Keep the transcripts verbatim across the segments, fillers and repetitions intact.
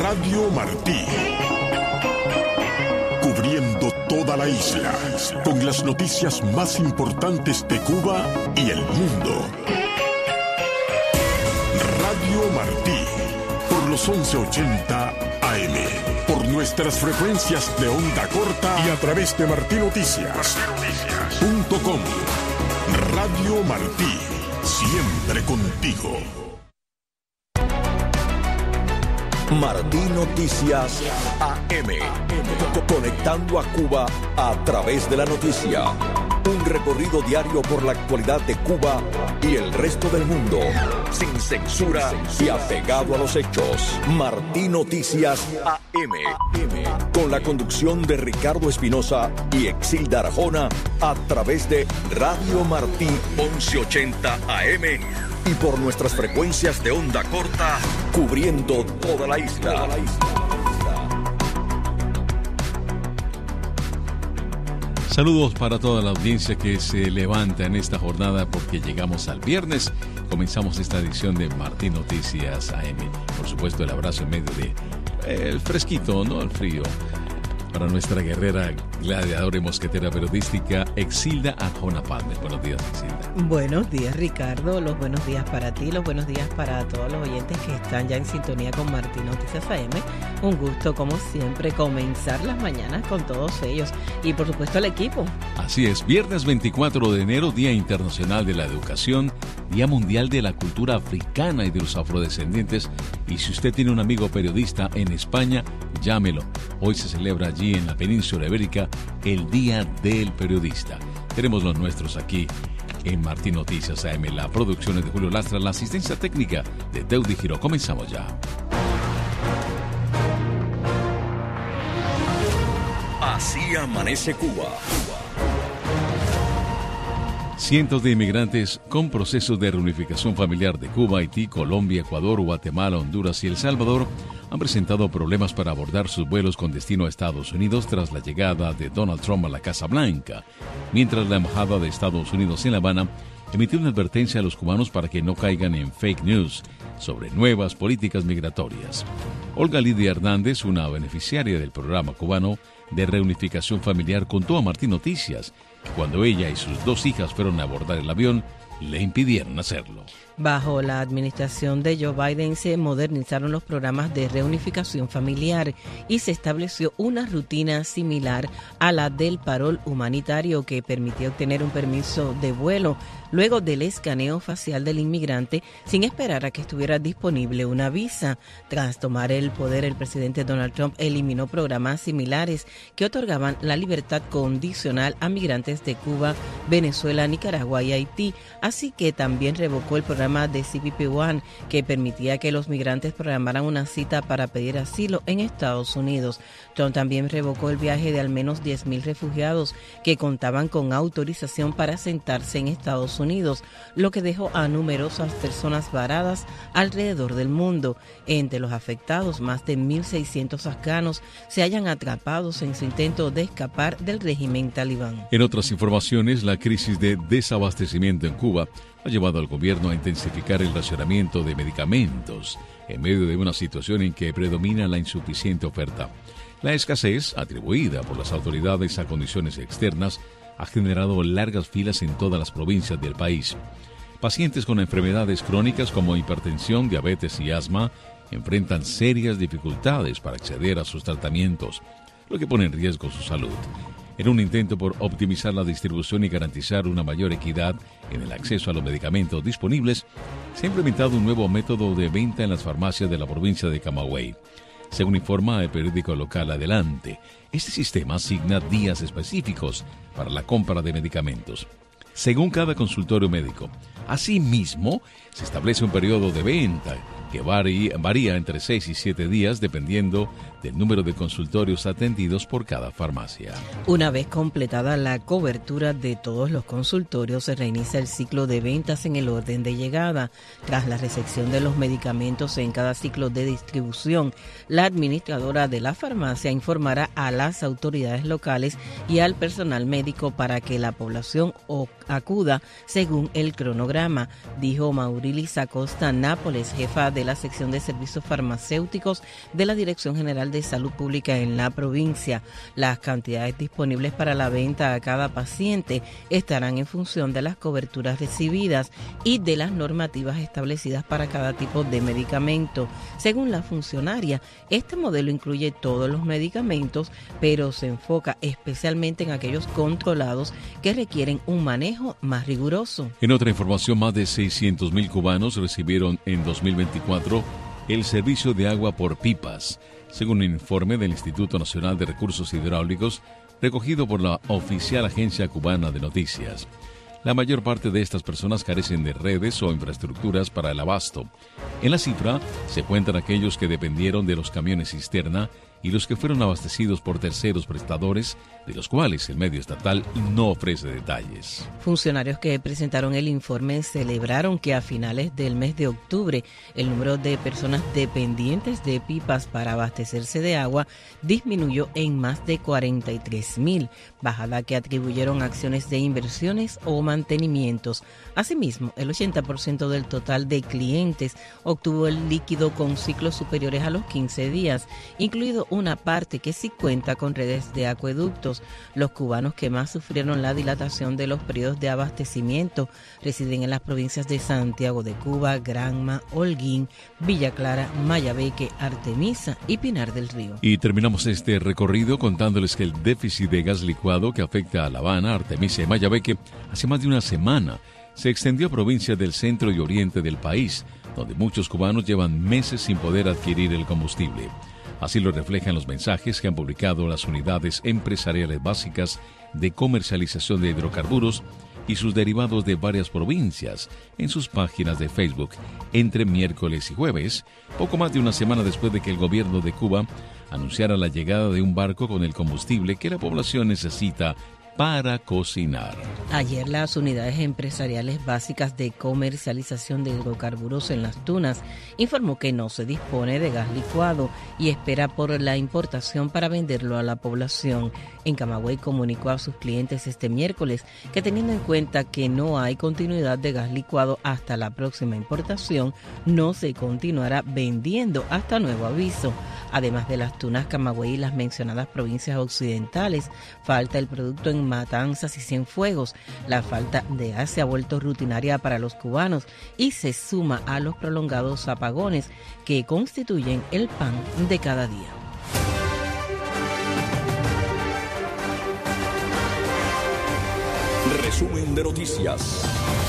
Radio Martí. Cubriendo toda la isla, con las noticias más importantes de Cuba y el mundo. Radio Martí, por los once ochenta A M, por nuestras frecuencias de onda corta y a través de martinoticias punto com. Radio Martí, siempre contigo. Martí Noticias A M, conectando a Cuba a través de la noticia. Un recorrido diario por la actualidad de Cuba y el resto del mundo, sin censura y apegado a los hechos. Martí Noticias A M, con la conducción de Ricardo Espinosa y Exilda Arjona, a través de Radio Martí once ochenta A M y por nuestras frecuencias de onda corta, cubriendo toda la isla. Saludos para toda la audiencia que se levanta en esta jornada porque llegamos al viernes. Comenzamos esta edición de Martí Noticias A M. Por supuesto, el abrazo en medio de eh, el fresquito, no el frío. Para nuestra guerrera, gladiadora y mosquetera periodística, Exilda Arjona Palmer. Buenos días, Exilda. Buenos días, Ricardo. Los buenos días para ti, los buenos días para todos los oyentes que están ya en sintonía con Martí Noticias A M. Un gusto, como siempre, comenzar las mañanas con todos ellos y, por supuesto, al equipo. Así es, viernes veinticuatro de enero, Día Internacional de la Educación, Día Mundial de la Cultura Africana y de los Afrodescendientes. Y si usted tiene un amigo periodista en España, llámelo. Hoy se celebra allí en la península ibérica el Día del Periodista. Tenemos los nuestros aquí en Martí Noticias A M. La producción es de Julio Lastra, la asistencia técnica de Deudi Giró. Comenzamos ya. Así amanece Cuba. Cientos de inmigrantes con procesos de reunificación familiar de Cuba, Haití, Colombia, Ecuador, Guatemala, Honduras y El Salvador han presentado problemas para abordar sus vuelos con destino a Estados Unidos tras la llegada de Donald Trump a la Casa Blanca, mientras la Embajada de Estados Unidos en La Habana emitió una advertencia a los cubanos para que no caigan en fake news sobre nuevas políticas migratorias. Olga Lidia Hernández, una beneficiaria del programa cubano de reunificación familiar, contó a Martí Noticias que cuando ella y sus dos hijas fueron a abordar el avión, le impidieron hacerlo. Bajo la administración de Joe Biden se modernizaron los programas de reunificación familiar y se estableció una rutina similar a la del parol humanitario que permitía obtener un permiso de vuelo luego del escaneo facial del inmigrante sin esperar a que estuviera disponible una visa. Tras tomar el poder, el presidente Donald Trump eliminó programas similares que otorgaban la libertad condicional a migrantes de Cuba, Venezuela, Nicaragua y Haití, así que también revocó el programa de C B P uno que permitía que los migrantes programaran una cita para pedir asilo en Estados Unidos. Trump también revocó el viaje de al menos diez mil refugiados que contaban con autorización para asentarse en Estados Unidos, lo que dejó a numerosas personas varadas alrededor del mundo. Entre los afectados, más de mil seiscientos afganos se hallan atrapados en su intento de escapar del régimen talibán. En otras informaciones, la crisis de desabastecimiento en Cuba ha llevado al gobierno a intensificar el racionamiento de medicamentos en medio de una situación en que predomina la insuficiente oferta. La escasez, atribuida por las autoridades a condiciones externas, ha generado largas filas en todas las provincias del país. Pacientes con enfermedades crónicas como hipertensión, diabetes y asma enfrentan serias dificultades para acceder a sus tratamientos, lo que pone en riesgo su salud. En un intento por optimizar la distribución y garantizar una mayor equidad en el acceso a los medicamentos disponibles, se ha implementado un nuevo método de venta en las farmacias de la provincia de Camagüey. Según informa el periódico local Adelante, este sistema asigna días específicos para la compra de medicamentos, según cada consultorio médico. Asimismo, se establece un periodo de venta que varía, varía entre seis y siete días dependiendo del número de consultorios atendidos por cada farmacia. Una vez completada la cobertura de todos los consultorios, se reinicia el ciclo de ventas en el orden de llegada. Tras la recepción de los medicamentos en cada ciclo de distribución, la administradora de la farmacia informará a las autoridades locales y al personal médico para que la población acuda según el cronograma, dijo Maurilis Acosta Nápoles, jefa de de la sección de servicios farmacéuticos de la Dirección General de Salud Pública en la provincia. Las cantidades disponibles para la venta a cada paciente estarán en función de las coberturas recibidas y de las normativas establecidas para cada tipo de medicamento. Según la funcionaria, este modelo incluye todos los medicamentos, pero se enfoca especialmente en aquellos controlados que requieren un manejo más riguroso. En otra información, más de seiscientos mil cubanos recibieron en dos mil veinticuatro el servicio de agua por pipas, según un informe del Instituto Nacional de Recursos Hidráulicos recogido por la oficial Agencia Cubana de Noticias. La mayor parte de estas personas carecen de redes o infraestructuras para el abasto. En la cifra se cuentan aquellos que dependieron de los camiones cisterna y los que fueron abastecidos por terceros prestadores, de los cuales el medio estatal no ofrece detalles. Funcionarios que presentaron el informe celebraron que a finales del mes de octubre el número de personas dependientes de pipas para abastecerse de agua disminuyó en más de cuarenta y tres mil, bajada que atribuyeron a acciones de inversiones o mantenimientos. Asimismo, el ochenta por ciento del total de clientes obtuvo el líquido con ciclos superiores a los quince días, incluido una parte que sí cuenta con redes de acueductos. Los cubanos que más sufrieron la dilatación de los periodos de abastecimiento residen en las provincias de Santiago de Cuba, Granma, Holguín, Villa Clara, Mayabeque, Artemisa y Pinar del Río. Y terminamos este recorrido contándoles que el déficit de gas licuado que afecta a La Habana, Artemisa y Mayabeque hace más de una semana se extendió a provincias del centro y oriente del país, donde muchos cubanos llevan meses sin poder adquirir el combustible. Así lo reflejan los mensajes que han publicado las unidades empresariales básicas de comercialización de hidrocarburos y sus derivados de varias provincias en sus páginas de Facebook entre miércoles y jueves, poco más de una semana después de que el gobierno de Cuba anunciara la llegada de un barco con el combustible que la población necesita para cocinar. Ayer las unidades empresariales básicas de comercialización de hidrocarburos en Las Tunas informó que no se dispone de gas licuado y espera por la importación para venderlo a la población. En Camagüey comunicó a sus clientes este miércoles que, teniendo en cuenta que no hay continuidad de gas licuado hasta la próxima importación, no se continuará vendiendo hasta nuevo aviso. Además de Las Tunas, Camagüey y las mencionadas provincias occidentales, falta el producto en Matanzas y Cienfuegos. La falta de gas se ha vuelto rutinaria para los cubanos y se suma a los prolongados apagones que constituyen el pan de cada día. Resumen de noticias.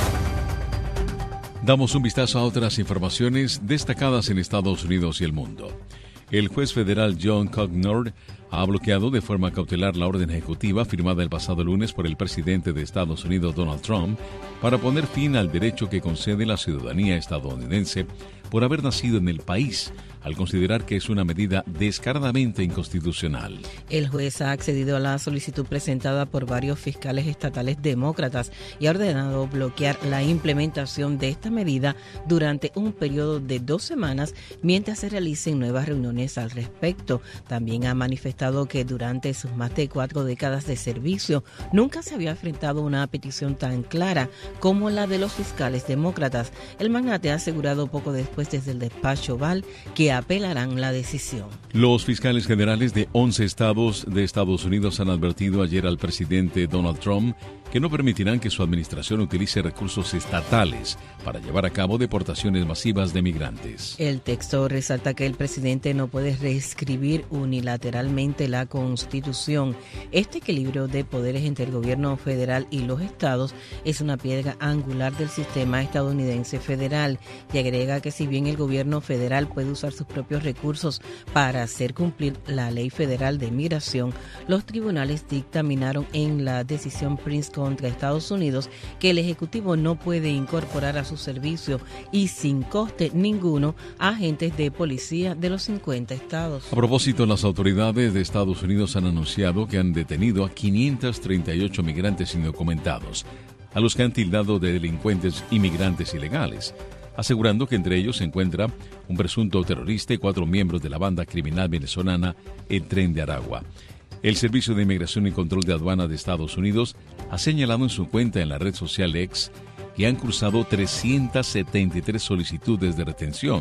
Damos un vistazo a otras informaciones destacadas en Estados Unidos y el mundo. El juez federal John Cognor ha bloqueado de forma cautelar la orden ejecutiva firmada el pasado lunes por el presidente de Estados Unidos, Donald Trump, para poner fin al derecho que concede la ciudadanía estadounidense por haber nacido en el país, al considerar que es una medida descaradamente inconstitucional. El juez ha accedido a la solicitud presentada por varios fiscales estatales demócratas y ha ordenado bloquear la implementación de esta medida durante un periodo de dos semanas mientras se realicen nuevas reuniones al respecto. También ha manifestado que durante sus más de cuatro décadas de servicio nunca se había enfrentado una petición tan clara como la de los fiscales demócratas. El magnate ha asegurado poco después desde el despacho Oval que apelarán la decisión. Los fiscales generales de once estados de Estados Unidos han advertido ayer al presidente Donald Trump que no permitirán que su administración utilice recursos estatales para llevar a cabo deportaciones masivas de migrantes. El texto resalta que el presidente no puede reescribir unilateralmente la Constitución. Este equilibrio de poderes entre el gobierno federal y los estados es una piedra angular del sistema estadounidense federal, y agrega que si bien el gobierno federal puede usar sus propios recursos para hacer cumplir la ley federal de migración, los tribunales dictaminaron en la decisión Prince contra Estados Unidos que el Ejecutivo no puede incorporar a su servicio y sin coste ninguno a agentes de policía de los cincuenta estados. A propósito, las autoridades de Estados Unidos han anunciado que han detenido a quinientos treinta y ocho migrantes indocumentados, a los que han tildado de delincuentes inmigrantes ilegales, asegurando que entre ellos se encuentra un presunto terrorista y cuatro miembros de la banda criminal venezolana El Tren de Aragua. El Servicio de Inmigración y Control de Aduanas de Estados Unidos ha señalado en su cuenta en la red social X que han cruzado trescientas setenta y tres solicitudes de retención,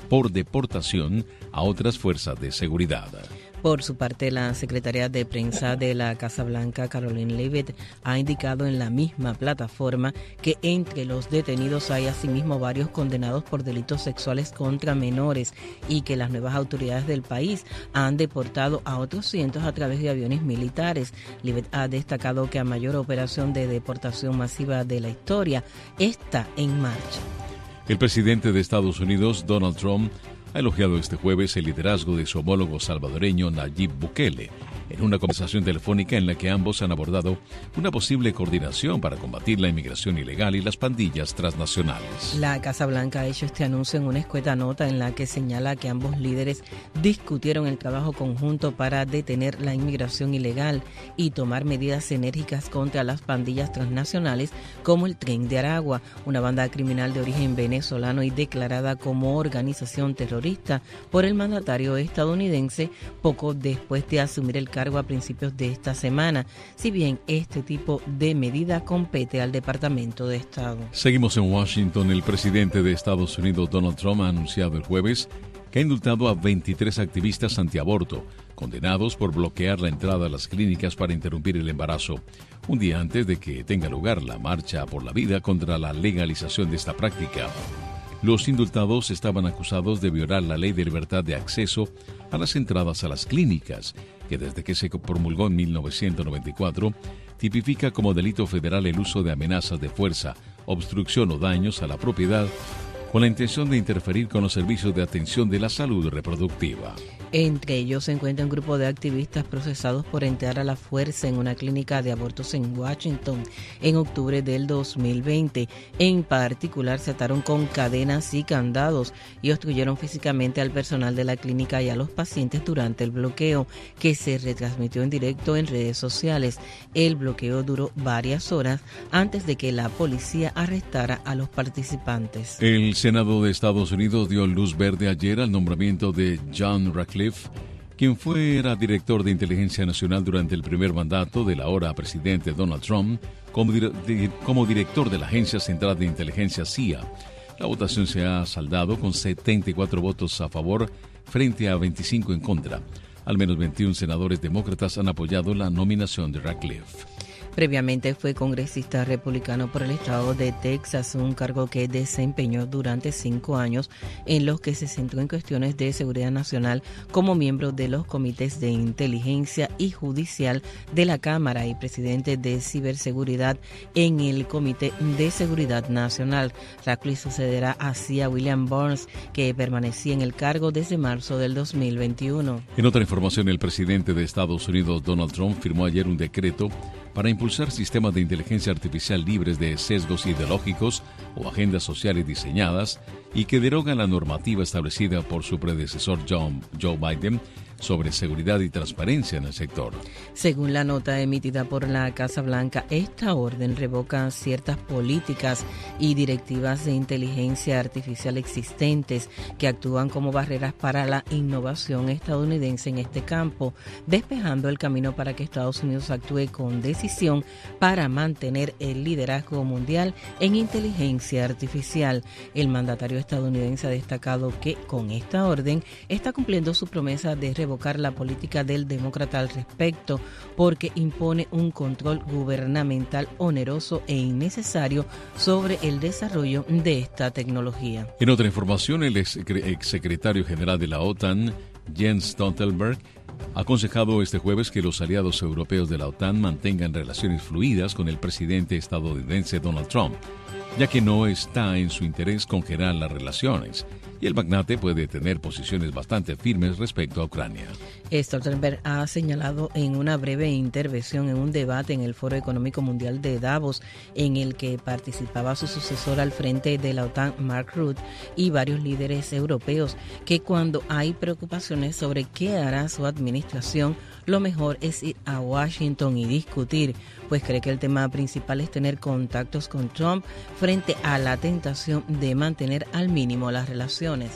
por deportación a otras fuerzas de seguridad. Por su parte, la secretaria de prensa de la Casa Blanca, Karoline Leavitt, ha indicado en la misma plataforma que entre los detenidos hay asimismo varios condenados por delitos sexuales contra menores y que las nuevas autoridades del país han deportado a otros cientos a través de aviones militares. Leavitt ha destacado que la mayor operación de deportación masiva de la historia está en marcha. El presidente de Estados Unidos, Donald Trump, ha elogiado este jueves el liderazgo de su homólogo salvadoreño Nayib Bukele en una conversación telefónica en la que ambos han abordado una posible coordinación para combatir la inmigración ilegal y las pandillas transnacionales. La Casa Blanca ha hecho este anuncio en una escueta nota en la que señala que ambos líderes discutieron el trabajo conjunto para detener la inmigración ilegal y tomar medidas enérgicas contra las pandillas transnacionales como el Tren de Aragua, una banda criminal de origen venezolano y declarada como organización terrorista por el mandatario estadounidense poco después de asumir el cargo a principios de esta semana, si bien este tipo de medida compete al Departamento de Estado. Seguimos en Washington. El presidente de Estados Unidos, Donald Trump, ha anunciado el jueves que ha indultado a veintitrés activistas antiaborto, condenados por bloquear la entrada a las clínicas para interrumpir el embarazo, un día antes de que tenga lugar la marcha por la vida contra la legalización de esta práctica. Los indultados estaban acusados de violar la ley de libertad de acceso a las entradas a las clínicas, que desde que se promulgó en mil novecientos noventa y cuatro, tipifica como delito federal el uso de amenazas de fuerza, obstrucción o daños a la propiedad con la intención de interferir con los servicios de atención de la salud reproductiva. Entre ellos se encuentra un grupo de activistas procesados por entrar a la fuerza en una clínica de abortos en Washington en octubre del dos mil veinte. En particular, se ataron con cadenas y candados y obstruyeron físicamente al personal de la clínica y a los pacientes durante el bloqueo, que se retransmitió en directo en redes sociales. El bloqueo duró varias horas antes de que la policía arrestara a los participantes. El Senado de Estados Unidos dio luz verde ayer al nombramiento de John Ratcliffe, quien fuera director de Inteligencia Nacional durante el primer mandato del ahora presidente Donald Trump, como, dire- de, como director de la Agencia Central de Inteligencia C I A. La votación se ha saldado con setenta y cuatro votos a favor frente a veinticinco en contra. Al menos veintiún senadores demócratas han apoyado la nominación de Ratcliffe. Previamente fue congresista republicano por el estado de Texas, un cargo que desempeñó durante cinco años en los que se centró en cuestiones de seguridad nacional como miembro de los comités de inteligencia y judicial de la Cámara y presidente de ciberseguridad en el Comité de Seguridad Nacional. Ratcliffe sucederá así a William Burns, que permanecía en el cargo desde marzo del dos mil veintiuno. En otra información, el presidente de Estados Unidos, Donald Trump, firmó ayer un decreto para impulsar sistemas de inteligencia artificial libres de sesgos ideológicos o agendas sociales diseñadas y que derogan la normativa establecida por su predecesor John, Joe Biden sobre seguridad y transparencia en el sector. Según la nota emitida por la Casa Blanca, esta orden revoca ciertas políticas y directivas de inteligencia artificial existentes que actúan como barreras para la innovación estadounidense en este campo, despejando el camino para que Estados Unidos actúe con decisión para mantener el liderazgo mundial en inteligencia artificial. El mandatario estadounidense ha destacado que con esta orden está cumpliendo su promesa de revocar la política del demócrata al respecto, porque impone un control gubernamental oneroso e innecesario sobre el desarrollo de esta tecnología. En otra información, el exsecretario general de la OTAN, Jens Stoltenberg, ha aconsejado este jueves que los aliados europeos de la OTAN mantengan relaciones fluidas con el presidente estadounidense Donald Trump, ya que no está en su interés congelar las relaciones, y el magnate puede tener posiciones bastante firmes respecto a Ucrania. Stoltenberg ha señalado en una breve intervención en un debate en el Foro Económico Mundial de Davos, en el que participaba su sucesor al frente de la OTAN, Mark Rutte, y varios líderes europeos, que cuando hay preocupaciones sobre qué hará su administración, lo mejor es ir a Washington y discutir, pues cree que el tema principal es tener contactos con Trump frente a la tentación de mantener al mínimo las relaciones.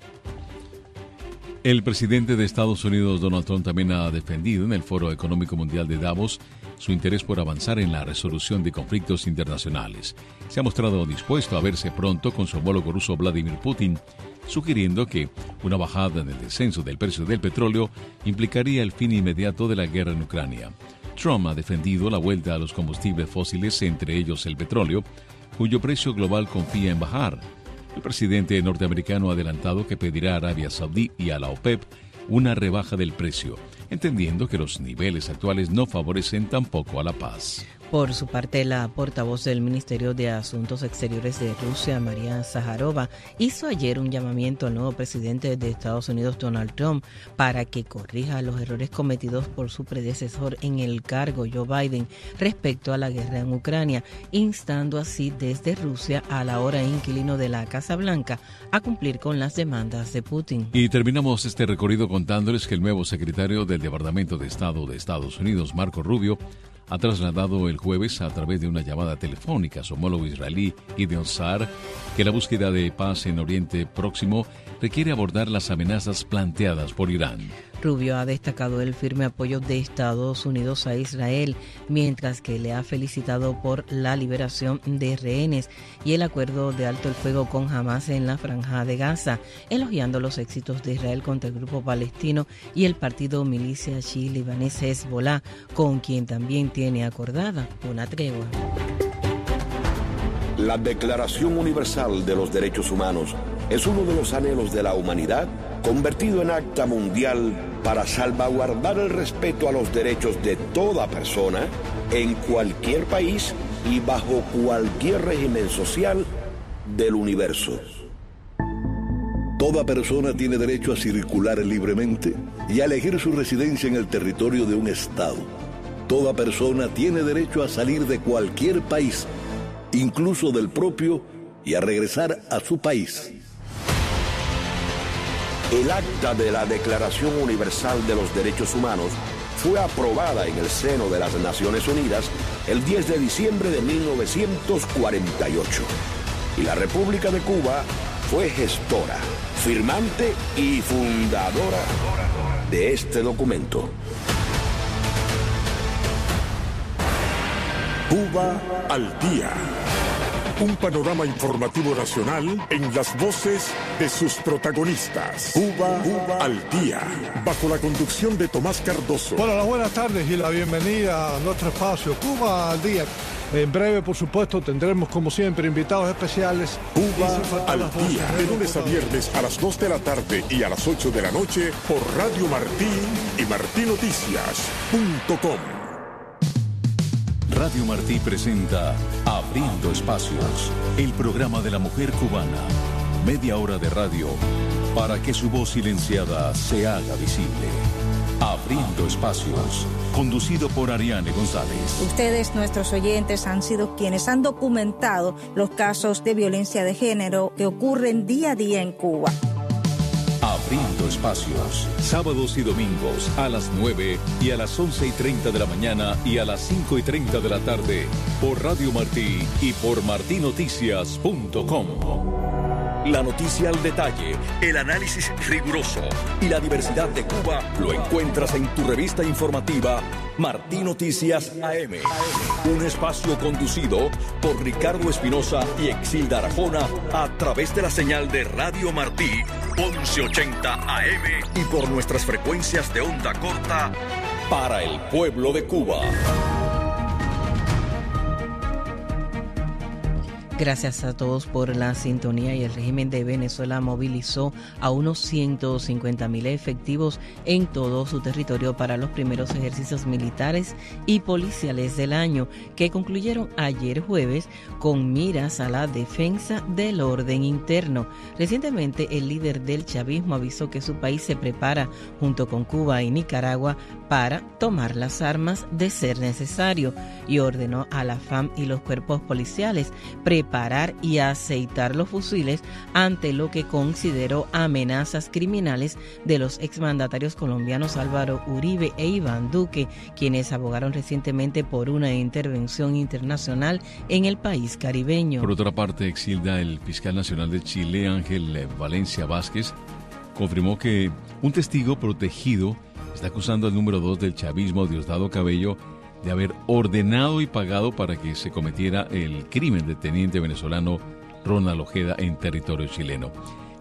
El presidente de Estados Unidos, Donald Trump, también ha defendido en el Foro Económico Mundial de Davos su interés por avanzar en la resolución de conflictos internacionales. Se ha mostrado dispuesto a verse pronto con su homólogo ruso Vladimir Putin sugiriendo que una bajada en el descenso del precio del petróleo implicaría el fin inmediato de la guerra en Ucrania. Trump ha defendido la vuelta a los combustibles fósiles, entre ellos el petróleo, cuyo precio global confía en bajar. El presidente norteamericano ha adelantado que pedirá a Arabia Saudí y a la OPEP una rebaja del precio, entendiendo que los niveles actuales no favorecen tampoco a la paz. Por su parte, la portavoz del Ministerio de Asuntos Exteriores de Rusia, María Zaharova, hizo ayer un llamamiento al nuevo presidente de Estados Unidos, Donald Trump, para que corrija los errores cometidos por su predecesor en el cargo, Joe Biden, respecto a la guerra en Ucrania, instando así desde Rusia al ahora inquilino de la Casa Blanca a cumplir con las demandas de Putin. Y terminamos este recorrido contándoles que el nuevo secretario del Departamento de Estado de Estados Unidos, Marco Rubio, ha trasladado el jueves a través de una llamada telefónica a su homólogo israelí Gideon Sa'ar que la búsqueda de paz en Oriente Próximo requiere abordar las amenazas planteadas por Irán. Rubio ha destacado el firme apoyo de Estados Unidos a Israel, mientras que le ha felicitado por la liberación de rehenes y el acuerdo de alto el fuego con Hamas en la Franja de Gaza, elogiando los éxitos de Israel contra el grupo palestino y el partido milicia chií libanés Hezbollah, con quien también tiene acordada una tregua. La Declaración Universal de los Derechos Humanos es uno de los anhelos de la humanidad convertido en acta mundial para salvaguardar el respeto a los derechos de toda persona en cualquier país y bajo cualquier régimen social del universo. Toda persona tiene derecho a circular libremente y a elegir su residencia en el territorio de un estado. Toda persona tiene derecho a salir de cualquier país, incluso del propio, y a regresar a su país. El acta de la Declaración Universal de los Derechos Humanos fue aprobada en el seno de las Naciones Unidas el diez de diciembre de mil novecientos cuarenta y ocho. Y la República de Cuba fue gestora, firmante y fundadora de este documento. Cuba al día. Un panorama informativo nacional en las voces de sus protagonistas. Cuba, Cuba al día. Bajo la conducción de Tomás Cardoso. Hola, las buenas tardes y la bienvenida a nuestro espacio Cuba al día. En breve, por supuesto, tendremos como siempre invitados especiales. Cuba al día. De lunes a viernes a las dos de la tarde y a las ocho de la noche por Radio Martí y martí noticias punto com. Radio Martí presenta Abriendo Espacios, el programa de la mujer cubana. Media hora de radio para que su voz silenciada se haga visible. Abriendo Espacios, conducido por Ariane González. Ustedes, nuestros oyentes, han sido quienes han documentado los casos de violencia de género que ocurren día a día en Cuba. Abriendo Espacios, sábados y domingos a las nueve y a las once y treinta de la mañana y a las cinco y treinta de la tarde por Radio Martí y por martí noticias punto com. La noticia al detalle, el análisis riguroso y la diversidad de Cuba lo encuentras en tu revista informativa Martí Noticias A M. Un espacio conducido por Ricardo Espinosa y Exilda Arajona a través de la señal de Radio Martí once ochenta A M y por nuestras frecuencias de onda corta para el pueblo de Cuba. Gracias a todos por la sintonía. Y el régimen de Venezuela movilizó a unos ciento cincuenta mil efectivos en todo su territorio para los primeros ejercicios militares y policiales del año, que concluyeron ayer jueves con miras a la defensa del orden interno. Recientemente, el líder del chavismo avisó que su país se prepara, junto con Cuba y Nicaragua, para tomar las armas de ser necesario, y ordenó a la F A M y los cuerpos policiales preparar y aceitar los fusiles ante lo que consideró amenazas criminales de los exmandatarios colombianos Álvaro Uribe e Iván Duque, quienes abogaron recientemente por una intervención internacional en el país caribeño. Por otra parte, Exilda, el fiscal nacional de Chile, Ángel Valencia Vázquez, confirmó que un testigo protegido está acusando al número dos del chavismo, Diosdado Cabello, de haber ordenado y pagado para que se cometiera el crimen del teniente venezolano Ronald Ojeda en territorio chileno.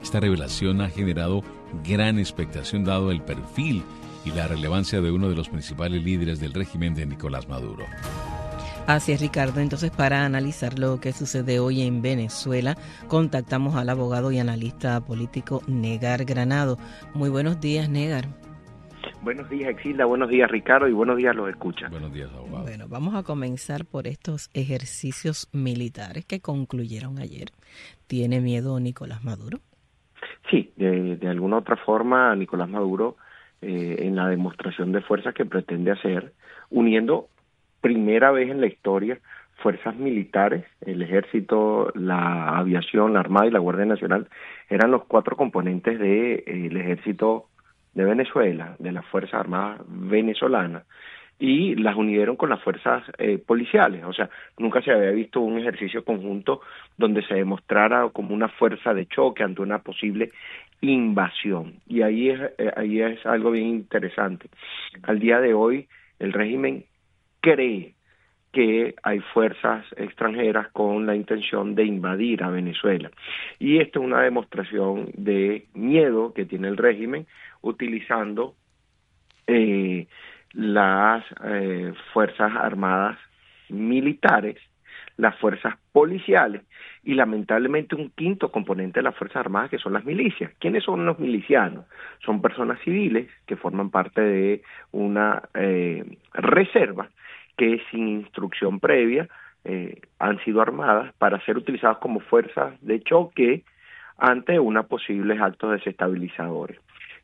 Esta revelación ha generado gran expectación dado el perfil y la relevancia de uno de los principales líderes del régimen de Nicolás Maduro. Así es, Ricardo. Entonces, para analizar lo que sucede hoy en Venezuela, contactamos al abogado y analista político Negar Granado. Muy buenos días, Negar. Buenos días, Exilda. Buenos días, Ricardo. Y buenos días, los escucha. Buenos días, abogado. Bueno, vamos a comenzar por estos ejercicios militares que concluyeron ayer. ¿Tiene miedo Nicolás Maduro? Sí, de, de alguna otra forma, Nicolás Maduro, eh, en la demostración de fuerzas que pretende hacer, uniendo primera vez en la historia fuerzas militares, el ejército, la aviación, la armada y la Guardia Nacional, eran los cuatro componentes del de, eh, ejército de Venezuela, de las Fuerzas Armadas venezolanas, y las unieron con las fuerzas eh, policiales. O sea, nunca se había visto un ejercicio conjunto donde se demostrara como una fuerza de choque ante una posible invasión. Y ahí es, eh, ahí es algo bien interesante. Al día de hoy, el régimen cree que hay fuerzas extranjeras con la intención de invadir a Venezuela. Y esto es una demostración de miedo que tiene el régimen utilizando eh, las eh, fuerzas armadas militares, las fuerzas policiales y lamentablemente un quinto componente de las Fuerzas Armadas, que son las milicias. ¿Quiénes son los milicianos? Son personas civiles que forman parte de una eh, reserva que sin instrucción previa eh, han sido armadas para ser utilizadas como fuerzas de choque ante unos posibles actos desestabilizadores.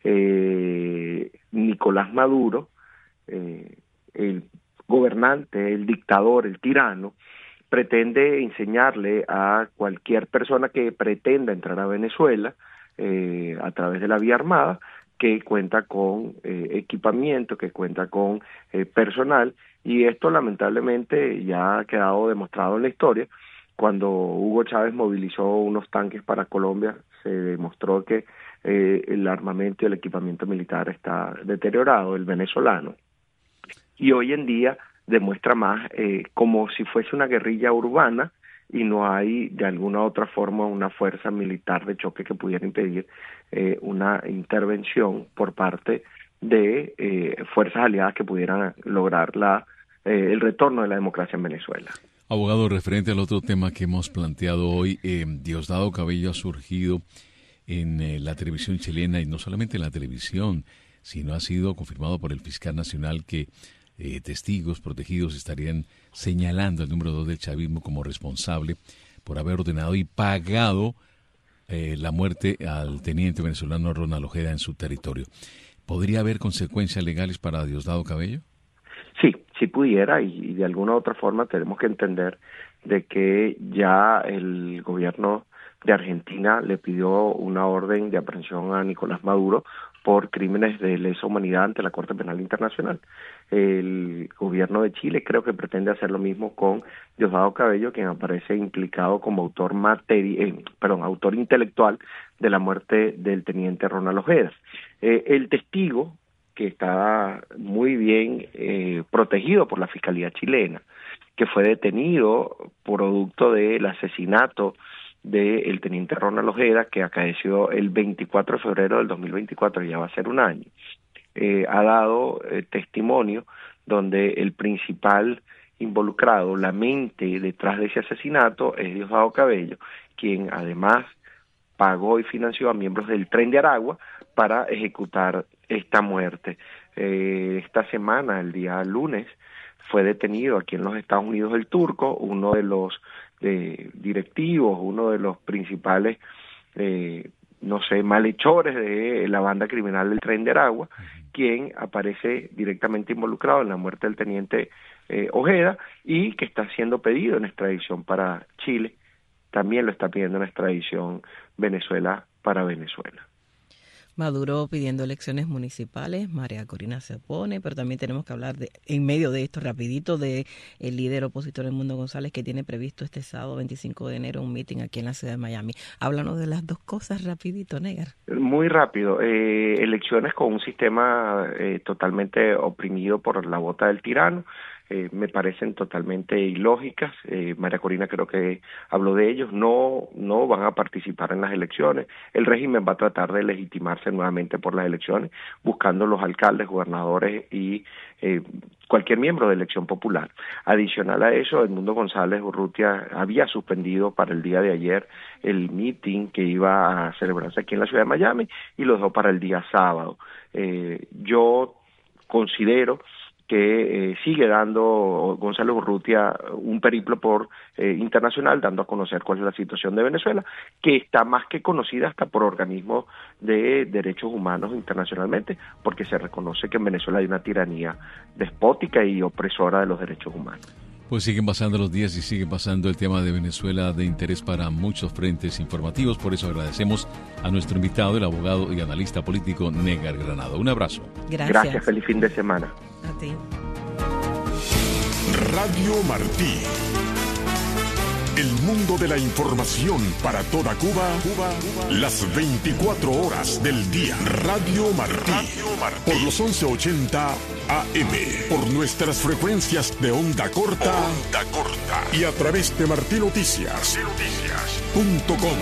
Eh, Nicolás Maduro, eh, el gobernante, el dictador, el tirano, pretende enseñarle a cualquier persona que pretenda entrar a Venezuela eh, a través de la vía armada que cuenta con eh, equipamiento, que cuenta con eh, personal, y esto lamentablemente ya ha quedado demostrado en la historia. Cuando Hugo Chávez movilizó unos tanques para Colombia, se demostró que eh, el armamento y el equipamiento militar está deteriorado, el venezolano, y hoy en día demuestra más eh, como si fuese una guerrilla urbana y no hay de alguna otra forma una fuerza militar de choque que pudiera impedir eh, una intervención por parte de eh, fuerzas aliadas que pudieran lograr la eh, el retorno de la democracia en Venezuela. Abogado, referente al otro tema que hemos planteado hoy, eh, Diosdado Cabello ha surgido en eh, la televisión chilena, y no solamente en la televisión, sino ha sido confirmado por el fiscal nacional que eh, testigos protegidos estarían señalando al número dos del chavismo como responsable por haber ordenado y pagado eh, la muerte al teniente venezolano Ronald Ojeda en su territorio. ¿Podría haber consecuencias legales para Diosdado Cabello? Sí, sí pudiera, y de alguna u otra forma tenemos que entender de que ya el gobierno de Argentina le pidió una orden de aprehensión a Nicolás Maduro por crímenes de lesa humanidad ante la Corte Penal Internacional. El gobierno de Chile creo que pretende hacer lo mismo con Diosdado Cabello, quien aparece implicado como autor materi eh, perdón, autor intelectual de la muerte del teniente Ronald Ojeda. Eh, el testigo, que está muy bien eh, protegido por la Fiscalía chilena, que fue detenido producto del asesinato del teniente Ronald Ojeda, que acaeció el veinticuatro de febrero del dos mil veinticuatro, ya va a ser un año, eh, ha dado eh, testimonio donde el principal involucrado, la mente detrás de ese asesinato, es Diosdado Cabello, quien además pagó y financió a miembros del Tren de Aragua para ejecutar esta muerte. Eh, esta semana, el día lunes, fue detenido aquí en los Estados Unidos el Turco, uno de los eh, directivos, uno de los principales, eh, no sé, malhechores de la banda criminal del Tren de Aragua, quien aparece directamente involucrado en la muerte del teniente eh, Ojeda y que está siendo pedido en extradición para Chile. También lo está pidiendo en extradición Venezuela para Venezuela. Maduro pidiendo elecciones municipales, María Corina se opone, pero también tenemos que hablar de, en medio de esto rapidito, de el líder opositor Edmundo González, que tiene previsto este sábado veinticinco de enero un meeting aquí en la ciudad de Miami. Háblanos de las dos cosas rapidito, Negar. Muy rápido. Eh, elecciones con un sistema eh, totalmente oprimido por la bota del tirano. eh, me parecen totalmente ilógicas. Eh, María Corina creo que habló de ellos, no, no van a participar en las elecciones. El régimen va a tratar de legitimarse nuevamente por las elecciones, buscando los alcaldes, gobernadores y eh, cualquier miembro de elección popular. Adicional a eso, Edmundo González Urrutia había suspendido para el día de ayer el meeting que iba a celebrarse aquí en la ciudad de Miami y lo dejó para el día sábado. Eh, yo considero que eh, sigue dando González Urrutia un periplo por eh, internacional, dando a conocer cuál es la situación de Venezuela, que está más que conocida hasta por organismos de derechos humanos internacionalmente, porque se reconoce que en Venezuela hay una tiranía despótica y opresora de los derechos humanos. Pues siguen pasando los días y sigue pasando el tema de Venezuela de interés para muchos frentes informativos. Por eso agradecemos a nuestro invitado, el abogado y analista político Negar Granado. Un abrazo. Gracias. Gracias, feliz fin de semana. A ti. Radio Martí. El mundo de la información para toda Cuba, Cuba, las veinticuatro horas del día. Radio Martí. Radio Martí. Por los once ochenta A M. Por nuestras frecuencias de onda corta. Onda corta. Y a través de martí noticias punto com.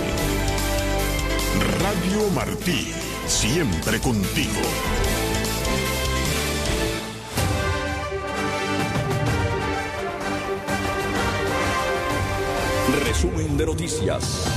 Radio Martí. Siempre contigo. Resumen de noticias.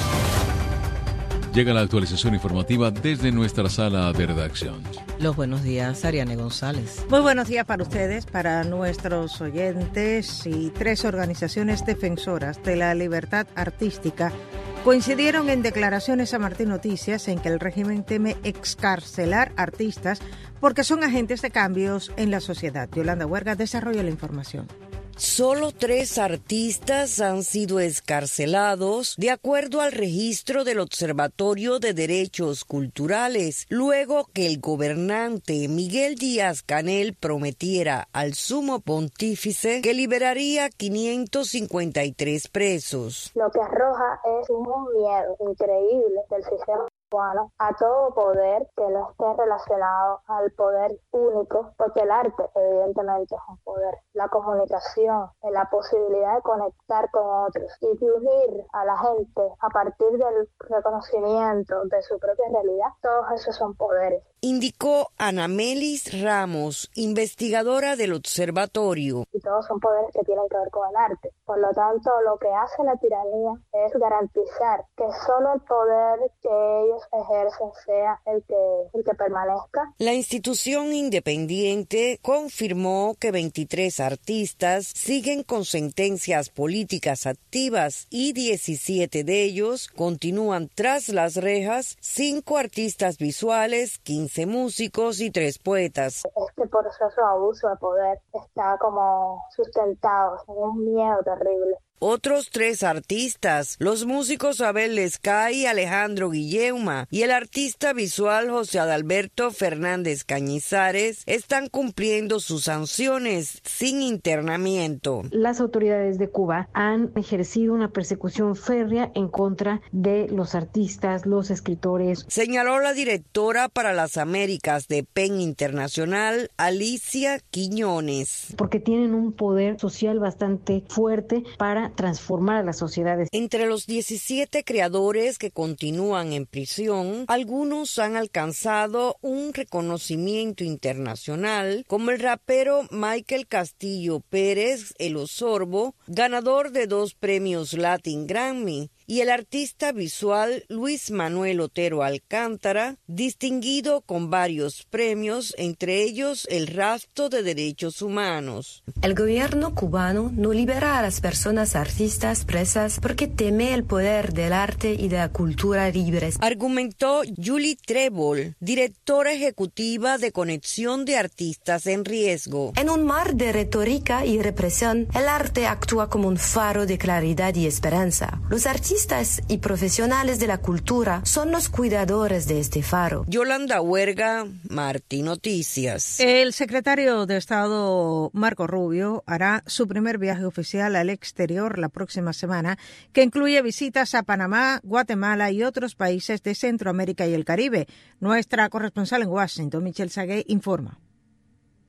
Llega la actualización informativa desde nuestra sala de redacción. Los buenos días, Ariane González. Muy buenos días para ustedes, para nuestros oyentes. Y tres organizaciones defensoras de la libertad artística coincidieron en declaraciones a Martí Noticias en que el régimen teme excarcelar artistas porque son agentes de cambios en la sociedad. Yolanda Huerga desarrolla la información. Solo tres artistas han sido excarcelados, de acuerdo al registro del Observatorio de Derechos Culturales, luego que el gobernante Miguel Díaz-Canel prometiera al sumo pontífice que liberaría quinientos cincuenta y tres presos. Lo que arroja es un miedo increíble del sistema cubano a todo poder que no esté relacionado al poder único, porque el arte evidentemente es un poder, la comunicación, la posibilidad de conectar con otros y de unir a la gente a partir del reconocimiento de su propia realidad, todos esos son poderes. Indicó Anamelis Ramos, investigadora del observatorio. Y todos son poderes que tienen que ver con el arte. Por lo tanto, lo que hace la tiranía es garantizar que solo el poder que ellos ejercen sea el que, el que permanezca. La institución independiente confirmó que veintitrés artistas siguen con sentencias políticas activas y diecisiete de ellos continúan tras las rejas, cinco artistas visuales, quince músicos y tres poetas. Este proceso de abuso de poder está como sustentado en un miedo terrible. Otros tres artistas, los músicos Abel Lescay y Alejandro Guilleuma y el artista visual José Adalberto Fernández Cañizares, están cumpliendo sus sanciones sin internamiento. Las autoridades de Cuba han ejercido una persecución férrea en contra de los artistas, los escritores. Señaló la directora para las Américas de PEN Internacional, Alicia Quiñones. Porque tienen un poder social bastante fuerte para transformar a las sociedades. Entre los diecisiete creadores que continúan en prisión, algunos han alcanzado un reconocimiento internacional, como el rapero Michael Castillo Pérez, el Osorbo, ganador de dos premios Latin Grammy, y el artista visual Luis Manuel Otero Alcántara, distinguido con varios premios, entre ellos el Rastro de Derechos Humanos. El gobierno cubano no libera a las personas artistas presas porque teme el poder del arte y de la cultura libres, argumentó Julie Trébol, directora ejecutiva de Conexión de Artistas en Riesgo. En un mar de retórica y represión, el arte actúa como un faro de claridad y esperanza. Los artistas y profesionales de la cultura son los cuidadores de este faro. Yolanda Huerga, Martí Noticias. El secretario de Estado Marco Rubio hará su primer viaje oficial al exterior la próxima semana, que incluye visitas a Panamá, Guatemala y otros países de Centroamérica y el Caribe. Nuestra corresponsal en Washington, Michelle Sagué, informa.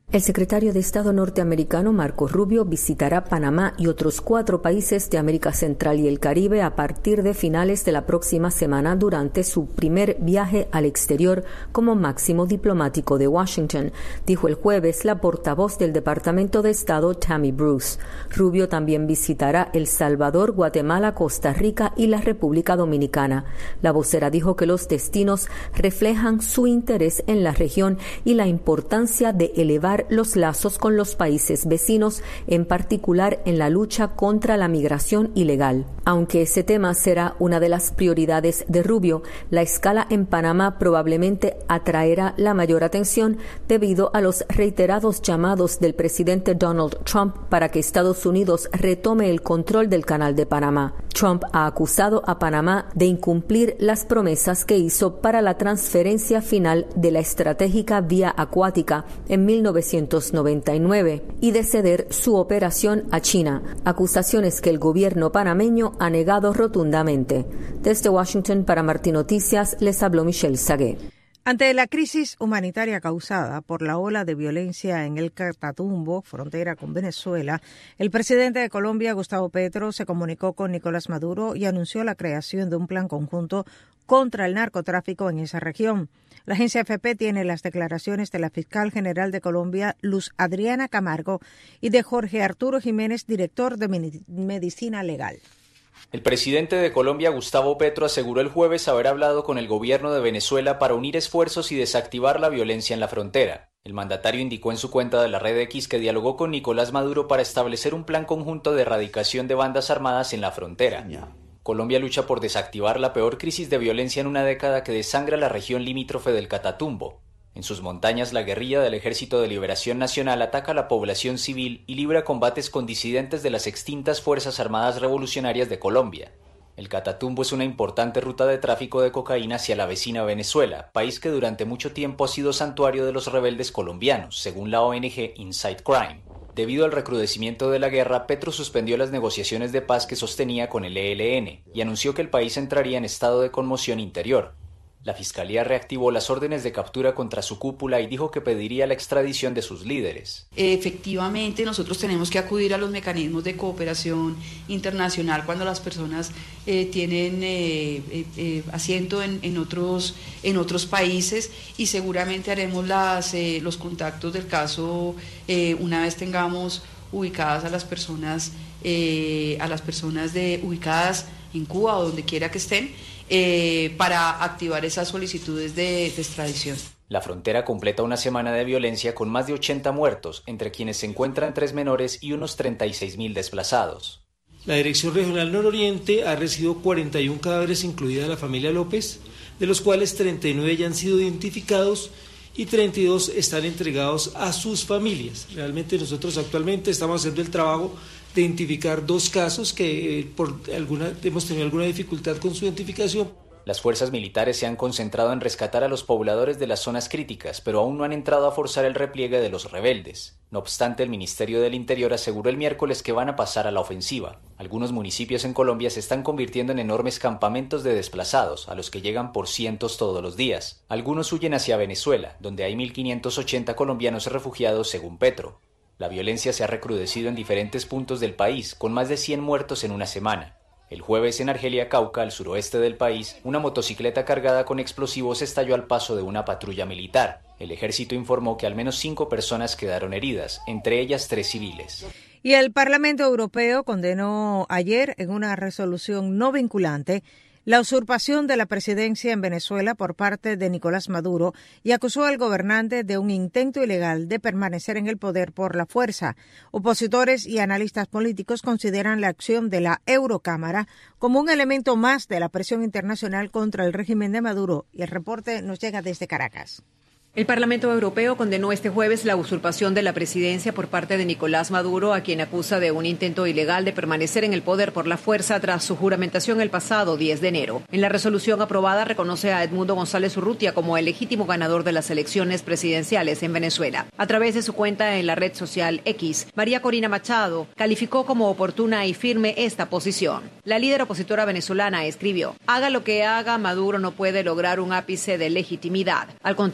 El secretario de Estado norteamericano Marco Rubio visitará Panamá y otros cuatro países de América Central y el Caribe a partir de finales de la próxima semana durante su primer viaje al exterior como máximo diplomático de Washington, dijo el jueves la portavoz del Departamento de Estado Tammy Bruce. Rubio también visitará El Salvador, Guatemala, Costa Rica y la República Dominicana. La vocera dijo que los destinos reflejan su interés en la región y la importancia de elevar los lazos con los países vecinos, en particular en la lucha contra la migración ilegal. Aunque ese tema será una de las prioridades de Rubio, la escala en Panamá probablemente atraerá la mayor atención debido a los reiterados llamados del presidente Donald Trump para que Estados Unidos retome el control del Canal de Panamá. Trump ha acusado a Panamá de incumplir las promesas que hizo para la transferencia final de la estratégica vía acuática en mil novecientos noventa y nueve y de ceder su operación a China, acusaciones que el gobierno panameño ha negado rotundamente. Desde Washington para Martín Noticias les habló Michelle Sagué. Ante la crisis humanitaria causada por la ola de violencia en el Catatumbo, frontera con Venezuela, el presidente de Colombia, Gustavo Petro, se comunicó con Nicolás Maduro y anunció la creación de un plan conjunto contra el narcotráfico en esa región. La agencia F P tiene las declaraciones de la fiscal general de Colombia, Luz Adriana Camargo, y de Jorge Arturo Jiménez, director de Medicina Legal. El presidente de Colombia, Gustavo Petro, aseguró el jueves haber hablado con el gobierno de Venezuela para unir esfuerzos y desactivar la violencia en la frontera. El mandatario indicó en su cuenta de la red X que dialogó con Nicolás Maduro para establecer un plan conjunto de erradicación de bandas armadas en la frontera. Colombia lucha por desactivar la peor crisis de violencia en una década que desangra la región limítrofe del Catatumbo. En sus montañas, la guerrilla del Ejército de Liberación Nacional ataca a la población civil y libra combates con disidentes de las extintas Fuerzas Armadas Revolucionarias de Colombia. El Catatumbo es una importante ruta de tráfico de cocaína hacia la vecina Venezuela, país que durante mucho tiempo ha sido santuario de los rebeldes colombianos, según la O N G Inside Crime. Debido al recrudecimiento de la guerra, Petro suspendió las negociaciones de paz que sostenía con el E L N y anunció que el país entraría en estado de conmoción interior. La Fiscalía reactivó las órdenes de captura contra su cúpula y dijo que pediría la extradición de sus líderes. Efectivamente, nosotros tenemos que acudir a los mecanismos de cooperación internacional cuando las personas eh, tienen eh, eh, eh, asiento en, en, otros, en otros países, y seguramente haremos las, eh, los contactos del caso eh, una vez tengamos ubicadas a las personas, eh, a las personas de, ubicadas en Cuba o donde quiera que estén, Eh, para activar esas solicitudes de, de extradición. La frontera completa una semana de violencia con más de ochenta muertos, entre quienes se encuentran tres menores y unos treinta y seis mil desplazados. La Dirección Regional Nororiente ha recibido cuarenta y uno cadáveres, incluida la familia López, de los cuales treinta y nueve ya han sido identificados y treinta y dos están entregados a sus familias. Realmente nosotros actualmente estamos haciendo el trabajo de identificar dos casos que eh, por alguna, hemos tenido alguna dificultad con su identificación. Las fuerzas militares se han concentrado en rescatar a los pobladores de las zonas críticas, pero aún no han entrado a forzar el repliegue de los rebeldes. No obstante, el Ministerio del Interior aseguró el miércoles que van a pasar a la ofensiva. Algunos municipios en Colombia se están convirtiendo en enormes campamentos de desplazados, a los que llegan por cientos todos los días. Algunos huyen hacia Venezuela, donde hay mil quinientos ochenta colombianos refugiados según Petro. La violencia se ha recrudecido en diferentes puntos del país, con más de cien muertos en una semana. El jueves en Argelia, Cauca, al suroeste del país, una motocicleta cargada con explosivos estalló al paso de una patrulla militar. El ejército informó que al menos cinco personas quedaron heridas, entre ellas tres civiles. Y el Parlamento Europeo condenó ayer en una resolución no vinculante la usurpación de la presidencia en Venezuela por parte de Nicolás Maduro y acusó al gobernante de un intento ilegal de permanecer en el poder por la fuerza. Opositores y analistas políticos consideran la acción de la Eurocámara como un elemento más de la presión internacional contra el régimen de Maduro. Y el reporte nos llega desde Caracas. El Parlamento Europeo condenó este jueves la usurpación de la presidencia por parte de Nicolás Maduro, a quien acusa de un intento ilegal de permanecer en el poder por la fuerza tras su juramentación el pasado diez de enero. En la resolución aprobada reconoce a Edmundo González Urrutia como el legítimo ganador de las elecciones presidenciales en Venezuela. A través de su cuenta en la red social X, María Corina Machado calificó como oportuna y firme esta posición. La líder opositora venezolana escribió: haga lo que haga, Maduro no puede lograr un ápice de legitimidad. Al contrario,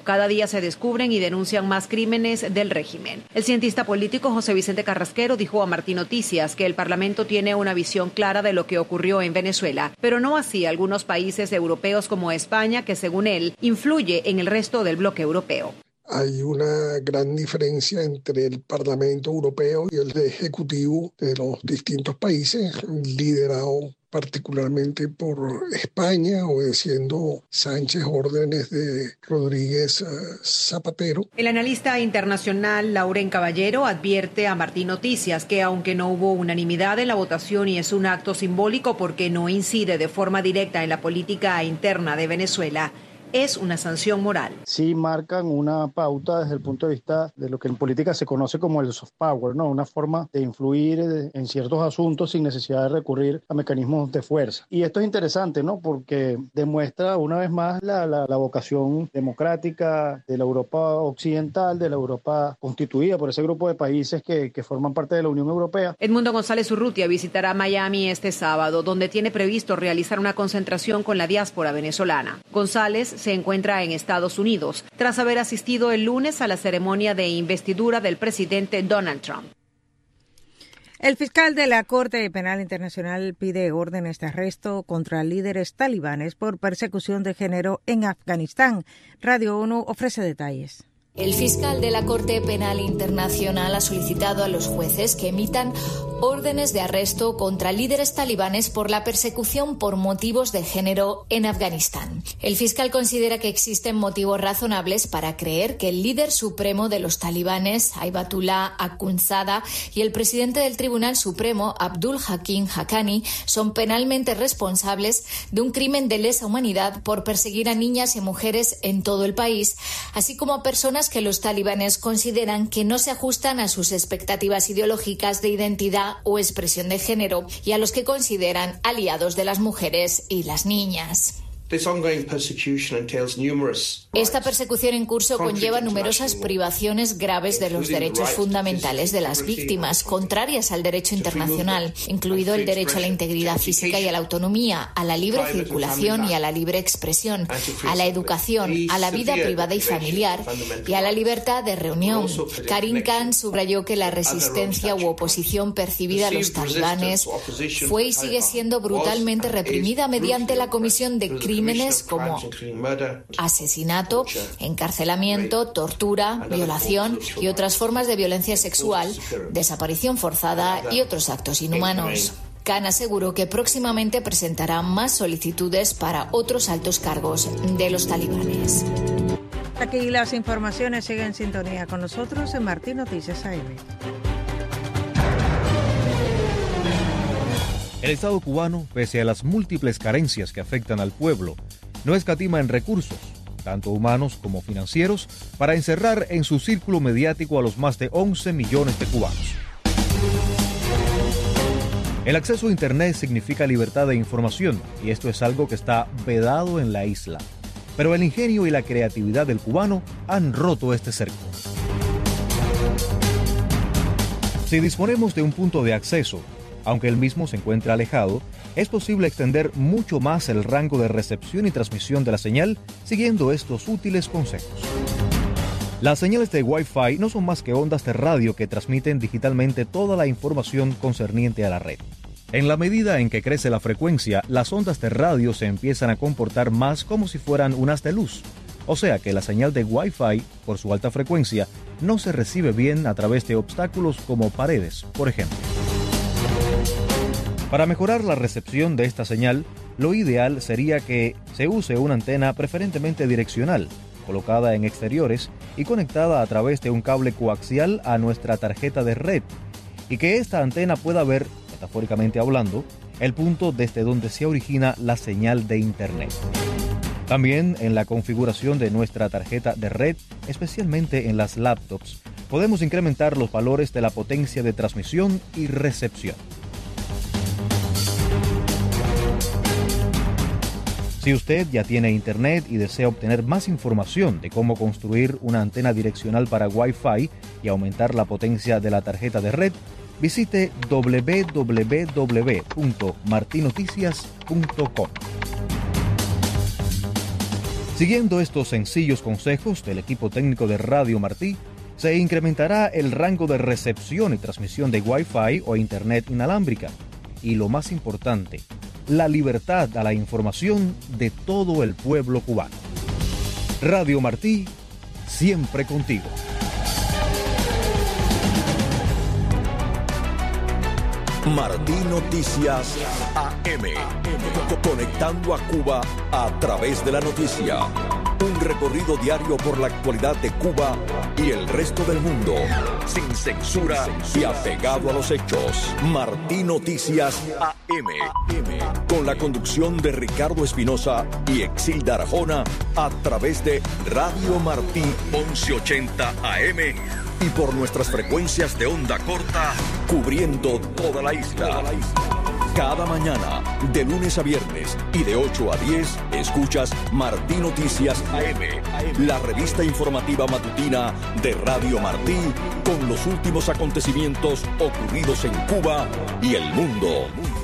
Cada día se descubren y denuncian más crímenes del régimen. El cientista político José Vicente Carrasquero dijo a Martín Noticias que el Parlamento tiene una visión clara de lo que ocurrió en Venezuela, pero no así algunos países europeos como España, que según él influye en el resto del bloque europeo. Hay una gran diferencia entre el Parlamento Europeo y el Ejecutivo de los distintos países, liderado particularmente por España, obedeciendo Sánchez órdenes de Rodríguez Zapatero. El analista internacional Lauren Caballero advierte a Martín Noticias que aunque no hubo unanimidad en la votación y es un acto simbólico porque no incide de forma directa en la política interna de Venezuela, es una sanción moral. Sí marcan una pauta desde el punto de vista de lo que en política se conoce como el soft power, ¿no? Una forma de influir en ciertos asuntos sin necesidad de recurrir a mecanismos de fuerza. Y esto es interesante, ¿no? Porque demuestra una vez más la, la, la vocación democrática de la Europa occidental, de la Europa constituida por ese grupo de países que, que forman parte de la Unión Europea. Edmundo González Urrutia visitará Miami este sábado, donde tiene previsto realizar una concentración con la diáspora venezolana. González se encuentra en Estados Unidos, tras haber asistido el lunes a la ceremonia de investidura del presidente Donald Trump. El fiscal de la Corte Penal Internacional pide órdenes de arresto contra líderes talibanes por persecución de género en Afganistán. Radio ONU ofrece detalles. El fiscal de la Corte Penal Internacional ha solicitado a los jueces que emitan órdenes de arresto contra líderes talibanes por la persecución por motivos de género en Afganistán. El fiscal considera que existen motivos razonables para creer que el líder supremo de los talibanes, Ayatollah Akhundzada, y el presidente del Tribunal Supremo, Abdul Hakim Haqqani, son penalmente responsables de un crimen de lesa humanidad por perseguir a niñas y mujeres en todo el país, así como a personas que los talibanes consideran que no se ajustan a sus expectativas ideológicas de identidad o expresión de género y a los que consideran aliados de las mujeres y las niñas. Esta persecución en curso conlleva numerosas privaciones graves de los derechos fundamentales de las víctimas, contrarias al derecho internacional, incluido el derecho a la integridad física y a la autonomía, a la libre circulación y a la libre expresión, a la educación, a la vida privada y familiar y a la libertad de reunión. Karim Khan subrayó que la resistencia u oposición percibida a los talibanes fue y sigue siendo brutalmente reprimida mediante la comisión de crímenes Crímenes como asesinato, encarcelamiento, tortura, violación y otras formas de violencia sexual, desaparición forzada y otros actos inhumanos. Khan aseguró que próximamente presentará más solicitudes para otros altos cargos de los talibanes. Aquí las informaciones, siguen en sintonía con nosotros en Martín Noticias A M. El Estado cubano, pese a las múltiples carencias que afectan al pueblo, no escatima en recursos, tanto humanos como financieros, para encerrar en su círculo mediático a los más de once millones de cubanos. El acceso a Internet significa libertad de información, y esto es algo que está vedado en la isla. Pero el ingenio y la creatividad del cubano han roto este cerco. Si disponemos de un punto de acceso, aunque el mismo se encuentra alejado, es posible extender mucho más el rango de recepción y transmisión de la señal siguiendo estos útiles consejos. Las señales de Wi-Fi no son más que ondas de radio que transmiten digitalmente toda la información concerniente a la red. En la medida en que crece la frecuencia, las ondas de radio se empiezan a comportar más como si fueran un haz de luz. O sea que la señal de Wi-Fi, por su alta frecuencia, no se recibe bien a través de obstáculos como paredes, por ejemplo. Para mejorar la recepción de esta señal, lo ideal sería que se use una antena preferentemente direccional, colocada en exteriores y conectada a través de un cable coaxial a nuestra tarjeta de red, y que esta antena pueda ver, metafóricamente hablando, el punto desde donde se origina la señal de Internet. También en la configuración de nuestra tarjeta de red, especialmente en las laptops, podemos incrementar los valores de la potencia de transmisión y recepción. Si usted ya tiene Internet y desea obtener más información de cómo construir una antena direccional para Wi-Fi y aumentar la potencia de la tarjeta de red, visite doble u doble u doble u punto martinoticias punto com. Siguiendo estos sencillos consejos del equipo técnico de Radio Martí, se incrementará el rango de recepción y transmisión de Wi-Fi o Internet inalámbrica. Y lo más importante, la libertad a la información de todo el pueblo cubano. Radio Martí, siempre contigo. Martí Noticias A M. Conectando a Cuba a través de la noticia. Un recorrido diario por la actualidad de Cuba y el resto del mundo. Sin censura y apegado a los hechos. Martí Noticias A M. Con la conducción de Ricardo Espinosa y Exilda Arjona a través de Radio Martí once ochenta A M y por nuestras frecuencias de onda corta cubriendo toda la isla. Cada mañana, de lunes a viernes y de ocho a diez, escuchas Martí Noticias A M, la revista informativa matutina de Radio Martí, con los últimos acontecimientos ocurridos en Cuba y el mundo.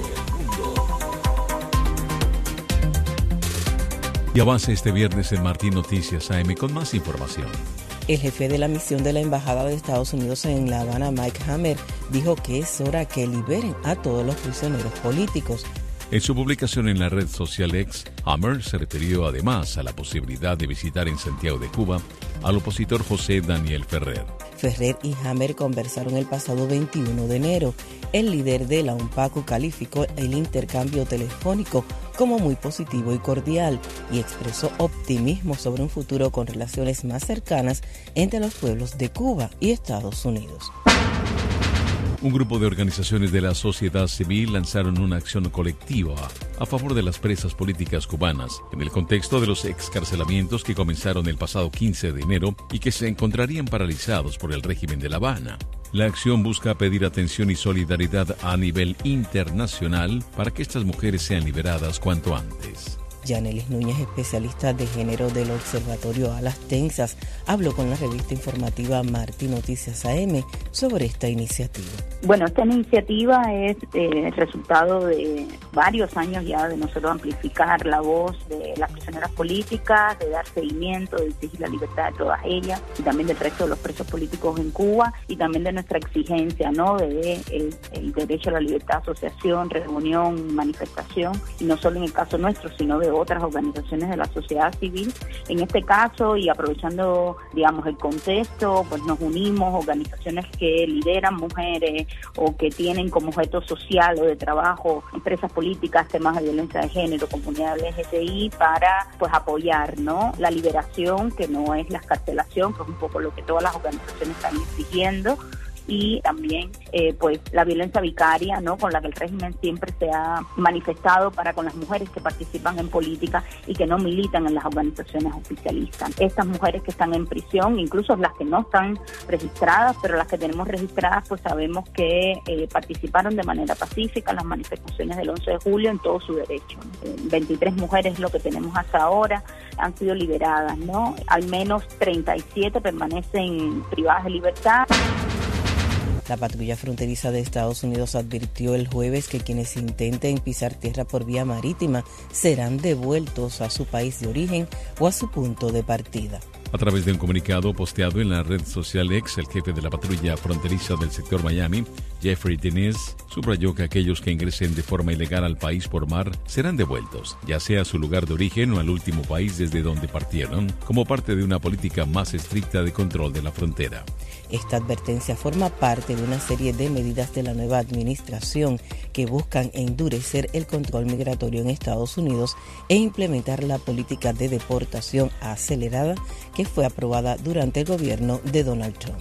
Y avanza este viernes en Martí Noticias A M con más información. El jefe de la misión de la Embajada de Estados Unidos en La Habana, Mike Hammer, dijo que es hora que liberen a todos los prisioneros políticos. En su publicación en la red social X, Hammer se refirió además a la posibilidad de visitar en Santiago de Cuba al opositor José Daniel Ferrer. Ferrer y Hammer conversaron el pasado veintiuno de enero. El líder de la UNPACU calificó el intercambio telefónico como muy positivo y cordial y expresó optimismo sobre un futuro con relaciones más cercanas entre los pueblos de Cuba y Estados Unidos. Un grupo de organizaciones de la sociedad civil lanzaron una acción colectiva a favor de las presas políticas cubanas en el contexto de los excarcelamientos que comenzaron el pasado quince de enero y que se encontrarían paralizados por el régimen de La Habana. La acción busca pedir atención y solidaridad a nivel internacional para que estas mujeres sean liberadas cuanto antes. Yanelis Núñez, especialista de género del Observatorio Alas Tensas, habló con la revista informativa Martí Noticias A M sobre esta iniciativa. Bueno, esta iniciativa es eh, el resultado de varios años ya de nosotros amplificar la voz de las prisioneras políticas, de dar seguimiento, de exigir la libertad de todas ellas y también del resto de los presos políticos en Cuba y también de nuestra exigencia, ¿no?, de el, el derecho a la libertad de asociación, reunión, manifestación, y no solo en el caso nuestro, sino de otras organizaciones de la sociedad civil. En este caso, y aprovechando, digamos, el contexto, pues nos unimos organizaciones que lideran mujeres o que tienen como objeto social o de trabajo empresas políticas, temas de violencia de género, comunidad L G T I, para pues apoyar, ¿no?, la liberación, que no es la excarcelación, que es un poco lo que todas las organizaciones están exigiendo, y también eh, pues la violencia vicaria, ¿no?, con la que el régimen siempre se ha manifestado para con las mujeres que participan en política y que no militan en las organizaciones oficialistas. Estas mujeres que están en prisión, incluso las que no están registradas, pero las que tenemos registradas, pues sabemos que eh, participaron de manera pacífica en las manifestaciones del once de julio en todo su derecho. Eh, veintitrés mujeres es lo que tenemos hasta ahora, han sido liberadas, ¿no? Al menos treinta y siete permanecen privadas de libertad. La patrulla fronteriza de Estados Unidos advirtió el jueves que quienes intenten pisar tierra por vía marítima serán devueltos a su país de origen o a su punto de partida. A través de un comunicado posteado en la red social X, el jefe de la patrulla fronteriza del sector Miami, Jeffrey Diniz, subrayó que aquellos que ingresen de forma ilegal al país por mar serán devueltos, ya sea a su lugar de origen o al último país desde donde partieron, como parte de una política más estricta de control de la frontera. Esta advertencia forma parte de una serie de medidas de la nueva administración que buscan endurecer el control migratorio en Estados Unidos e implementar la política de deportación acelerada que fue aprobada durante el gobierno de Donald Trump.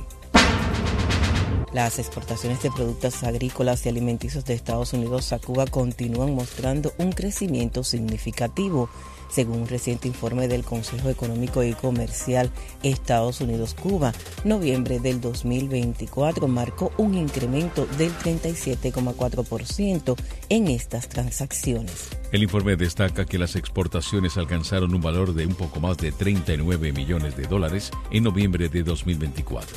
Las exportaciones de productos agrícolas y alimenticios de Estados Unidos a Cuba continúan mostrando un crecimiento significativo. Según un reciente informe del Consejo Económico y Comercial Estados Unidos-Cuba, noviembre del dos mil veinticuatro marcó un incremento del treinta y siete coma cuatro por ciento en estas transacciones. El informe destaca que las exportaciones alcanzaron un valor de un poco más de treinta y nueve millones de dólares en noviembre de dos mil veinticuatro.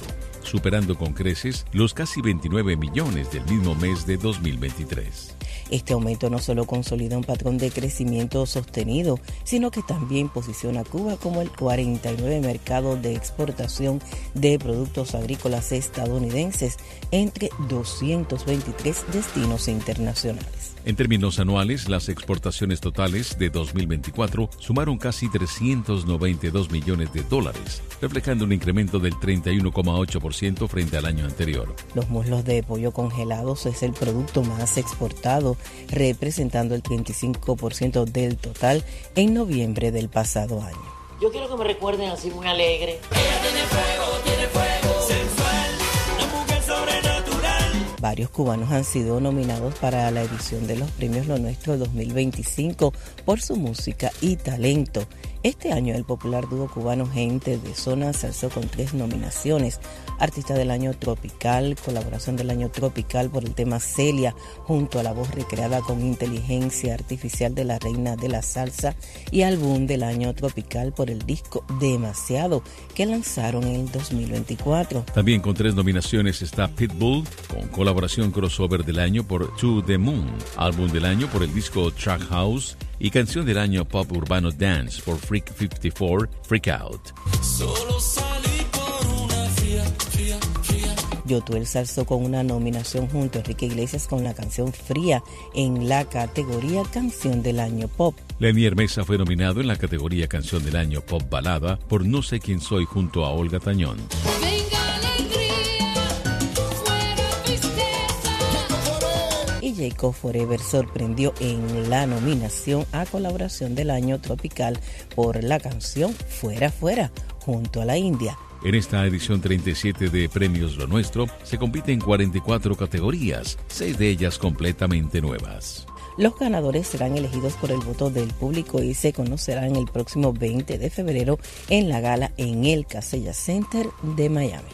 superando con creces los casi veintinueve millones del mismo mes de dos mil veintitrés. Este aumento no solo consolida un patrón de crecimiento sostenido, sino que también posiciona a Cuba como el cuarenta y nueve mercado de exportación de productos agrícolas estadounidenses entre doscientos veintitrés destinos internacionales. En términos anuales, las exportaciones totales de dos mil veinticuatro sumaron casi trescientos noventa y dos millones de dólares, reflejando un incremento del treinta y uno coma ocho por ciento frente al año anterior. Los muslos de pollo congelados es el producto más exportado, representando el treinta y cinco por ciento del total en noviembre del pasado año. Yo quiero que me recuerden así muy alegre. Ella tiene fuego, tiene fuego, sensual, una mujer sobrenatural. Varios cubanos han sido nominados para la edición de los premios Lo Nuestro dos mil veinticinco por su música y talento. Este año el popular dúo cubano Gente de Zona se alzó con tres nominaciones: Artista del Año Tropical, Colaboración del Año Tropical por el tema Celia, junto a la voz recreada con inteligencia artificial de la reina de la salsa, y Álbum del Año Tropical por el disco Demasiado, que lanzaron en el dos mil veinticuatro. También con tres nominaciones está Pitbull, con Colaboración Crossover del Año por To The Moon, Álbum del Año por el disco Track House y Canción del Año Pop Urbano Dance por Freak cincuenta y cuatro, Freak Out. Solo salí por una fría, fría, fría. Yotuel se alzó con una nominación junto a Enrique Iglesias con la canción Fría en la categoría Canción del Año Pop. Lenier Mesa fue nominado en la categoría Canción del Año Pop Balada por No sé quién soy junto a Olga Tañón. Y Jacob Forever sorprendió en la nominación a Colaboración del Año Tropical por la canción Fuera Fuera junto a la India. En esta edición treinta y siete de Premios Lo Nuestro se compite en cuarenta y cuatro categorías, seis de ellas completamente nuevas. Los ganadores serán elegidos por el voto del público y se conocerán el próximo veinte de febrero en la gala en el Casella Center de Miami.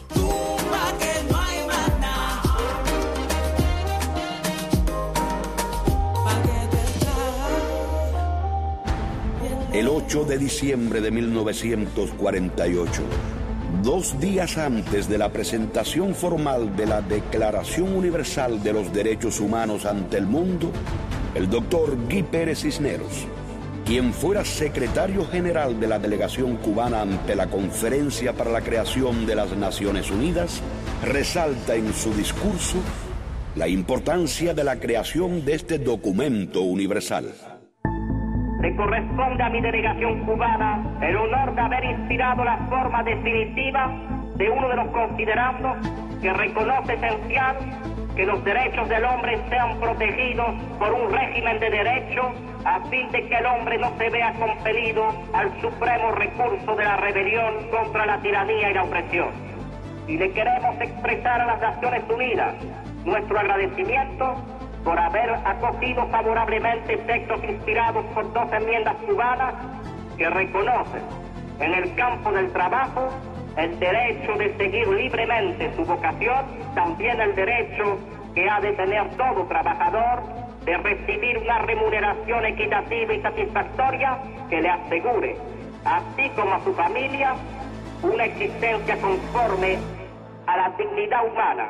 El ocho de diciembre de mil novecientos cuarenta y ocho, dos días antes de la presentación formal de la Declaración Universal de los Derechos Humanos ante el mundo, el doctor Guy Pérez Cisneros, quien fuera secretario general de la delegación cubana ante la Conferencia para la Creación de las Naciones Unidas, resalta en su discurso la importancia de la creación de este documento universal. Le corresponde a mi delegación cubana el honor de haber inspirado la forma definitiva de uno de los considerandos que reconoce esencial que los derechos del hombre sean protegidos por un régimen de derecho a fin de que el hombre no se vea compelido al supremo recurso de la rebelión contra la tiranía y la opresión. Y le queremos expresar a las Naciones Unidas nuestro agradecimiento por haber acogido favorablemente textos inspirados por dos enmiendas cubanas que reconocen en el campo del trabajo el derecho de seguir libremente su vocación, también el derecho que ha de tener todo trabajador de recibir una remuneración equitativa y satisfactoria que le asegure, así como a su familia, una existencia conforme a la dignidad humana.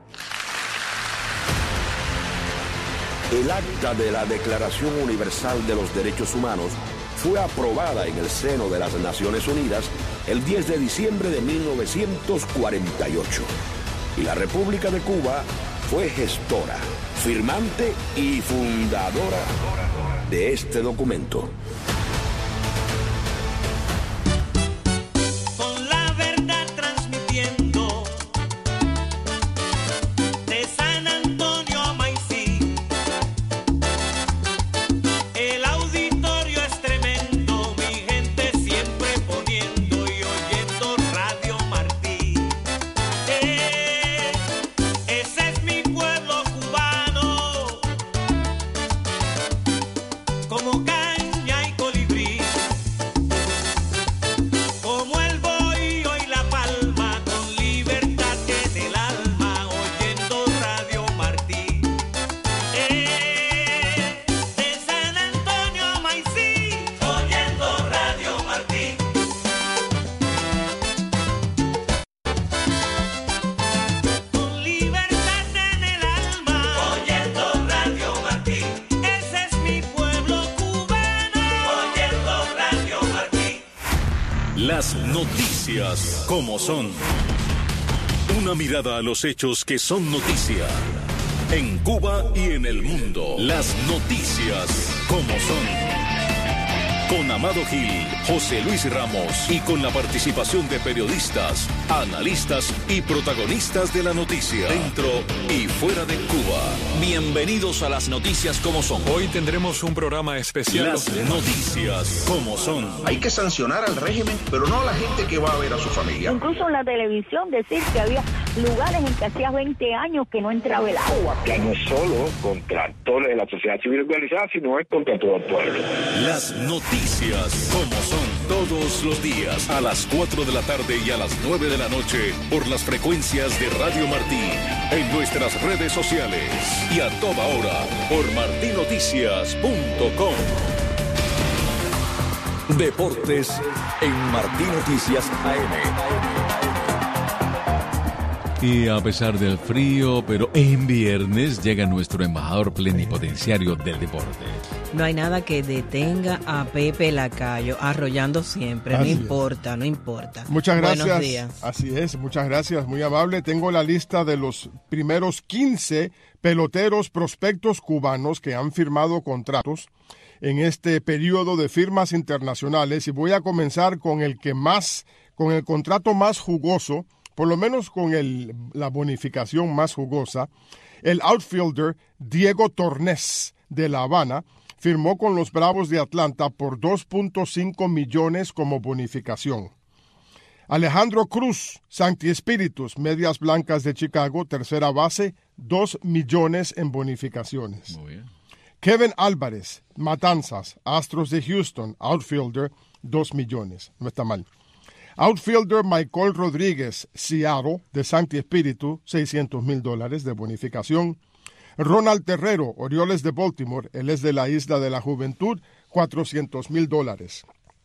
El acta de la Declaración Universal de los Derechos Humanos fue aprobada en el seno de las Naciones Unidas el diez de diciembre de mil novecientos cuarenta y ocho. Y la República de Cuba fue gestora, firmante y fundadora de este documento. Como caña y Las noticias como son. Una mirada a los hechos que son noticia. En Cuba y en el mundo. Las noticias como son. Con Amado Gil, José Luis Ramos y con la participación de periodistas, analistas y protagonistas de la noticia, dentro y fuera de Cuba. Bienvenidos a Las Noticias como son. Hoy tendremos un programa especial. Las noticias como son. Hay que sancionar al régimen, pero no a la gente que va a ver a su familia. Incluso en la televisión decir que había lugares en que hacía veinte años que no entraba el agua. Que no solo contra actores de la sociedad civil organizada, sino es contra todo el pueblo. Las noticias como son, todos los días a las cuatro de la tarde y a las nueve de la noche por las frecuencias de Radio Martí, en nuestras redes sociales y a toda hora por martí noticias punto com. Deportes en Martí Noticias A M. Y a pesar del frío, pero en viernes llega nuestro embajador plenipotenciario del deporte. No hay nada que detenga a Pepe Lacayo, arrollando siempre, Así no es. importa, no importa. Muchas gracias. Buenos días. Así es, muchas gracias, muy amable. Tengo la lista de los primeros quince peloteros prospectos cubanos que han firmado contratos en este periodo de firmas internacionales y voy a comenzar con el que más, con el contrato más jugoso, por lo menos con el, la bonificación más jugosa. El outfielder Diego Tornés de La Habana firmó con los Bravos de Atlanta por dos punto cinco millones como bonificación. Alejandro Cruz, Sancti Spiritus, Medias Blancas de Chicago, tercera base, dos millones en bonificaciones. Muy bien. Kevin Álvarez, Matanzas, Astros de Houston, outfielder, dos millones. No está mal. Outfielder Michael Rodríguez, Seattle, de Sancti Spiritus, seiscientos mil dólares de bonificación. Ronald Terrero, Orioles de Baltimore, él es de la Isla de la Juventud, cuatrocientos mil dólares.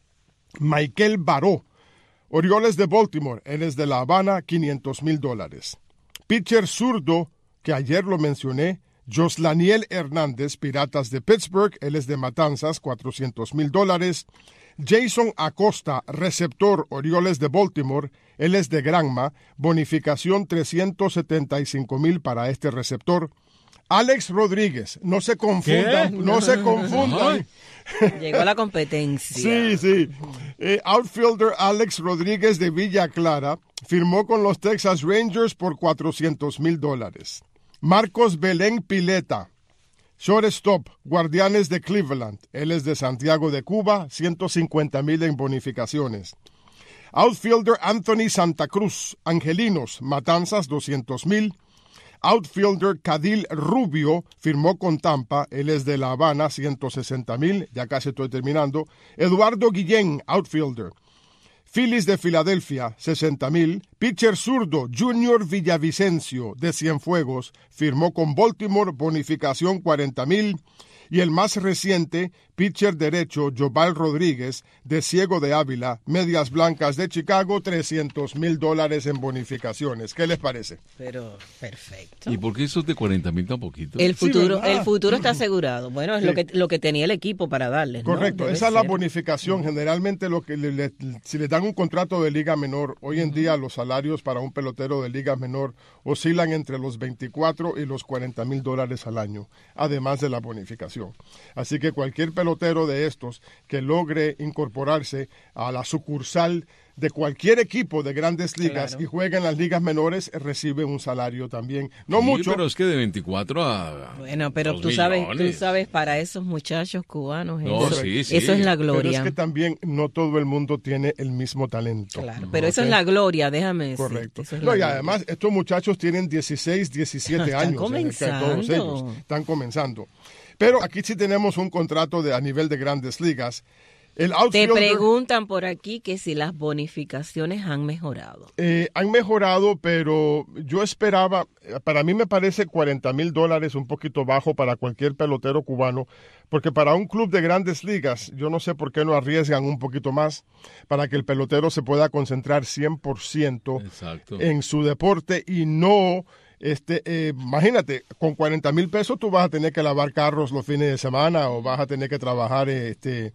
Michael Baró, Orioles de Baltimore, él es de La Habana, quinientos mil dólares. Pitcher zurdo, que ayer lo mencioné, Joslaniel Hernández, Piratas de Pittsburgh, él es de Matanzas, cuatrocientos mil dólares. Jason Acosta, receptor, Orioles de Baltimore, él es de Granma, bonificación trescientos setenta y cinco mil para este receptor. Alex Rodríguez, no se confundan, ¿Qué? no se confundan. Llegó la competencia. Sí, sí. Eh, outfielder Alex Rodríguez de Villa Clara firmó con los Texas Rangers por cuatrocientos mil dólares. Marcos Belén Pileta, shortstop, Guardianes de Cleveland, él es de Santiago de Cuba, ciento cincuenta mil en bonificaciones. Outfielder Anthony Santa Cruz, Angelinos, Matanzas, doscientos mil. Outfielder Cadil Rubio firmó con Tampa, él es de La Habana, ciento sesenta mil, ya casi estoy terminando. Eduardo Guillén, outfielder. Phillies de Filadelfia, sesenta mil. Pitcher zurdo Junior Villavicencio de Cienfuegos firmó con Baltimore, bonificación cuarenta mil. Y el más reciente, pitcher derecho Jobal Rodríguez de Ciego de Ávila, Medias Blancas de Chicago, trescientos mil dólares en bonificaciones. ¿Qué les parece? Pero perfecto. ¿Y por qué esos de cuarenta mil tan poquito? El futuro, Sí, el futuro está asegurado. Bueno, es Sí. lo que lo que tenía el equipo para darles. ¿no? Correcto, Debe esa es la ser. bonificación. Generalmente lo que le- le- si le dan un contrato de liga menor, hoy en día los salarios para un pelotero de liga menor oscilan entre los veinticuatro y los cuarenta mil dólares al año, además de la bonificación. Así que cualquier pelotero de estos que logre incorporarse a la sucursal de cualquier equipo de grandes ligas Claro. y juegue en las ligas menores recibe un salario también. No Sí, mucho. pero es que de veinticuatro a Bueno, pero dos tú sabes, tú millones. sabes, para esos muchachos cubanos, No, eso, sí, sí. eso es la Pero gloria. es que también no todo el mundo tiene el mismo talento. Claro, pero eso es la gloria, déjame decirte. Correcto. Eso es No, la y gloria. además, estos muchachos tienen dieciséis, diecisiete Están años. en el que todos comenzando. ellos están comenzando. Pero aquí sí tenemos un contrato de, a nivel de grandes ligas. El Te outfielder, preguntan por aquí que si las bonificaciones han mejorado. eh, han mejorado, pero yo esperaba, para mí me parece cuarenta mil dólares un poquito bajo para cualquier pelotero cubano, porque para un club de grandes ligas, yo no sé por qué no arriesgan un poquito más para que el pelotero se pueda concentrar cien por ciento Exacto. en su deporte y no... Este, eh, imagínate, con cuarenta mil pesos tú vas a tener que lavar carros los fines de semana o vas a tener que trabajar este,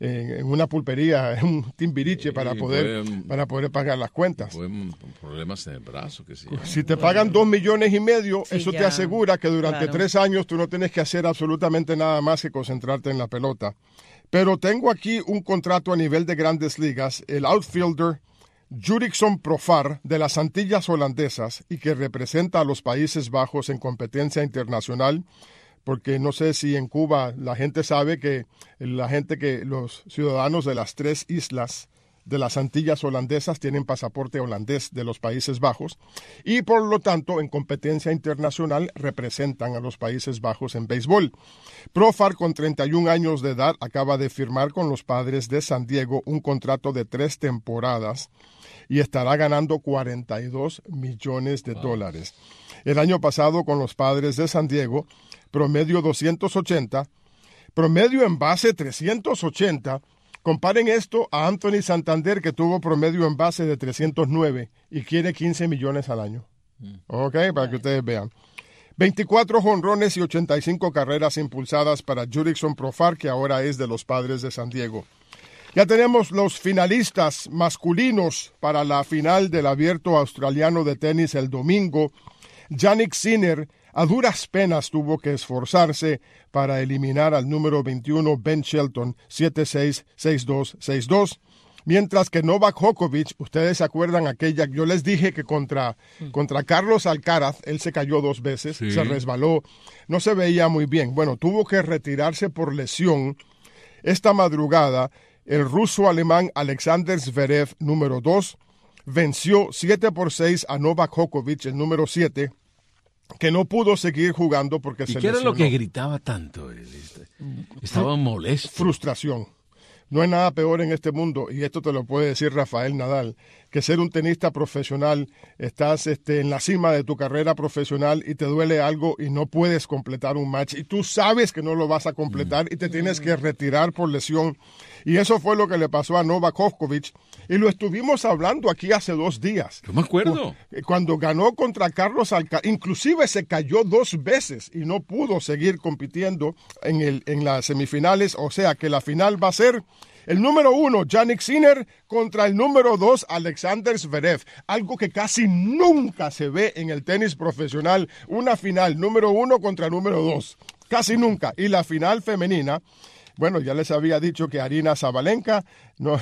en, en una pulpería, en un timbiriche para poder, fue, para poder pagar las cuentas. Fue problemas en el brazo. Que sí. Si te pagan dos millones y medio, Sí, eso ya, te asegura que durante claro. tres años tú no tienes que hacer absolutamente nada más que concentrarte en la pelota. Pero tengo aquí un contrato a nivel de Grandes Ligas, el outfielder Jurickson Profar de las Antillas Holandesas y que representa a los Países Bajos en competencia internacional, porque no sé si en Cuba la gente sabe que la gente que los ciudadanos de las tres islas de las Antillas Holandesas tienen pasaporte holandés de los Países Bajos y por lo tanto en competencia internacional representan a los Países Bajos en béisbol. Profar, con treinta y un años de edad, acaba de firmar con los Padres de San Diego un contrato de tres temporadas y estará ganando cuarenta y dos millones de dólares. El año pasado con los Padres de San Diego, promedio doscientos ochenta, promedio en base trescientos ochenta. Comparen esto a Anthony Santander, que tuvo promedio en base de trescientos nueve y quiere quince millones al año. Ok, para que ustedes vean. veinticuatro jonrones y ochenta y cinco carreras impulsadas para Jurickson Profar, que ahora es de los Padres de San Diego. Ya tenemos los finalistas masculinos para la final del Abierto Australiano de Tenis el domingo. Jannik Sinner a duras penas tuvo que esforzarse para eliminar al número veintiuno Ben Shelton siete seis, seis dos, seis dos. Mientras que Novak Djokovic, ustedes se acuerdan aquella, yo les dije que contra, contra Carlos Alcaraz, él se cayó dos veces, Sí. se resbaló, no se veía muy bien. Bueno, tuvo que retirarse por lesión. Esta madrugada, el ruso alemán Alexander Zverev, número dos, venció siete por seis a Novak Djokovic, el número siete, que no pudo seguir jugando porque ¿Y se qué era lesionó. lo que gritaba tanto él? Estaba molesto. Frustración. No hay nada peor en este mundo, y esto te lo puede decir Rafael Nadal, que ser un tenista profesional. Estás este, en la cima de tu carrera profesional y te duele algo y no puedes completar un match. Y tú sabes que no lo vas a completar y te tienes que retirar por lesión. Y eso fue lo que le pasó a Novak Djokovic. Y lo estuvimos hablando aquí hace dos días. Yo me acuerdo. Cuando ganó contra Carlos Alcaraz, inclusive se cayó dos veces y no pudo seguir compitiendo en, el, en las semifinales. O sea que la final va a ser el número uno, Jannik Sinner, contra el número dos, Alexander Zverev. Algo que casi nunca se ve en el tenis profesional. Una final, número uno contra número dos. Casi nunca. Y la final femenina, bueno, ya les había dicho que Aryna Sabalenka, no,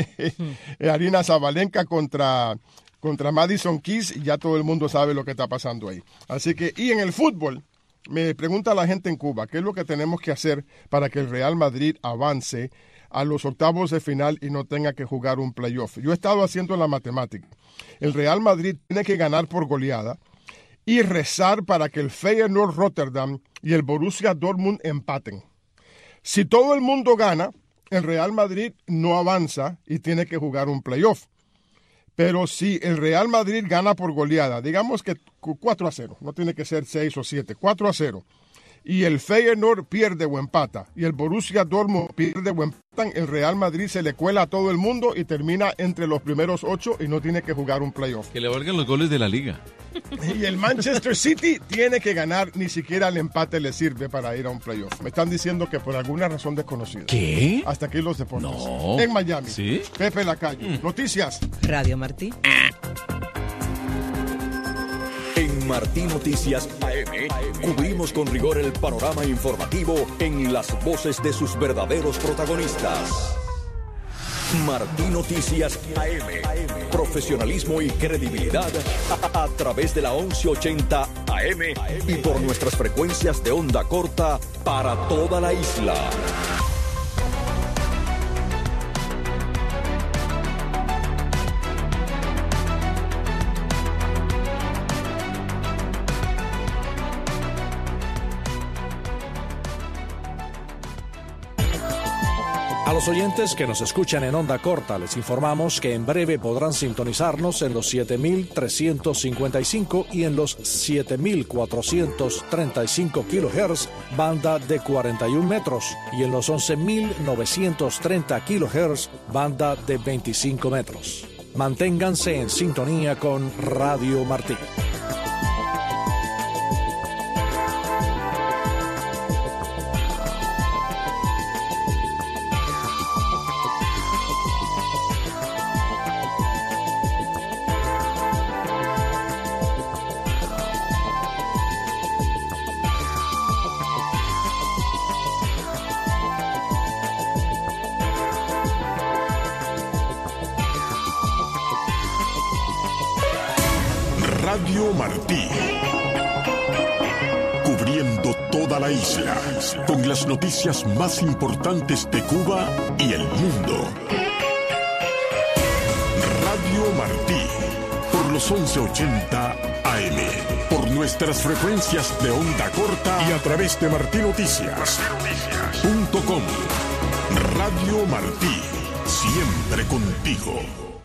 Aryna Sabalenka contra, contra Madison Keys, y ya todo el mundo sabe lo que está pasando ahí. Así que, y en el fútbol, me pregunta la gente en Cuba, ¿qué es lo que tenemos que hacer para que el Real Madrid avance a los octavos de final y no tenga que jugar un playoff? Yo he estado haciendo la matemática. El Real Madrid tiene que ganar por goleada y rezar para que el Feyenoord Rotterdam y el Borussia Dortmund empaten. Si todo el mundo gana, el Real Madrid no avanza y tiene que jugar un playoff. Pero si el Real Madrid gana por goleada, digamos que cuatro a cero, no tiene que ser seis o siete, cuatro a cero, y el Feyenoord pierde o empata, y el Borussia Dortmund pierde o empatan, el Real Madrid se le cuela a todo el mundo y termina entre los primeros ocho y no tiene que jugar un playoff. Que le valgan los goles de la liga. Y el Manchester City tiene que ganar, ni siquiera el empate le sirve para ir a un playoff. Me están diciendo que por alguna razón desconocida. ¿Qué? Hasta aquí los deportes. No. En Miami. ¿Sí? Pepe Lacalle. Mm. Noticias. Radio Martí. En Martí Noticias A M, cubrimos con rigor el panorama informativo en las voces de sus verdaderos protagonistas. Martí Noticias A M, profesionalismo y credibilidad a, a través de la once ochenta A M y por nuestras frecuencias de onda corta para toda la isla. A los oyentes que nos escuchan en onda corta les informamos que en breve podrán sintonizarnos en los siete mil trescientos cincuenta y cinco y en los siete mil cuatrocientos treinta y cinco kilohertz, banda de cuarenta y un metros, y en los once mil novecientos treinta kilohertz, banda de veinticinco metros. Manténganse en sintonía con Radio Martí. Radio Martí. Cubriendo toda la isla con las noticias más importantes de Cuba y el mundo. Radio Martí, por los once ochenta A M, por nuestras frecuencias de onda corta y a través de martí noticias punto com. Radio Martí, siempre contigo.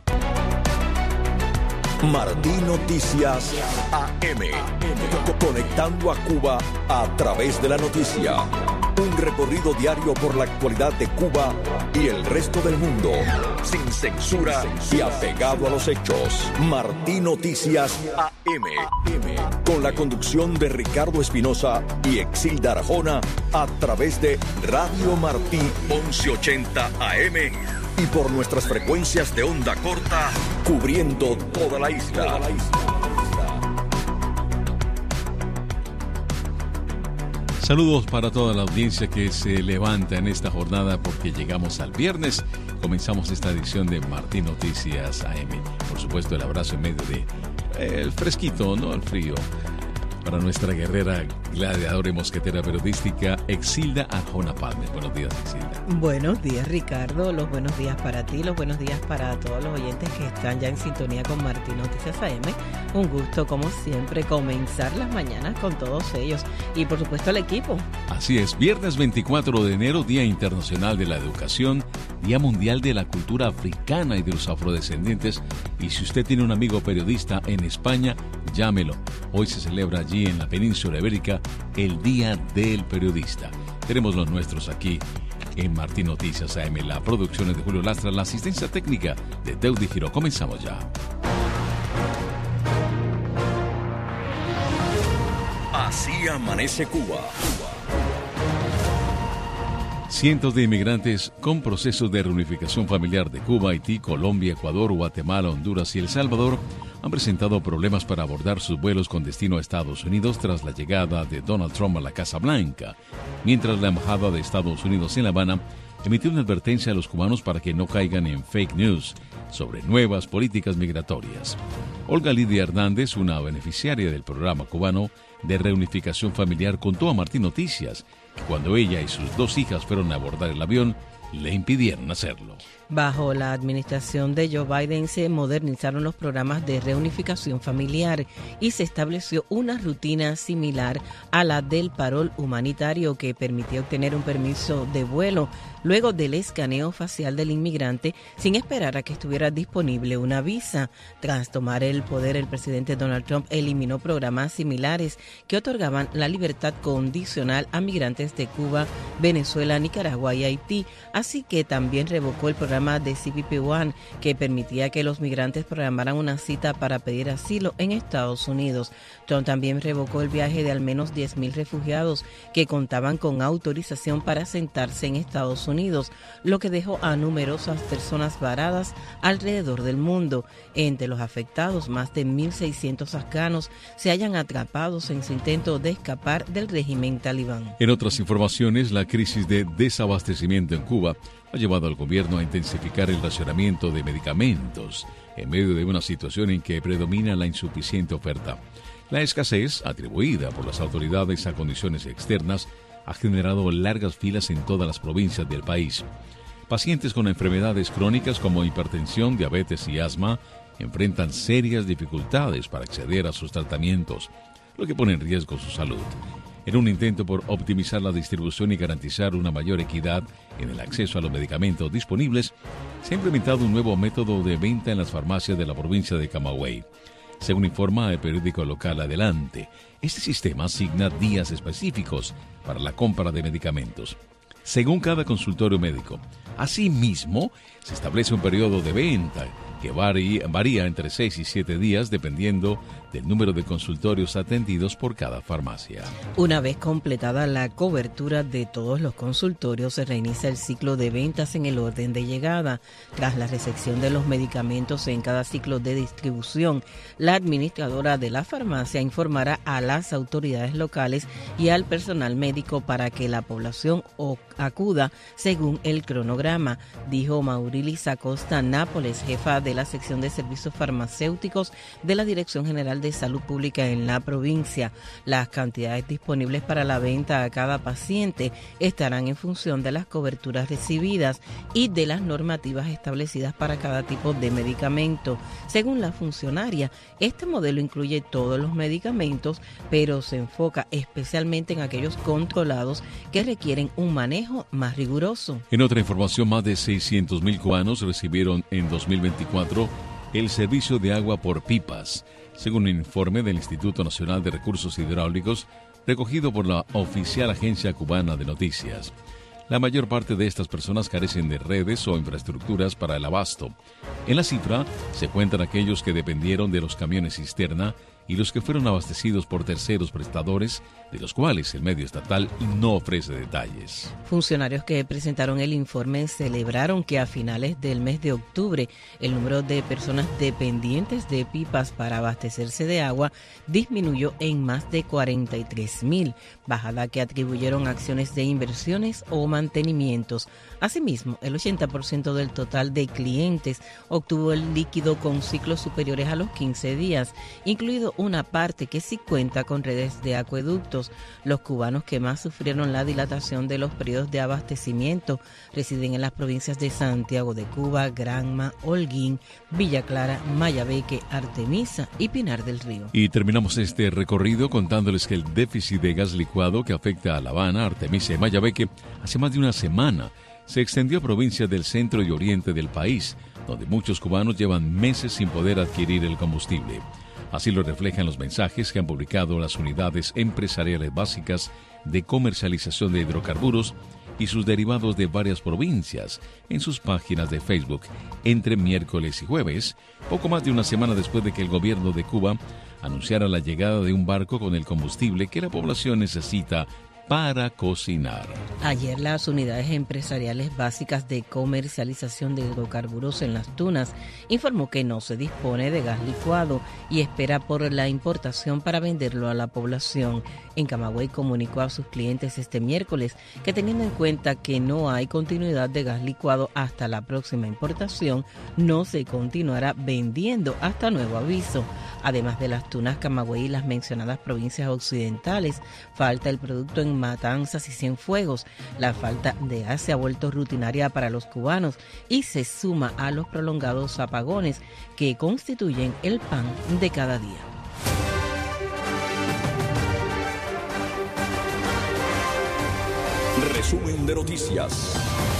Martí Noticias A M, conectando a Cuba a través de la noticia. Un recorrido diario por la actualidad de Cuba y el resto del mundo, sin censura y apegado a los hechos. Martí Noticias A M, con la conducción de Ricardo Espinosa y Exilda Arjona, a través de Radio Martí once ochenta A M y por nuestras frecuencias de onda corta, cubriendo toda la isla. Saludos para toda la audiencia que se levanta en esta jornada porque llegamos al viernes. Comenzamos esta edición de Martí Noticias A M. Por supuesto, el abrazo en medio de eh, el fresquito, no el frío. Para nuestra guerrera, gladiadora y mosquetera periodística, Exilda Arjona Palmer. Buenos días, Exilda. Buenos días, Ricardo. Los buenos días para ti, los buenos días para todos los oyentes que están ya en sintonía con Martí Noticias A M. Un gusto, como siempre, comenzar las mañanas con todos ellos y, por supuesto, el equipo. Así es, viernes veinticuatro de enero, Día Internacional de la Educación, Día Mundial de la Cultura Africana y de los Afrodescendientes. Y si usted tiene un amigo periodista en España, llámelo. Hoy se celebra allí en la península ibérica el Día del Periodista. Tenemos los nuestros aquí en Martí Noticias A M. La producción es de Julio Lastra, la asistencia técnica de Deudi Giro. Comenzamos ya. Así amanece Cuba. Cientos de inmigrantes con procesos de reunificación familiar de Cuba, Haití, Colombia, Ecuador, Guatemala, Honduras y El Salvador han presentado problemas para abordar sus vuelos con destino a Estados Unidos tras la llegada de Donald Trump a la Casa Blanca, mientras la Embajada de Estados Unidos en La Habana emitió una advertencia a los cubanos para que no caigan en fake news sobre nuevas políticas migratorias. Olga Lidia Hernández, una beneficiaria del programa cubano de reunificación familiar, contó a Martí Noticias que cuando ella y sus dos hijas fueron a abordar el avión, le impidieron hacerlo. Bajo la administración de Joe Biden se modernizaron los programas de reunificación familiar y se estableció una rutina similar a la del parol humanitario que permitía obtener un permiso de vuelo luego del escaneo facial del inmigrante sin esperar a que estuviera disponible una visa. Tras tomar el poder, el presidente Donald Trump eliminó programas similares que otorgaban la libertad condicional a migrantes de Cuba, Venezuela, Nicaragua y Haití, así que también revocó el programa de C B P One que permitía que los migrantes programaran una cita para pedir asilo en Estados Unidos. Trump también revocó el viaje de al menos diez mil refugiados que contaban con autorización para sentarse en Estados Unidos, lo que dejó a numerosas personas varadas alrededor del mundo. Entre los afectados, más de mil seiscientos afganos se hallan atrapados en su intento de escapar del régimen talibán. En otras informaciones, la crisis de desabastecimiento en Cuba ha llevado al gobierno a intensificar el racionamiento de medicamentos en medio de una situación en que predomina la insuficiente oferta. La escasez, atribuida por las autoridades a condiciones externas, ha generado largas filas en todas las provincias del país. Pacientes con enfermedades crónicas como hipertensión, diabetes y asma enfrentan serias dificultades para acceder a sus tratamientos, lo que pone en riesgo su salud. En un intento por optimizar la distribución y garantizar una mayor equidad en el acceso a los medicamentos disponibles, se ha implementado un nuevo método de venta en las farmacias de la provincia de Camagüey. Según informa el periódico local Adelante, este sistema asigna días específicos para la compra de medicamentos, según cada consultorio médico. Asimismo, se establece un periodo de venta que varía, varía entre seis y siete días dependiendo del número de consultorios atendidos por cada farmacia. Una vez completada la cobertura de todos los consultorios, se reinicia el ciclo de ventas en el orden de llegada. Tras la recepción de los medicamentos en cada ciclo de distribución, la administradora de la farmacia informará a las autoridades locales y al personal médico para que la población acuda según el cronograma, dijo Maurilis Acosta Nápoles, jefa de la sección de servicios farmacéuticos de la Dirección General Nacional de Salud Pública en la provincia. Las cantidades disponibles para la venta a cada paciente estarán en función de las coberturas recibidas y de las normativas establecidas para cada tipo de medicamento. Según la funcionaria, este modelo incluye todos los medicamentos, pero se enfoca especialmente en aquellos controlados que requieren un manejo más riguroso. En otra información, más de seiscientos mil cubanos recibieron en dos mil veinticuatro el servicio de agua por pipas, según un informe del Instituto Nacional de Recursos Hidráulicos recogido por la oficial Agencia Cubana de Noticias. La mayor parte de estas personas carecen de redes o infraestructuras para el abasto. En la cifra se cuentan aquellos que dependieron de los camiones cisterna y los que fueron abastecidos por terceros prestadores, de los cuales el medio estatal no ofrece detalles. Funcionarios que presentaron el informe celebraron que a finales del mes de octubre el número de personas dependientes de pipas para abastecerse de agua disminuyó en más de cuarenta y tres mil, bajada que atribuyeron a acciones de inversiones o mantenimientos. Asimismo, el ochenta por ciento del total de clientes obtuvo el líquido con ciclos superiores a los quince días, incluido una parte que sí cuenta con redes de acueductos. Los cubanos que más sufrieron la dilatación de los periodos de abastecimiento residen en las provincias de Santiago de Cuba, Granma, Holguín, Villa Clara, Mayabeque, Artemisa y Pinar del Río. Y terminamos este recorrido contándoles que el déficit de gas licuado que afecta a La Habana, Artemisa y Mayabeque hace más de una semana se extendió a provincias del centro y oriente del país, donde muchos cubanos llevan meses sin poder adquirir el combustible. Así lo reflejan los mensajes que han publicado las unidades empresariales básicas de comercialización de hidrocarburos y sus derivados de varias provincias en sus páginas de Facebook entre miércoles y jueves, poco más de una semana después de que el gobierno de Cuba anunciara la llegada de un barco con el combustible que la población necesita para cocinar. Ayer las unidades empresariales básicas de comercialización de hidrocarburos en Las Tunas informó que no se dispone de gas licuado y espera por la importación para venderlo a la población. En Camagüey comunicó a sus clientes este miércoles que, teniendo en cuenta que no hay continuidad de gas licuado hasta la próxima importación, no se continuará vendiendo hasta nuevo aviso. Además de Las Tunas, Camagüey y las mencionadas provincias occidentales, falta el producto en Matanzas y Cienfuegos. La falta de gas se ha vuelto rutinaria para los cubanos y se suma a los prolongados apagones que constituyen el pan de cada día. Resumen de noticias.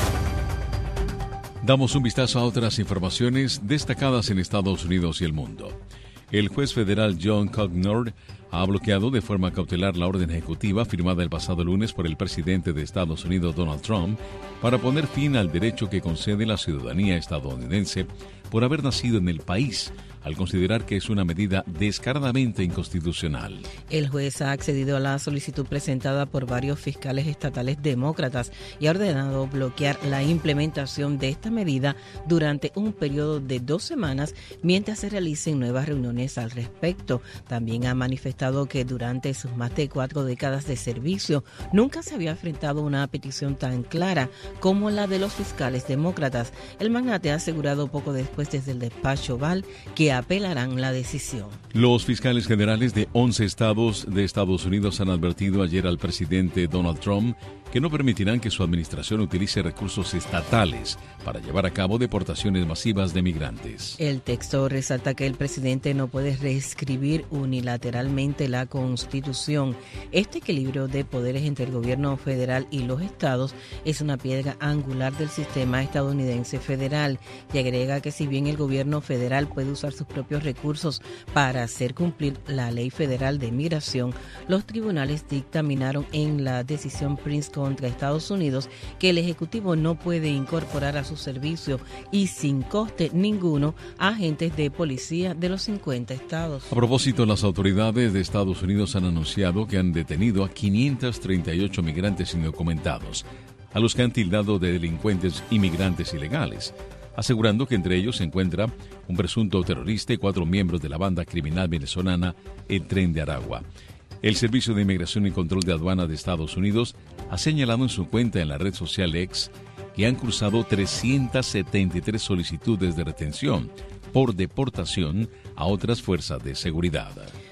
Damos un vistazo a otras informaciones destacadas en Estados Unidos y el mundo. El juez federal John Cogner ha bloqueado de forma cautelar la orden ejecutiva firmada el pasado lunes por el presidente de Estados Unidos, Donald Trump, para poner fin al derecho que concede la ciudadanía estadounidense por haber nacido en el país, al considerar que es una medida descaradamente inconstitucional. El juez ha accedido a la solicitud presentada por varios fiscales estatales demócratas y ha ordenado bloquear la implementación de esta medida durante un periodo de dos semanas mientras se realicen nuevas reuniones al respecto. También ha manifestado que durante sus más de cuatro décadas de servicio nunca se había enfrentado una petición tan clara como la de los fiscales demócratas. El magnate ha asegurado poco después desde el despacho Oval que apelarán la decisión. Los fiscales generales de once estados de Estados Unidos han advertido ayer al presidente Donald Trump que no permitirán que su administración utilice recursos estatales para llevar a cabo deportaciones masivas de migrantes. El texto resalta que el presidente no puede reescribir unilateralmente la Constitución. Este equilibrio de poderes entre el gobierno federal y los estados es una piedra angular del sistema estadounidense federal, y agrega que si bien el gobierno federal puede usar sus propios recursos para hacer cumplir la ley federal de migración, los tribunales dictaminaron en la decisión Prince contra Estados Unidos que el Ejecutivo no puede incorporar a su servicio y sin coste ninguno a agentes de policía de los cincuenta estados. A propósito, las autoridades de Estados Unidos han anunciado que han detenido a quinientos treinta y ocho migrantes indocumentados, a los que han tildado de delincuentes inmigrantes ilegales, asegurando que entre ellos se encuentra un presunto terrorista y cuatro miembros de la banda criminal venezolana El Tren de Aragua. El Servicio de Inmigración y Control de Aduana de Estados Unidos ha señalado en su cuenta en la red social X que han cruzado trescientas setenta y tres solicitudes de retención por deportación a otras fuerzas de seguridad.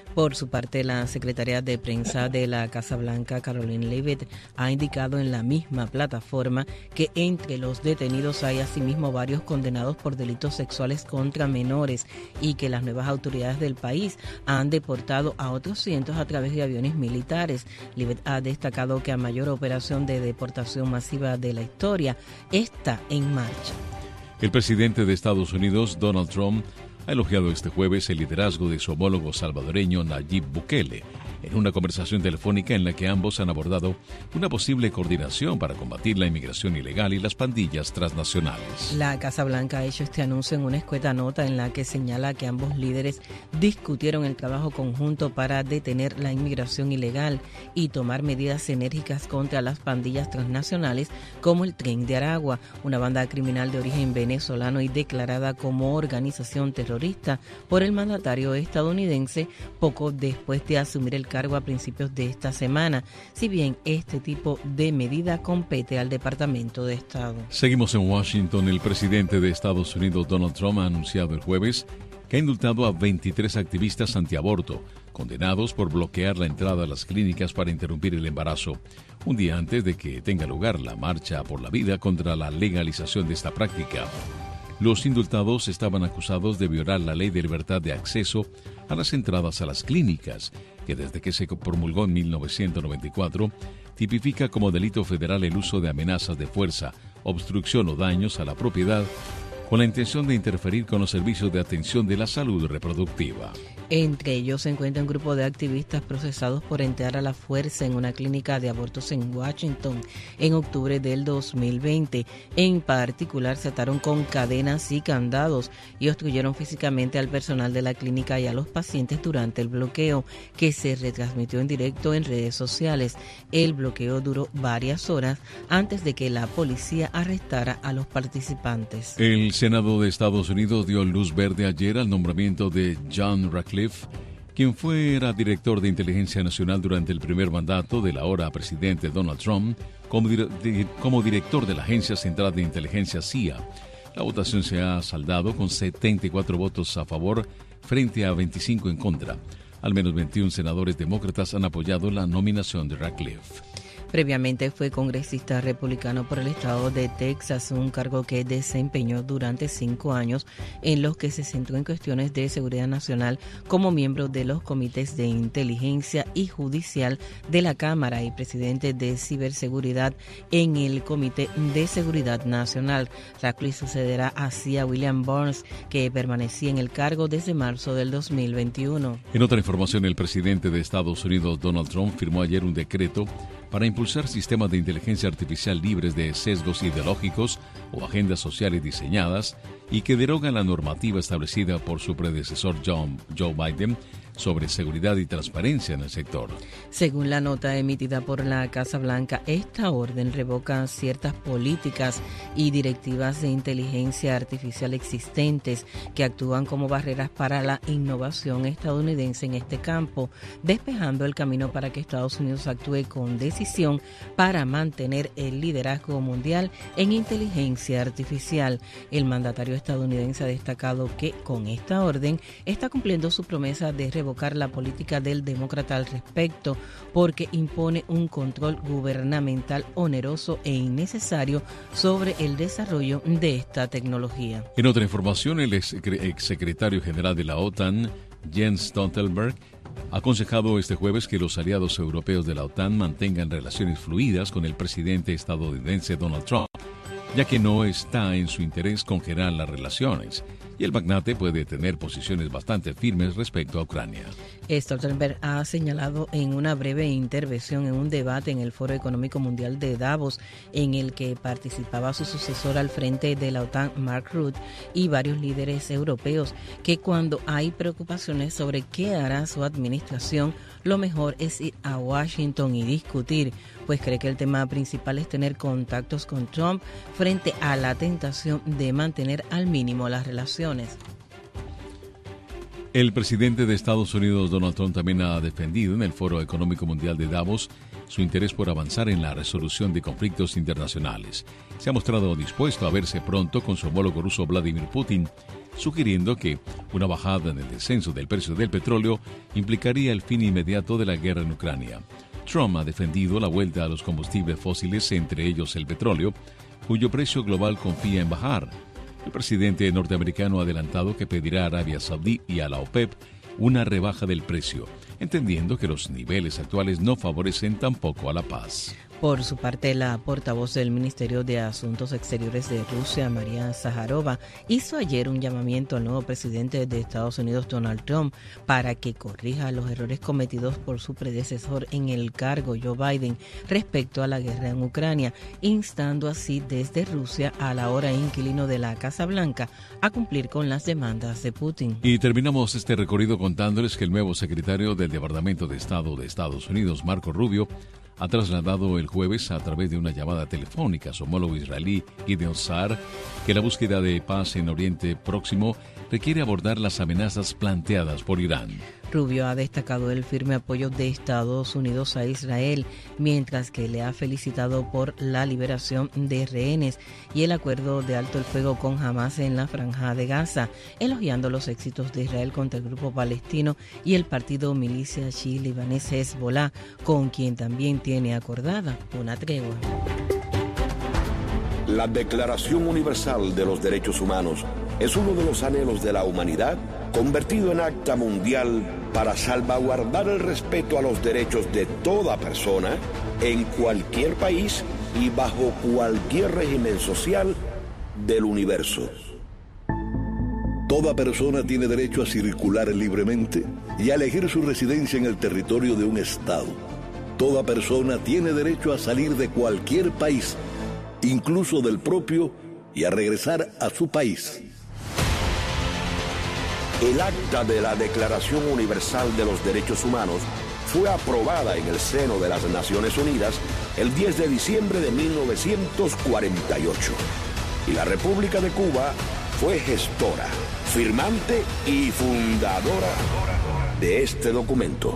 Por su parte, la secretaria de prensa de la Casa Blanca, Karoline Leavitt, ha indicado en la misma plataforma que entre los detenidos hay asimismo varios condenados por delitos sexuales contra menores y que las nuevas autoridades del país han deportado a otros cientos a través de aviones militares. Leavitt ha destacado que la mayor operación de deportación masiva de la historia está en marcha. El presidente de Estados Unidos, Donald Trump, ha elogiado este jueves el liderazgo de su homólogo salvadoreño Nayib Bukele en una conversación telefónica en la que ambos han abordado una posible coordinación para combatir la inmigración ilegal y las pandillas transnacionales. La Casa Blanca ha hecho este anuncio en una escueta nota en la que señala que ambos líderes discutieron el trabajo conjunto para detener la inmigración ilegal y tomar medidas enérgicas contra las pandillas transnacionales como el Tren de Aragua, una banda criminal de origen venezolano y declarada como organización terrorista por el mandatario estadounidense poco después de asumir el cargo a principios de esta semana, si bien este tipo de medida compete al Departamento de Estado. Seguimos en Washington. El presidente de Estados Unidos, Donald Trump, ha anunciado el jueves que ha indultado a veintitrés activistas antiaborto, condenados por bloquear la entrada a las clínicas para interrumpir el embarazo, un día antes de que tenga lugar la marcha por la vida contra la legalización de esta práctica. Los indultados estaban acusados de violar la ley de libertad de acceso a las entradas a las clínicas, que desde que se promulgó en mil novecientos noventa y cuatro, tipifica como delito federal el uso de amenazas de fuerza, obstrucción o daños a la propiedad, con la intención de interferir con los servicios de atención de la salud reproductiva. Entre ellos se encuentra un grupo de activistas procesados por entrar a la fuerza en una clínica de abortos en Washington en octubre del dos mil veinte. En particular, se ataron con cadenas y candados y obstruyeron físicamente al personal de la clínica y a los pacientes durante el bloqueo, que se retransmitió en directo en redes sociales. El bloqueo duró varias horas antes de que la policía arrestara a los participantes. El Senado de Estados Unidos dio luz verde ayer al nombramiento de John Ratcliffe, quien fuera director de Inteligencia Nacional durante el primer mandato del ahora presidente Donald Trump, como, dire- como director de la Agencia Central de Inteligencia C I A. La votación se ha saldado con setenta y cuatro votos a favor frente a veinticinco en contra. Al menos veintiún senadores demócratas han apoyado la nominación de Ratcliffe. Previamente fue congresista republicano por el estado de Texas, un cargo que desempeñó durante cinco años en los que se centró en cuestiones de seguridad nacional como miembro de los comités de inteligencia y judicial de la Cámara y presidente de ciberseguridad en el Comité de Seguridad Nacional. Ratcliffe sucederá así a William Burns, que permanecía en el cargo desde marzo del dos mil veintiuno. En otra información, el presidente de Estados Unidos, Donald Trump, firmó ayer un decreto para impulsar sistemas de inteligencia artificial libres de sesgos ideológicos o agendas sociales diseñadas y que derogan la normativa establecida por su predecesor John, Joe Biden sobre seguridad y transparencia en el sector. Según la nota emitida por la Casa Blanca, esta orden revoca ciertas políticas y directivas de inteligencia artificial existentes que actúan como barreras para la innovación estadounidense en este campo, despejando el camino para que Estados Unidos actúe con decisión para mantener el liderazgo mundial en inteligencia artificial. El mandatario estadounidense ha destacado que con esta orden está cumpliendo su promesa de revocar la política del demócrata al respecto, porque impone un control gubernamental oneroso e innecesario sobre el desarrollo de esta tecnología. En otra información, el exsecretario general de la OTAN, Jens Stoltenberg, ha aconsejado este jueves que los aliados europeos de la OTAN mantengan relaciones fluidas con el presidente estadounidense Donald Trump, ya que no está en su interés congelar las relaciones, y el magnate puede tener posiciones bastante firmes respecto a Ucrania. Stoltenberg ha señalado en una breve intervención en un debate en el Foro Económico Mundial de Davos, en el que participaba su sucesor al frente de la OTAN, Mark Rutte, y varios líderes europeos, que cuando hay preocupaciones sobre qué hará su administración, lo mejor es ir a Washington y discutir, pues cree que el tema principal es tener contactos con Trump frente a la tentación de mantener al mínimo las relaciones. El presidente de Estados Unidos, Donald Trump, también ha defendido en el Foro Económico Mundial de Davos su interés por avanzar en la resolución de conflictos internacionales. Se ha mostrado dispuesto a verse pronto con su homólogo ruso Vladimir Putin, sugiriendo que una bajada en el descenso del precio del petróleo implicaría el fin inmediato de la guerra en Ucrania. Trump ha defendido la vuelta a los combustibles fósiles, entre ellos el petróleo, cuyo precio global confía en bajar. El presidente norteamericano ha adelantado que pedirá a Arabia Saudí y a la OPEP una rebaja del precio, entendiendo que los niveles actuales no favorecen tampoco a la paz. Por su parte, la portavoz del Ministerio de Asuntos Exteriores de Rusia, María Zaharova, hizo ayer un llamamiento al nuevo presidente de Estados Unidos, Donald Trump, para que corrija los errores cometidos por su predecesor en el cargo, Joe Biden, respecto a la guerra en Ucrania, instando así desde Rusia al ahora inquilino de la Casa Blanca a cumplir con las demandas de Putin. Y terminamos este recorrido contándoles que el nuevo secretario del Departamento de Estado de Estados Unidos, Marco Rubio, ha trasladado el jueves a través de una llamada telefónica a su homólogo israelí Gideon Saar que la búsqueda de paz en Oriente Próximo requiere abordar las amenazas planteadas por Irán. Rubio ha destacado el firme apoyo de Estados Unidos a Israel, mientras que le ha felicitado por la liberación de rehenes y el acuerdo de alto el fuego con Hamas en la Franja de Gaza, elogiando los éxitos de Israel contra el grupo palestino y el partido milicia chií libanés Hezbollah, con quien también tiene acordada una tregua. La Declaración Universal de los Derechos Humanos es uno de los anhelos de la humanidad convertido en acta mundial para salvaguardar el respeto a los derechos de toda persona en cualquier país y bajo cualquier régimen social del universo. Toda persona tiene derecho a circular libremente y a elegir su residencia en el territorio de un estado. Toda persona tiene derecho a salir de cualquier país, incluso del propio, y a regresar a su país. El acta de la Declaración Universal de los Derechos Humanos fue aprobada en el seno de las Naciones Unidas el diez de diciembre de mil novecientos cuarenta y ocho. Y la República de Cuba fue gestora, firmante y fundadora de este documento.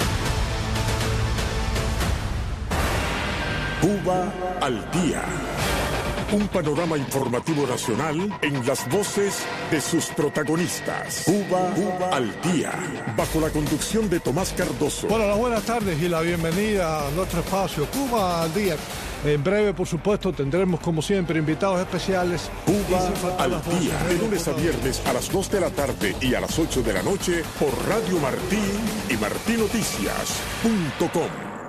Cuba al día. Un panorama informativo nacional en las voces de sus protagonistas. Cuba, Cuba al día. Bajo la conducción de Tomás Cardoso. Bueno, las buenas tardes y la bienvenida a nuestro espacio Cuba al día. En breve, por supuesto, tendremos como siempre invitados especiales. Cuba al día. De lunes a viernes a las dos de la tarde y a las ocho de la noche por Radio Martí y martí noticias punto com.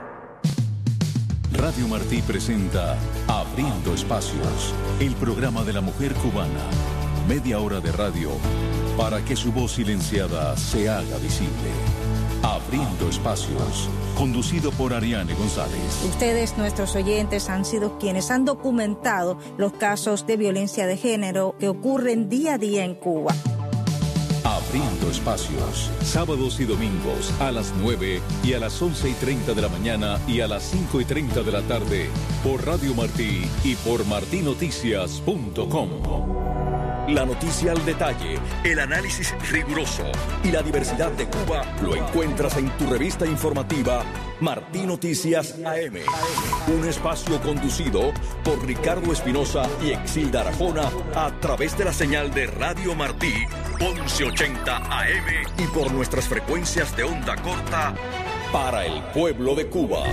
Radio Martí presenta Abriendo Espacios, el programa de la mujer cubana. Media hora de radio para que su voz silenciada se haga visible. Abriendo Espacios, conducido por Ariane González. Ustedes, nuestros oyentes, han sido quienes han documentado los casos de violencia de género que ocurren día a día en Cuba. Abriendo Espacios, sábados y domingos a las nueve y a las once y treinta de la mañana y a las cinco y treinta de la tarde por Radio Martí y por martí noticias punto com. La noticia al detalle, el análisis riguroso y la diversidad de Cuba lo encuentras en tu revista informativa Martí Noticias A M. Un espacio conducido por Ricardo Espinosa y Exilda Arajona a través de la señal de Radio Martí once ochenta A M y por nuestras frecuencias de onda corta para el pueblo de Cuba.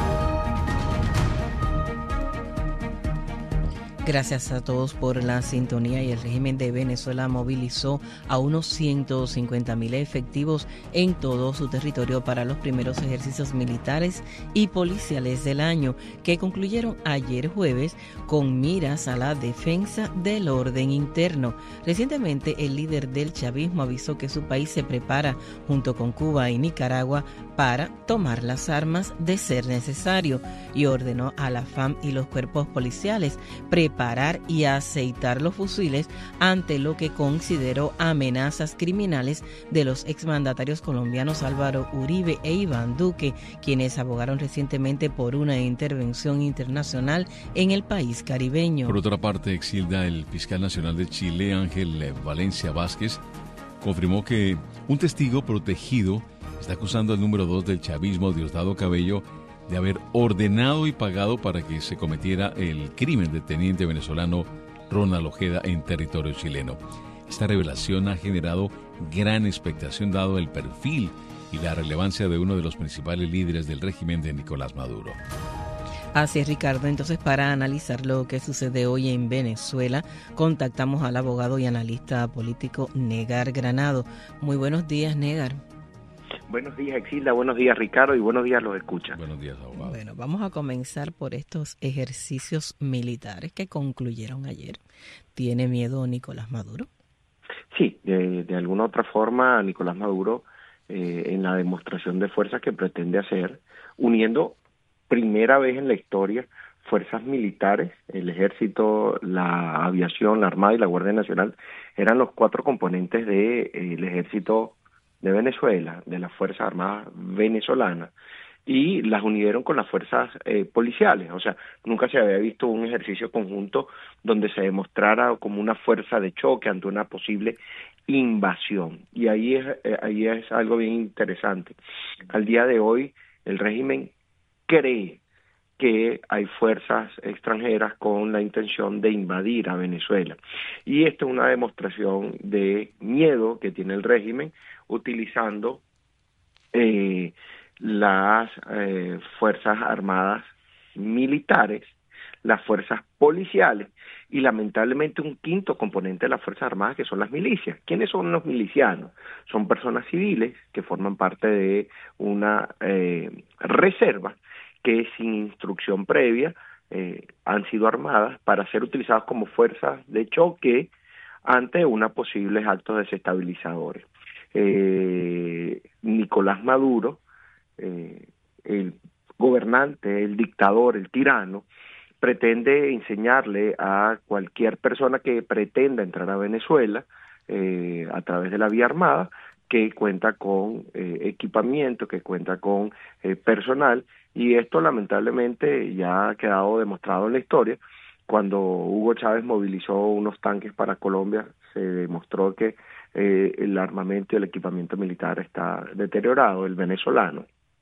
Gracias a todos por la sintonía. Y el régimen de Venezuela movilizó a unos ciento cincuenta mil efectivos en todo su territorio para los primeros ejercicios militares y policiales del año, que concluyeron ayer jueves con miras a la defensa del orden interno. Recientemente, el líder del chavismo avisó que su país se prepara, junto con Cuba y Nicaragua, para tomar las armas de ser necesario, y ordenó a la F A M y los cuerpos policiales preparar parar y aceitar los fusiles ante lo que consideró amenazas criminales de los exmandatarios colombianos Álvaro Uribe e Iván Duque, quienes abogaron recientemente por una intervención internacional en el país caribeño. Por otra parte, Exilda, el fiscal nacional de Chile, Ángel Valencia Vázquez, confirmó que Un testigo protegido está acusando al número dos del chavismo, Diosdado Cabello, de haber ordenado y pagado para que se cometiera el crimen del teniente venezolano Ronald Ojeda en territorio chileno. Esta revelación ha generado gran expectación dado el perfil y la relevancia de uno de los principales líderes del régimen de Nicolás Maduro. Así es, Ricardo. Entonces, para analizar lo que sucede hoy en Venezuela, contactamos al abogado y analista político Negar Granado. Muy buenos días, Negar. Buenos días, Exilda. Buenos días, Ricardo. Y buenos días, los escuchan. Buenos días, abogado. Bueno, vamos a comenzar por estos ejercicios militares que concluyeron ayer. ¿Tiene miedo Nicolás Maduro? Sí, de, de alguna otra forma, Nicolás Maduro, eh, en la demostración de fuerza que pretende hacer, uniendo primera vez en la historia fuerzas militares, el ejército, la aviación, la armada y la Guardia Nacional, eran los cuatro componentes del de, eh, ejército de Venezuela, de las Fuerzas Armadas venezolanas, y las unieron con las fuerzas eh, policiales. O sea, nunca se había visto un ejercicio conjunto donde se demostrara como una fuerza de choque ante una posible invasión. Y ahí es, eh, ahí es algo bien interesante. Al día de hoy, el régimen cree que hay fuerzas extranjeras con la intención de invadir a Venezuela. Y esto es una demostración de miedo que tiene el régimen utilizando eh, las eh, fuerzas armadas militares, las fuerzas policiales y lamentablemente un quinto componente de las fuerzas armadas, que son las milicias. ¿Quiénes son los milicianos? Son personas civiles que forman parte de una eh, reserva que sin instrucción previa eh, han sido armadas para ser utilizadas como fuerzas de choque ante unos posibles actos desestabilizadores. Eh, Nicolás Maduro, eh, el gobernante, el dictador, el tirano, pretende enseñarle a cualquier persona que pretenda entrar a Venezuela eh, a través de la vía armada, que cuenta con eh, equipamiento, que cuenta con eh, personal, y esto lamentablemente ya ha quedado demostrado en la historia. Cuando Hugo Chávez movilizó unos tanques para Colombia, se demostró que eh, el armamento y el equipamiento militar está deteriorado, el venezolano,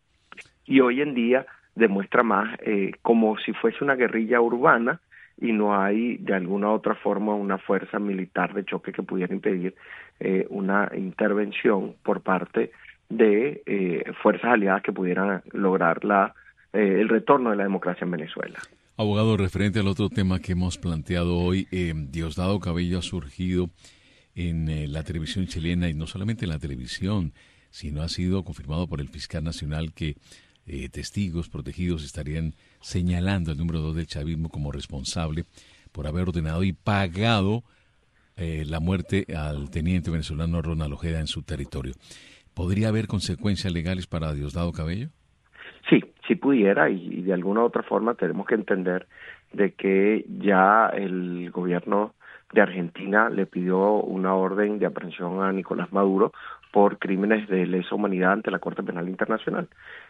y hoy en día demuestra más eh, como si fuese una guerrilla urbana y no hay de alguna otra forma una fuerza militar de choque que pudiera impedir eh, una intervención por parte de eh, fuerzas aliadas que pudieran lograr la eh, el retorno de la democracia en Venezuela. Abogado, referente al otro tema que hemos planteado hoy, eh, Diosdado Cabello ha surgido en eh, la televisión chilena, y no solamente en la televisión, sino ha sido confirmado por el fiscal nacional que eh, testigos protegidos estarían señalando al número dos del chavismo como responsable por haber ordenado y pagado eh, la muerte al teniente venezolano Ronald Ojeda en su territorio. ¿Podría haber consecuencias legales para Diosdado Cabello? Sí, sí pudiera, y de alguna u otra forma tenemos que entender de que ya el gobierno de Argentina le pidió una orden de aprehensión a Nicolás Maduro por crímenes de lesa humanidad ante la Corte Penal Internacional.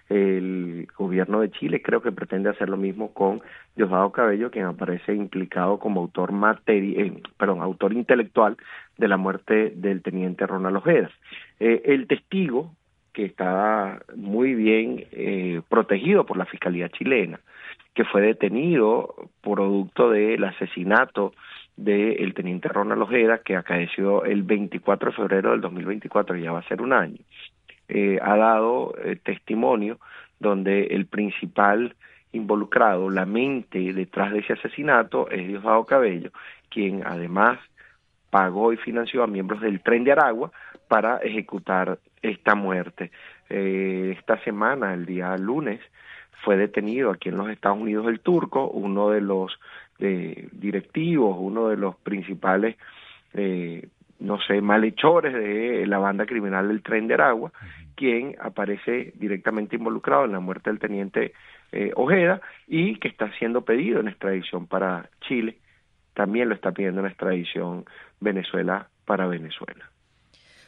El gobierno de Chile creo que pretende hacer lo mismo con Diosdado Cabello, quien aparece implicado como autor materi eh, perdón, autor intelectual de la muerte del teniente Ronald Ojeda. Eh, el testigo, que está muy bien eh, protegido por la Fiscalía chilena, que fue detenido producto del asesinato del teniente Ronald Ojeda, que acaeció el veinticuatro de febrero del dos mil veinticuatro, ya va a ser un año, eh, ha dado eh, testimonio donde el principal involucrado, la mente detrás de ese asesinato, es Diosdado Cabello, quien además pagó y financió a miembros del Tren de Aragua para ejecutar esta muerte. Eh, esta semana, el día lunes, fue detenido aquí en los Estados Unidos el Turco, uno de los eh, directivos, uno de los principales, eh, no sé, malhechores de la banda criminal del Tren de Aragua, quien aparece directamente involucrado en la muerte del teniente eh, Ojeda y que está siendo pedido en extradición para Chile. También lo está pidiendo en extradición Venezuela para Venezuela.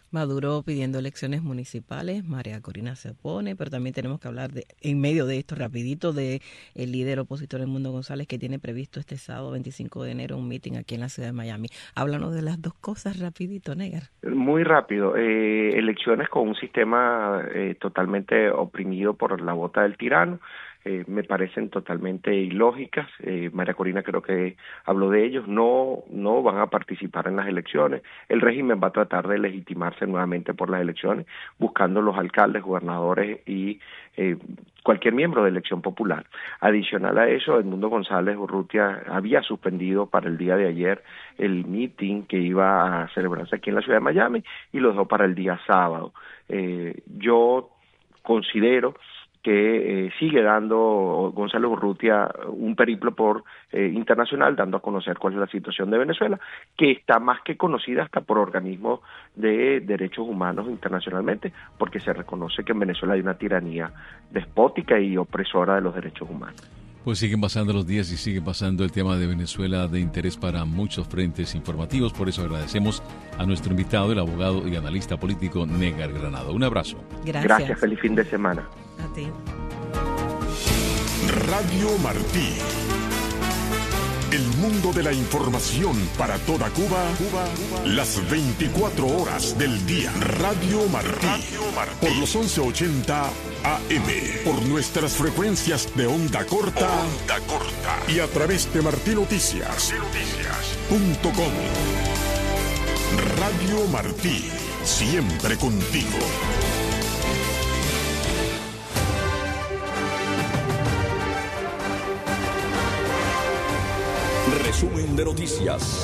Maduro pidiendo elecciones municipales, María Corina se opone, pero también tenemos que hablar de, en medio de esto rapidito, de el líder opositor Edmundo González, que tiene previsto este sábado veinticinco de enero un meeting aquí en la ciudad de Miami. Háblanos de las dos cosas rapidito, Negar. Muy rápido, eh, elecciones con un sistema eh, totalmente oprimido por la bota del tirano. Eh, me parecen totalmente ilógicas. Eh, María Corina creo que habló de ellos. No, no van a participar en las elecciones. El régimen va a tratar de legitimarse nuevamente por las elecciones, buscando los alcaldes, gobernadores y eh, cualquier miembro de elección popular. Adicional a eso, Edmundo González Urrutia había suspendido para el día de ayer el meeting que iba a celebrarse aquí en la ciudad de Miami y lo dejó para el día sábado. Eh, yo considero que eh, sigue dando González Urrutia un periplo por eh, internacional, dando a conocer cuál es la situación de Venezuela, que está más que conocida hasta por organismos de derechos humanos internacionalmente, porque se reconoce que en Venezuela hay una tiranía despótica y opresora de los derechos humanos. Pues siguen pasando los días y sigue pasando el tema de Venezuela de interés para muchos frentes informativos. Por eso agradecemos a nuestro invitado, el abogado y analista político Negar Granado. Un abrazo. Gracias. Gracias, feliz fin de semana. A ti. Radio Martí. El mundo de la información para toda Cuba, Cuba, Cuba, las veinticuatro horas del día. Radio Martí. Radio Martí. Por los once ochenta A M. Por nuestras frecuencias de onda corta. Onda corta. Y a través de Martí Noticias. Punto com. Radio Martí. Siempre contigo. Resumen de noticias.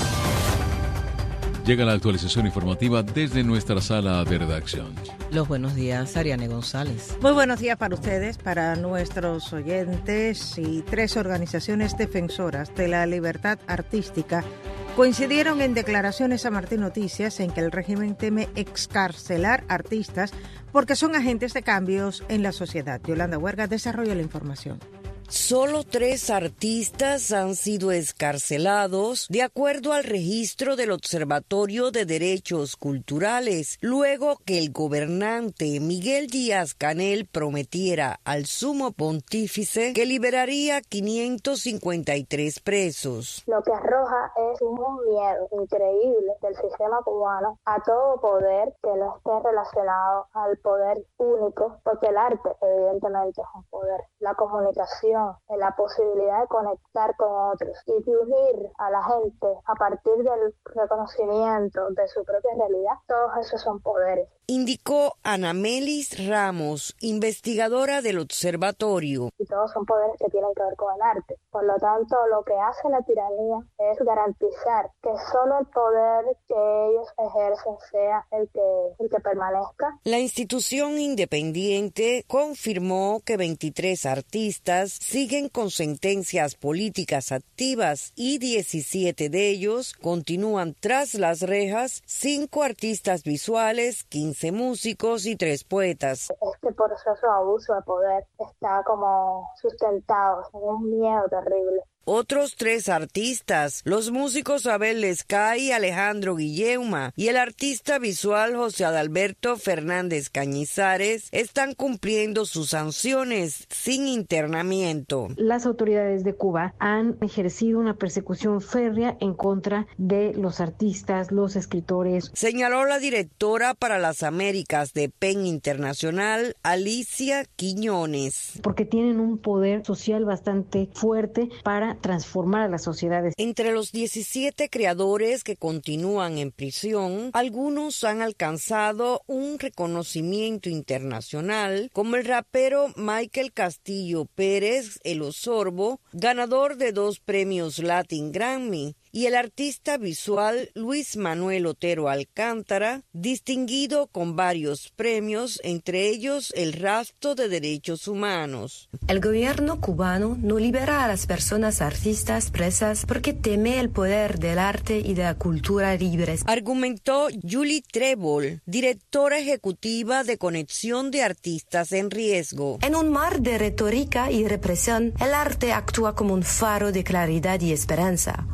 Llega la actualización informativa desde nuestra sala de redacción. Los buenos días, Ariane González. Muy buenos días para ustedes, para nuestros oyentes. Y tres organizaciones defensoras de la libertad artística coincidieron en declaraciones a Martí Noticias en que el régimen teme excarcelar artistas porque son agentes de cambios en la sociedad. Yolanda Huerga desarrolla la información. Solo tres artistas han sido excarcelados, de acuerdo al registro del Observatorio de Derechos Culturales, luego que el gobernante Miguel Díaz-Canel prometiera al sumo pontífice que liberaría quinientos cincuenta y tres presos. Lo que arroja es un miedo increíble del sistema cubano a todo poder que no esté relacionado al poder único, porque el arte evidentemente es un poder, la comunicación, la posibilidad de conectar con otros y de unir a la gente a partir del reconocimiento de su propia realidad, todos esos son poderes. Indicó Anamelis Ramos, investigadora del observatorio. Y todos son poderes que tienen que ver con el arte. Por lo tanto, lo que hace la tiranía es garantizar que solo el poder que ellos ejercen sea el que, el que permanezca. La institución independiente confirmó que veintitrés artistas siguen con sentencias políticas activas y diecisiete de ellos continúan tras las rejas, cinco artistas visuales, quince músicos y tres poetas. Este proceso de abuso de poder está como sustentado en un miedo terrible. Otros tres artistas, los músicos Abel Lescay y Alejandro Guilleuma y el artista visual José Adalberto Fernández Cañizares, están cumpliendo sus sanciones sin internamiento. Las autoridades de Cuba han ejercido una persecución férrea en contra de los artistas, los escritores. Señaló la directora para las Américas de PEN Internacional, Alicia Quiñones. Porque tienen un poder social bastante fuerte para transformar a las sociedades. Entre los diecisiete creadores que continúan en prisión, algunos han alcanzado un reconocimiento internacional, como el rapero Michael Castillo Pérez, el Osorbo, ganador de dos premios Latin Grammy, y el artista visual Luis Manuel Otero Alcántara, distinguido con varios premios, entre ellos el Rastro de Derechos Humanos. El gobierno cubano no libera a las personas artistas presas porque teme el poder del arte y de la cultura libres. Argumentó Julie Trébol, directora ejecutiva de Conexión de Artistas en Riesgo. En un mar de retórica y represión, el arte actúa como un faro de claridad y esperanza. Los artistas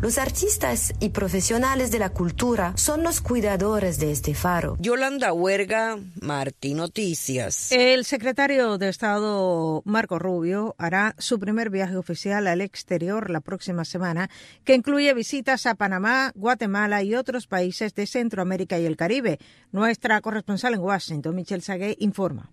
artistas y profesionales de la cultura son los cuidadores de este faro. Yolanda Huerga, Martí Noticias. El secretario de Estado Marco Rubio hará su primer viaje oficial al exterior la próxima semana, que incluye visitas a Panamá, Guatemala y otros países de Centroamérica y el Caribe. Nuestra corresponsal en Washington, Michelle Sagué, informa.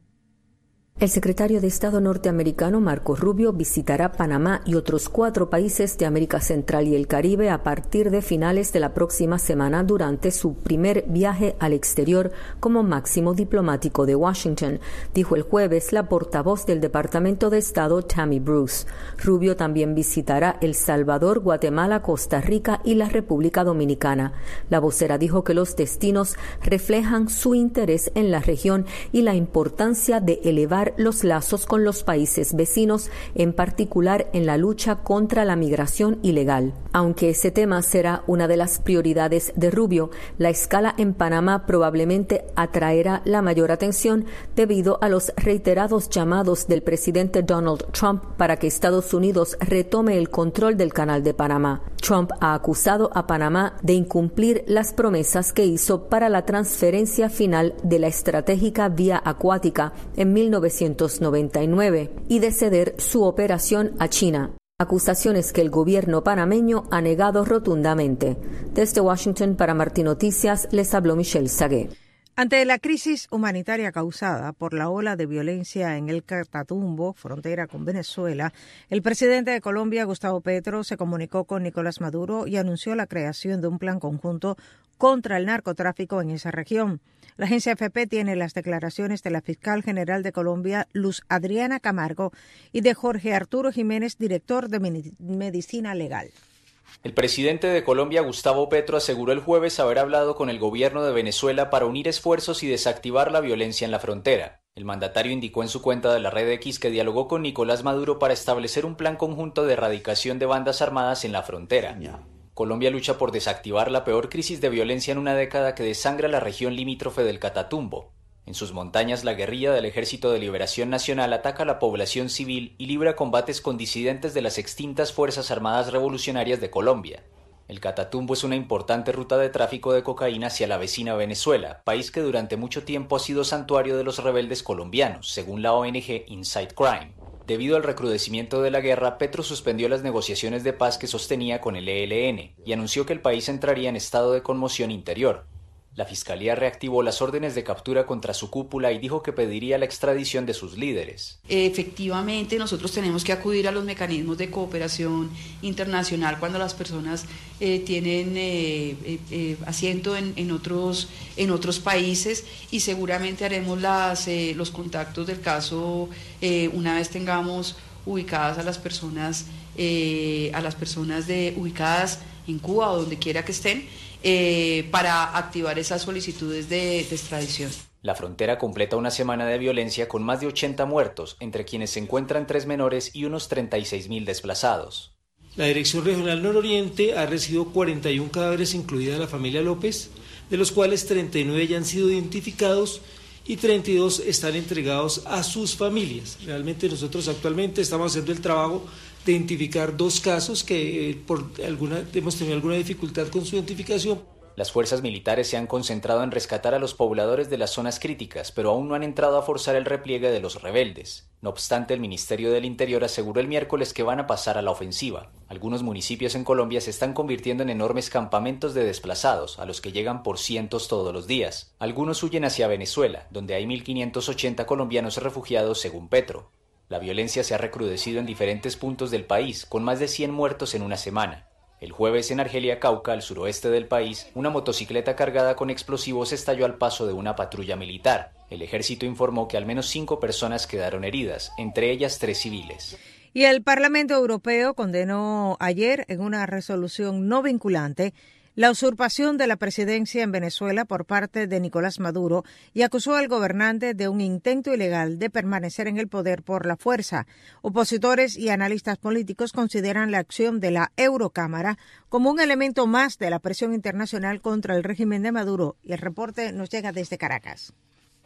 El secretario de Estado norteamericano Marco Rubio visitará Panamá y otros cuatro países de América Central y el Caribe a partir de finales de la próxima semana durante su primer viaje al exterior como máximo diplomático de Washington, dijo el jueves la portavoz del Departamento de Estado Tammy Bruce. Rubio también visitará El Salvador, Guatemala, Costa Rica y la República Dominicana. La vocera dijo que los destinos reflejan su interés en la región y la importancia de elevar los lazos con los países vecinos, en particular en la lucha contra la migración ilegal. Aunque ese tema será una de las prioridades de Rubio, la escala en Panamá probablemente atraerá la mayor atención debido a los reiterados llamados del presidente Donald Trump para que Estados Unidos retome el control del Canal de Panamá. Trump ha acusado a Panamá de incumplir las promesas que hizo para la transferencia final de la estratégica vía acuática en mil novecientos noventa y nueve y de ceder su operación a China. Acusaciones que el gobierno panameño ha negado rotundamente. Desde Washington para Martí Noticias les habló Michelle Sagué. Ante la crisis humanitaria causada por la ola de violencia en el Catatumbo, frontera con Venezuela, el presidente de Colombia, Gustavo Petro, se comunicó con Nicolás Maduro y anunció la creación de un plan conjunto contra el narcotráfico en esa región. La agencia F P tiene las declaraciones de la fiscal general de Colombia, Luz Adriana Camargo, y de Jorge Arturo Jiménez, director de Medicina Legal. El presidente de Colombia, Gustavo Petro, aseguró el jueves haber hablado con el gobierno de Venezuela para unir esfuerzos y desactivar la violencia en la frontera. El mandatario indicó en su cuenta de la red X que dialogó con Nicolás Maduro para establecer un plan conjunto de erradicación de bandas armadas en la frontera. Colombia lucha por desactivar la peor crisis de violencia en una década que desangra la región limítrofe del Catatumbo. En sus montañas, la guerrilla del Ejército de Liberación Nacional ataca a la población civil y libra combates con disidentes de las extintas Fuerzas Armadas Revolucionarias de Colombia. El Catatumbo es una importante ruta de tráfico de cocaína hacia la vecina Venezuela, país que durante mucho tiempo ha sido santuario de los rebeldes colombianos, según la O N G Inside Crime. Debido al recrudecimiento de la guerra, Petro suspendió las negociaciones de paz que sostenía con el E L N y anunció que el país entraría en estado de conmoción interior. La Fiscalía reactivó las órdenes de captura contra su cúpula y dijo que pediría la extradición de sus líderes. Efectivamente, nosotros tenemos que acudir a los mecanismos de cooperación internacional cuando las personas eh, tienen eh, eh, eh, asiento en, en, otros, en otros países, y seguramente haremos las, eh, los contactos del caso eh, una vez tengamos ubicadas a las personas, eh, a las personas de, ubicadas en Cuba o donde quiera que estén, Eh, para activar esas solicitudes de, de extradición. La frontera completa una semana de violencia con más de ochenta muertos, entre quienes se encuentran tres menores y unos treinta y seis mil desplazados. La Dirección Regional Nororiente ha recibido cuarenta y uno cadáveres, incluida la familia López, de los cuales treinta y nueve ya han sido identificados y treinta y dos están entregados a sus familias. Realmente nosotros actualmente estamos haciendo el trabajo de identificar dos casos que eh, por alguna hemos tenido alguna dificultad con su identificación. Las fuerzas militares se han concentrado en rescatar a los pobladores de las zonas críticas, pero aún no han entrado a forzar el repliegue de los rebeldes. No obstante, el Ministerio del Interior aseguró el miércoles que van a pasar a la ofensiva. Algunos municipios en Colombia se están convirtiendo en enormes campamentos de desplazados, a los que llegan por cientos todos los días. Algunos huyen hacia Venezuela, donde hay mil quinientos ochenta colombianos refugiados, según Petro. La violencia se ha recrudecido en diferentes puntos del país, con más de cien muertos en una semana. El jueves en Argelia, Cauca, al suroeste del país, una motocicleta cargada con explosivos estalló al paso de una patrulla militar. El ejército informó que al menos cinco personas quedaron heridas, entre ellas tres civiles. Y el Parlamento Europeo condenó ayer en una resolución no vinculante la usurpación de la presidencia en Venezuela por parte de Nicolás Maduro y acusó al gobernante de un intento ilegal de permanecer en el poder por la fuerza. Opositores y analistas políticos consideran la acción de la Eurocámara como un elemento más de la presión internacional contra el régimen de Maduro, y el reporte nos llega desde Caracas.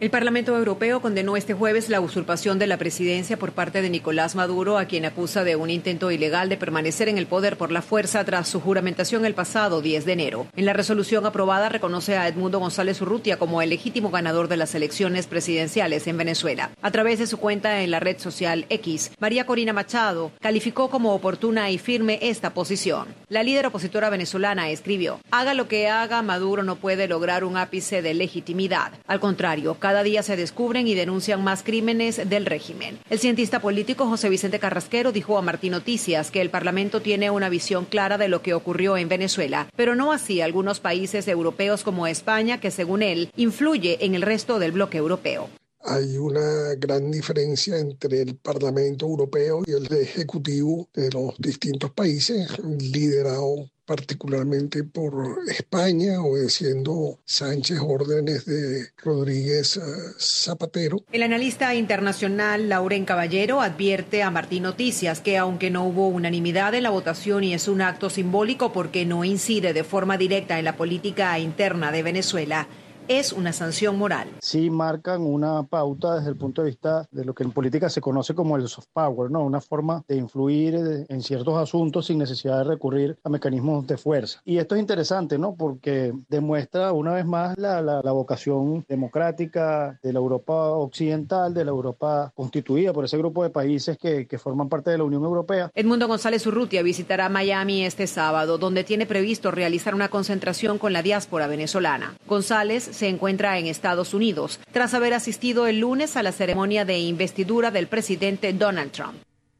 El Parlamento Europeo condenó este jueves la usurpación de la presidencia por parte de Nicolás Maduro, a quien acusa de un intento ilegal de permanecer en el poder por la fuerza tras su juramentación el pasado diez de enero. En la resolución aprobada reconoce a Edmundo González Urrutia como el legítimo ganador de las elecciones presidenciales en Venezuela. A través de su cuenta en la red social X, María Corina Machado calificó como oportuna y firme esta posición. La líder opositora venezolana escribió: haga lo que haga, Maduro no puede lograr un ápice de legitimidad. Al contrario, cada día se descubren y denuncian más crímenes del régimen. El cientista político José Vicente Carrasquero dijo a Martín Noticias que el Parlamento tiene una visión clara de lo que ocurrió en Venezuela, pero no así algunos países europeos como España, que según él influye en el resto del bloque europeo. Hay una gran diferencia entre el Parlamento Europeo y el Ejecutivo de los distintos países, liderado particularmente por España, obedeciendo Sánchez órdenes de Rodríguez Zapatero. El analista internacional Lauren Caballero advierte a Martín Noticias que aunque no hubo unanimidad en la votación y es un acto simbólico porque no incide de forma directa en la política interna de Venezuela, es una sanción moral. Sí marcan una pauta desde el punto de vista de lo que en política se conoce como el soft power, ¿no? Una forma de influir en ciertos asuntos sin necesidad de recurrir a mecanismos de fuerza. Y esto es interesante, ¿no? Porque demuestra una vez más la, la, la vocación democrática de la Europa occidental, de la Europa constituida por ese grupo de países que, que forman parte de la Unión Europea. Edmundo González Urrutia visitará Miami este sábado, donde tiene previsto realizar una concentración con la diáspora venezolana. González se encuentra en Estados Unidos, tras haber asistido el lunes a la ceremonia de investidura del presidente Donald Trump.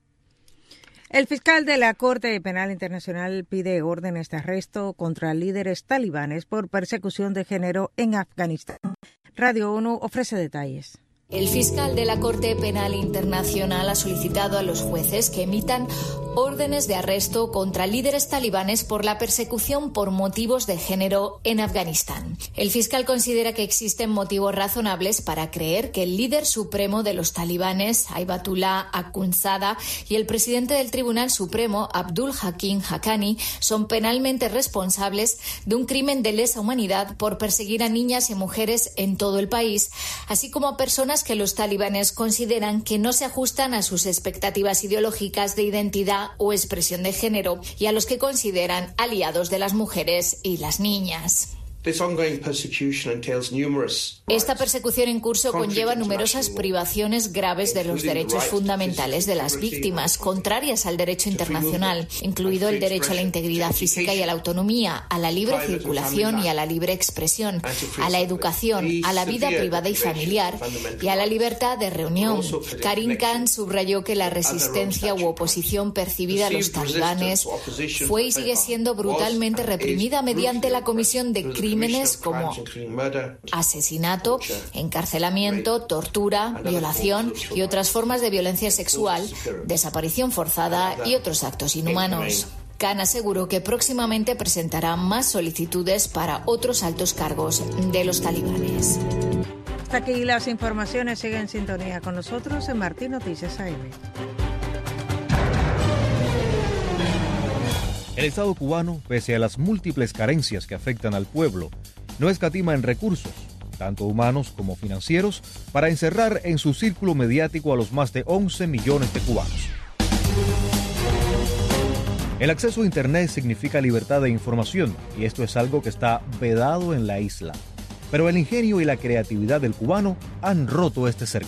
El fiscal de la Corte Penal Internacional pide órdenes de arresto contra líderes talibanes por persecución de género en Afganistán. Radio ONU ofrece detalles. El fiscal de la Corte Penal Internacional ha solicitado a los jueces que emitan órdenes de arresto contra líderes talibanes por la persecución por motivos de género en Afganistán. El fiscal considera que existen motivos razonables para creer que el líder supremo de los talibanes, Ayatollah Akhundzada, y el presidente del Tribunal Supremo, Abdul Hakim Haqqani, son penalmente responsables de un crimen de lesa humanidad por perseguir a niñas y mujeres en todo el país, así como a personas que los talibanes consideran que no se ajustan a sus expectativas ideológicas de identidad o expresión de género y a los que consideran aliados de las mujeres y las niñas. Esta persecución en curso conlleva numerosas privaciones graves de los derechos fundamentales de las víctimas, contrarias al derecho internacional, incluido el derecho a la integridad física y a la autonomía, a la libre circulación y a la libre expresión, a la educación, a la vida privada y familiar y a la libertad de reunión. Karim Khan subrayó que la resistencia u oposición percibida a los talibanes fue y sigue siendo brutalmente reprimida mediante la comisión de crímenes Crímenes como asesinato, encarcelamiento, tortura, violación y otras formas de violencia sexual, desaparición forzada y otros actos inhumanos. Khan aseguró que próximamente presentará más solicitudes para otros altos cargos de los talibanes. Hasta aquí las informaciones. Sigue en sintonía con nosotros en Martín Noticias A M. El Estado cubano, pese a las múltiples carencias que afectan al pueblo, no escatima en recursos, tanto humanos como financieros, para encerrar en su círculo mediático a los más de once millones de cubanos. El acceso a Internet significa libertad de información, y esto es algo que está vedado en la isla. Pero el ingenio y la creatividad del cubano han roto este cerco.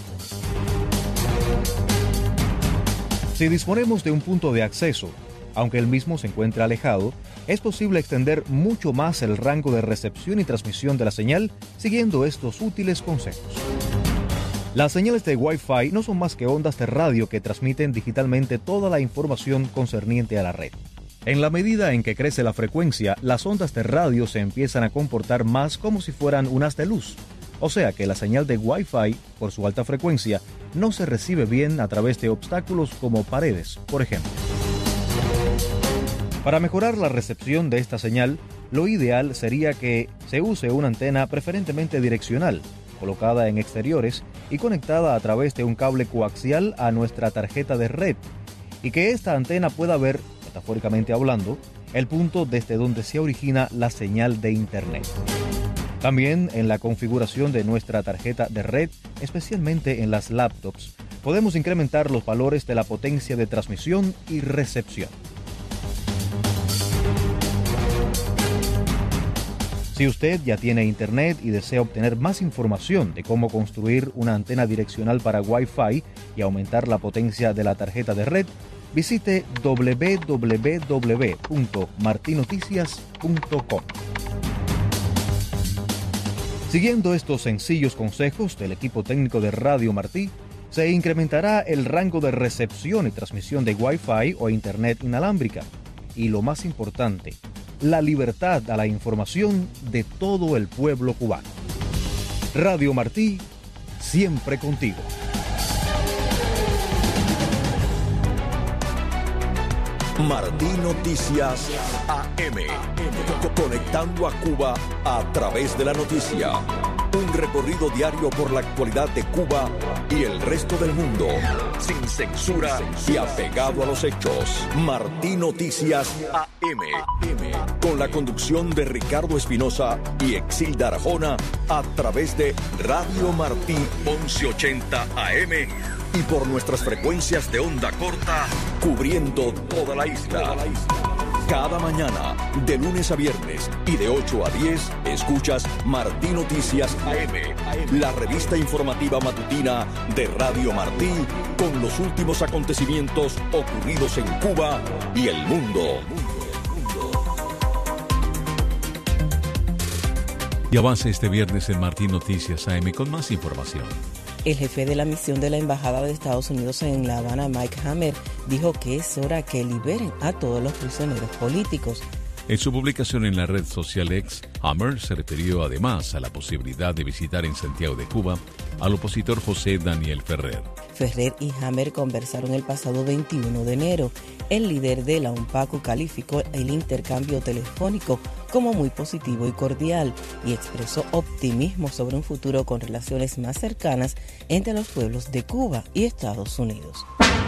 Si disponemos de un punto de acceso, aunque el mismo se encuentra alejado, es posible extender mucho más el rango de recepción y transmisión de la señal siguiendo estos útiles consejos. Las señales de Wi-Fi no son más que ondas de radio que transmiten digitalmente toda la información concerniente a la red. En la medida en que crece la frecuencia, las ondas de radio se empiezan a comportar más como si fueran un haz de luz. O sea que la señal de Wi-Fi, por su alta frecuencia, no se recibe bien a través de obstáculos como paredes, por ejemplo. Para mejorar la recepción de esta señal, lo ideal sería que se use una antena preferentemente direccional, colocada en exteriores y conectada a través de un cable coaxial a nuestra tarjeta de red, y que esta antena pueda ver, metafóricamente hablando, el punto desde donde se origina la señal de Internet. También en la configuración de nuestra tarjeta de red, especialmente en las laptops, podemos incrementar los valores de la potencia de transmisión y recepción. Si usted ya tiene internet y desea obtener más información de cómo construir una antena direccional para Wi-Fi y aumentar la potencia de la tarjeta de red, visite doble u doble u doble u punto martinoticias punto com. Siguiendo estos sencillos consejos del equipo técnico de Radio Martí, se incrementará el rango de recepción y transmisión de Wi-Fi o internet inalámbrica. Y lo más importante, la libertad a la información de todo el pueblo cubano. Radio Martí, siempre contigo. Martí Noticias A M. Conectando a Cuba a través de la noticia. Un recorrido diario por la actualidad de Cuba y el resto del mundo. Sin censura y apegado a los hechos. Martí Noticias A M. Con la conducción de Ricardo Espinosa y Exilda Arjona a través de Radio Martí once ochenta A M. Y por nuestras frecuencias de onda corta, cubriendo toda la isla. Cada mañana, de lunes a viernes y de ocho a diez, escuchas Martí Noticias A M, la revista informativa matutina de Radio Martí, con los últimos acontecimientos ocurridos en Cuba y el mundo. Y avanza este viernes en Martí Noticias A M con más información. El jefe de la misión de la Embajada de Estados Unidos en La Habana, Mike Hammer, dijo que es hora que liberen a todos los prisioneros políticos. En su publicación en la red social X, Hammer se refirió además a la posibilidad de visitar en Santiago de Cuba al opositor José Daniel Ferrer. Ferrer y Hammer conversaron el pasado veintiuno de enero. El líder de la UNPACU calificó el intercambio telefónico como muy positivo y cordial y expresó optimismo sobre un futuro con relaciones más cercanas entre los pueblos de Cuba y Estados Unidos.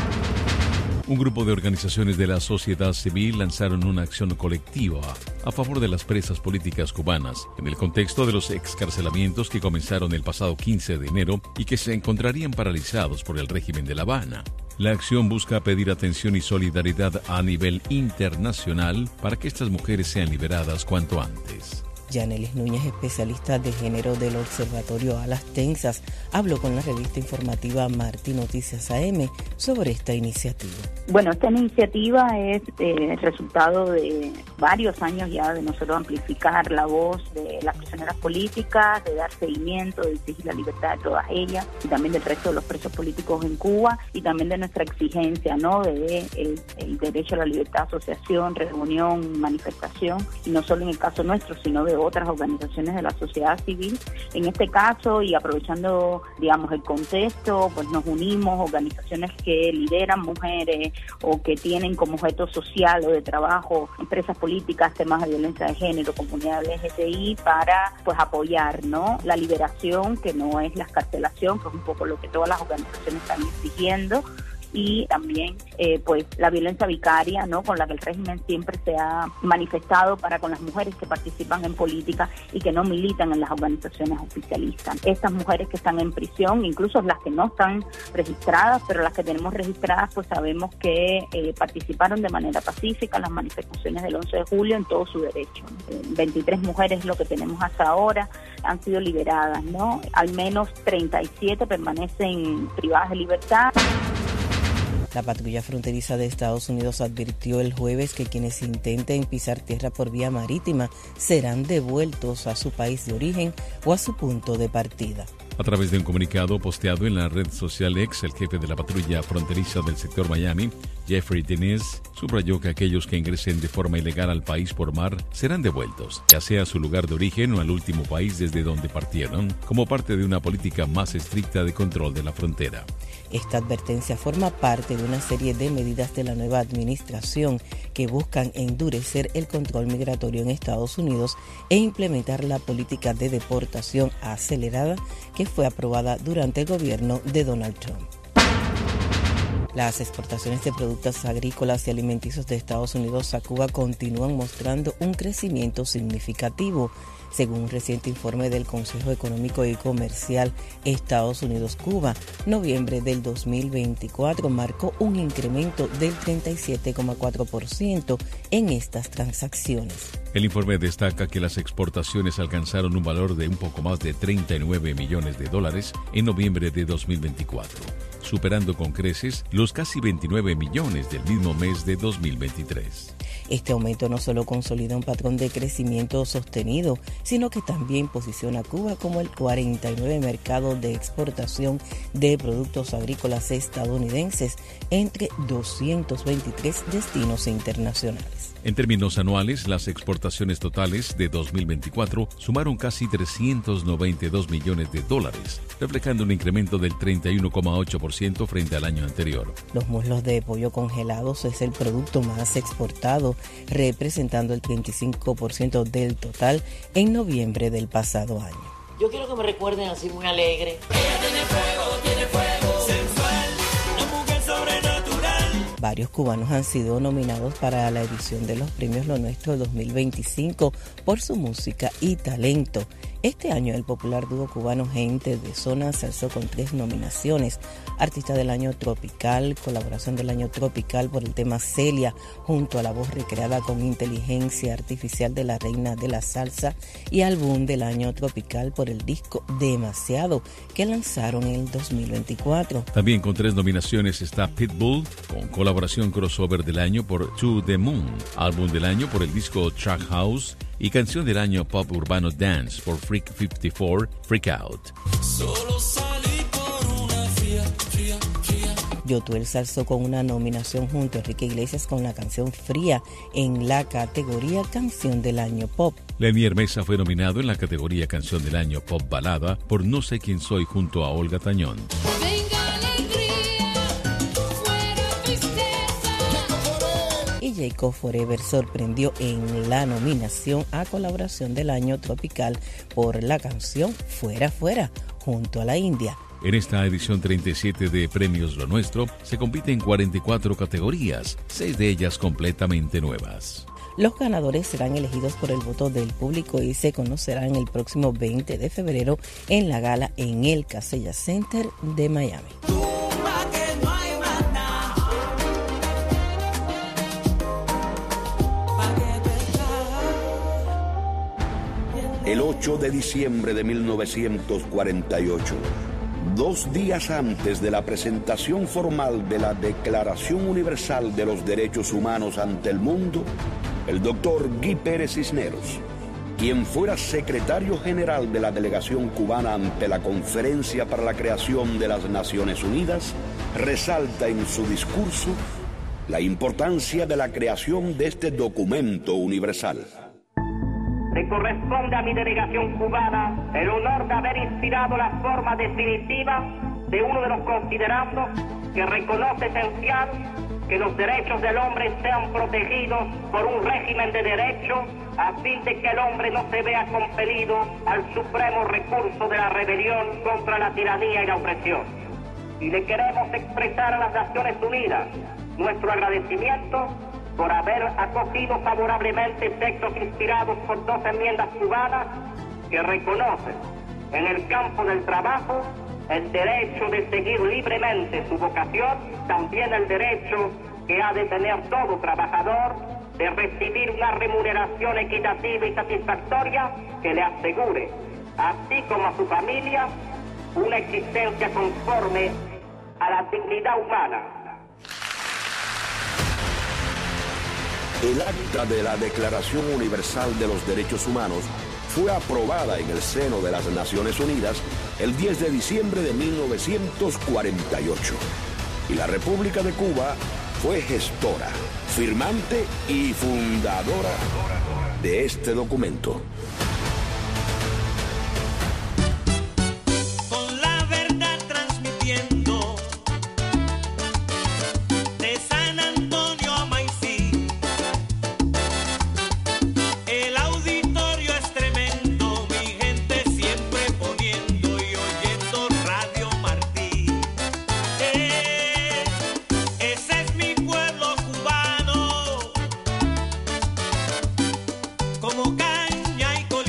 Un grupo de organizaciones de la sociedad civil lanzaron una acción colectiva a favor de las presas políticas cubanas en el contexto de los excarcelamientos que comenzaron el pasado quince de enero y que se encontrarían paralizados por el régimen de La Habana. La acción busca pedir atención y solidaridad a nivel internacional para que estas mujeres sean liberadas cuanto antes. Yanelis Núñez, especialista de género del Observatorio Alas Tensas, habló con la revista informativa Martí Noticias A M sobre esta iniciativa. Bueno, esta iniciativa es eh, el resultado de varios años ya de nosotros amplificar la voz de las prisioneras políticas, de dar seguimiento, de exigir la libertad de todas ellas y también del resto de los presos políticos en Cuba y también de nuestra exigencia, ¿no?, de el, el derecho a la libertad de asociación, reunión, manifestación, y no solo en el caso nuestro, sino de otras organizaciones de la sociedad civil. En este caso, y aprovechando, digamos, el contexto, pues nos unimos organizaciones que lideran mujeres o que tienen como objeto social o de trabajo empresas políticas, temas de violencia de género, comunidad L G B T I, para pues apoyar, ¿no?, la liberación, que no es la excarcelación, que es un poco lo que todas las organizaciones están exigiendo, y también eh, pues la violencia vicaria, ¿no?, con la que el régimen siempre se ha manifestado para con las mujeres que participan en política y que no militan en las organizaciones oficialistas. Estas mujeres que están en prisión, incluso las que no están registradas, pero las que tenemos registradas, pues sabemos que eh, participaron de manera pacífica en las manifestaciones del once de julio en todo su derecho. Eh, veintitrés mujeres, lo que tenemos hasta ahora, han sido liberadas, ¿no? Al menos treinta y siete permanecen privadas de libertad. La patrulla fronteriza de Estados Unidos advirtió el jueves que quienes intenten pisar tierra por vía marítima serán devueltos a su país de origen o a su punto de partida. A través de un comunicado posteado en la red social X, el jefe de la patrulla fronteriza del sector Miami, Jeffrey Dennis, subrayó que aquellos que ingresen de forma ilegal al país por mar serán devueltos, ya sea a su lugar de origen o al último país desde donde partieron, como parte de una política más estricta de control de la frontera. Esta advertencia forma parte de una serie de medidas de la nueva administración que buscan endurecer el control migratorio en Estados Unidos e implementar la política de deportación acelerada que fue aprobada durante el gobierno de Donald Trump. Las exportaciones de productos agrícolas y alimenticios de Estados Unidos a Cuba continúan mostrando un crecimiento significativo. Según un reciente informe del Consejo Económico y Comercial Estados Unidos-Cuba, noviembre del dos mil veinticuatro marcó un incremento del treinta y siete coma cuatro por ciento en estas transacciones. El informe destaca que las exportaciones alcanzaron un valor de un poco más de treinta y nueve millones de dólares en noviembre de dos mil veinticuatro, superando con creces los casi veintinueve millones del mismo mes de dos mil veintitrés. Este aumento no solo consolida un patrón de crecimiento sostenido, sino que también posiciona a Cuba como el cuarenta y nueve mercado de exportación de productos agrícolas estadounidenses entre doscientos veintitrés destinos internacionales. En términos anuales, las exportaciones totales de dos mil veinticuatro sumaron casi trescientos noventa y dos millones de dólares, reflejando un incremento del treinta y uno coma ocho por ciento frente al año anterior. Los muslos de pollo congelados es el producto más exportado, representando el treinta y cinco por ciento del total en noviembre del pasado año. Yo quiero que me recuerden así muy alegre. Ella tiene fuego, tiene fuego sensual, una mujer sobrenatural. Varios cubanos han sido nominados para la edición de los Premios Lo Nuestro dos mil veinticinco por su música y talento. Este año el popular dúo cubano Gente de Zona se alzó con tres nominaciones: Artista del Año Tropical, Colaboración del Año Tropical por el tema Celia, junto a la voz recreada con inteligencia artificial de la reina de la salsa, y Álbum del Año Tropical por el disco Demasiado, que lanzaron en el dos mil veinticuatro. También con tres nominaciones está Pitbull, con Colaboración Crossover del Año por To The Moon, Álbum del Año por el disco Track House y Canción del Año Pop Urbano Dance por Freak cincuenta y cuatro, Freak Out. Solo salí por una fría, fría, fría. Yotuel se alzó con una nominación junto a Enrique Iglesias con la canción Fría en la categoría Canción del Año Pop. Lenier Mesa fue nominado en la categoría Canción del Año Pop Balada por No sé quién soy junto a Olga Tañón. Y Jacob Forever sorprendió en la nominación a Colaboración del Año Tropical por la canción Fuera Fuera junto a la India. En esta edición treinta y siete de Premios Lo Nuestro se compite en cuarenta y cuatro categorías, seis de ellas completamente nuevas. Los ganadores serán elegidos por el voto del público y se conocerán el próximo veinte de febrero en la gala en el Casella Center de Miami. El ocho de diciembre de mil novecientos cuarenta y ocho, dos días antes de la presentación formal de la Declaración Universal de los Derechos Humanos ante el mundo, el doctor Guy Pérez Cisneros, quien fuera secretario general de la delegación cubana ante la Conferencia para la Creación de las Naciones Unidas, resalta en su discurso la importancia de la creación de este documento universal. Le corresponde a mi delegación cubana el honor de haber inspirado la forma definitiva de uno de los considerandos que reconoce esencial que los derechos del hombre sean protegidos por un régimen de derecho a fin de que el hombre no se vea compelido al supremo recurso de la rebelión contra la tiranía y la opresión. Y le queremos expresar a las Naciones Unidas nuestro agradecimiento por haber acogido favorablemente textos inspirados por dos enmiendas cubanas que reconocen en el campo del trabajo el derecho de seguir libremente su vocación, también el derecho que ha de tener todo trabajador de recibir una remuneración equitativa y satisfactoria que le asegure, así como a su familia, una existencia conforme a la dignidad humana. El acta de la Declaración Universal de los Derechos Humanos fue aprobada en el seno de las Naciones Unidas el diez de diciembre de mil novecientos cuarenta y ocho. Y la República de Cuba fue gestora, firmante y fundadora de este documento. Como caña y color.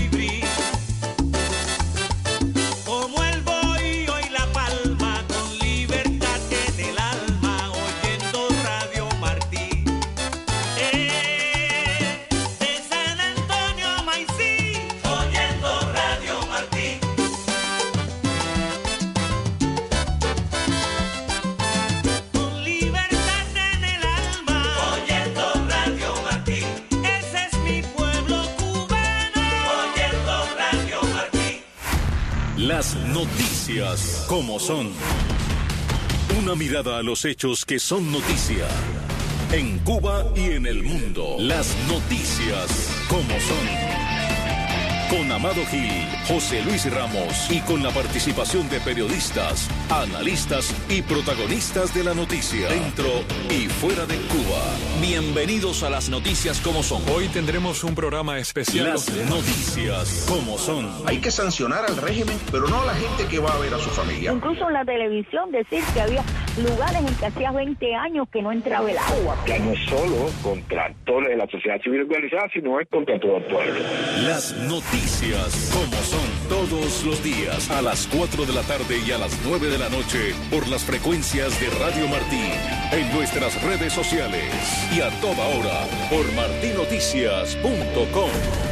noticias como son. Una mirada a los hechos que son noticia. En Cuba y en el mundo. Las noticias como son. Con Amado Gil, José Luis Ramos y con la participación de periodistas, analistas y protagonistas de la noticia, dentro y fuera de Cuba. Bienvenidos a las noticias como son. Hoy tendremos un programa especial. Las noticias como son. Hay que sancionar al régimen, pero no a la gente que va a ver a su familia. Incluso en la televisión decir que había lugares en que hacía veinte años que no entraba el agua. Ya no es solo contra toda la sociedad civil organizada, sino es contra todo el pueblo. Las noticias como son, todos los días a las cuatro de la tarde y a las nueve de la noche por las frecuencias de Radio Martí, en nuestras redes sociales y a toda hora por martí noticias punto com.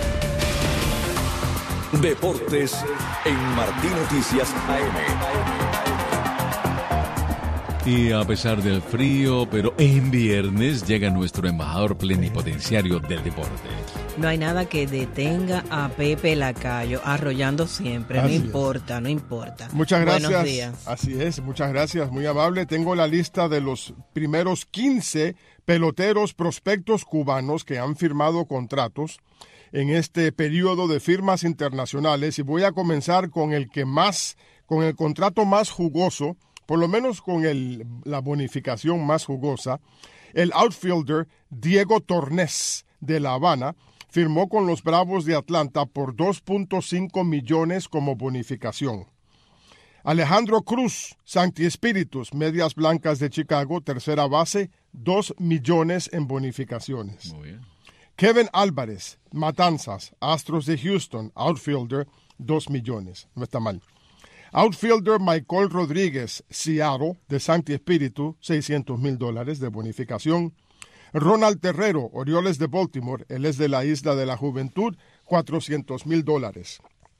Deportes en Martí Noticias A M. Y a pesar del frío, pero en viernes llega nuestro embajador plenipotenciario del deporte. No hay nada que detenga a Pepe Lacayo, arrollando siempre, Así no es. importa, no importa. Muchas gracias. Buenos días. Así es, muchas gracias, muy amable. Tengo la lista de los primeros quince peloteros prospectos cubanos que han firmado contratos en este periodo de firmas internacionales y voy a comenzar con el que más, con el contrato más jugoso, por lo menos con el, la bonificación más jugosa. El outfielder Diego Tornés de La Habana firmó con los Bravos de Atlanta por dos punto cinco millones como bonificación. Alejandro Cruz, Sancti Spiritus, Medias Blancas de Chicago, tercera base, dos millones en bonificaciones. Muy bien. Kevin Álvarez, Matanzas, Astros de Houston, outfielder, dos millones. No está mal. Outfielder Michael Rodríguez, Seattle, de Sancti Spiritus, seiscientos mil dólares de bonificación. Ronald Terrero, Orioles de Baltimore, él es de la Isla de la Juventud, cuatrocientos mil dólares.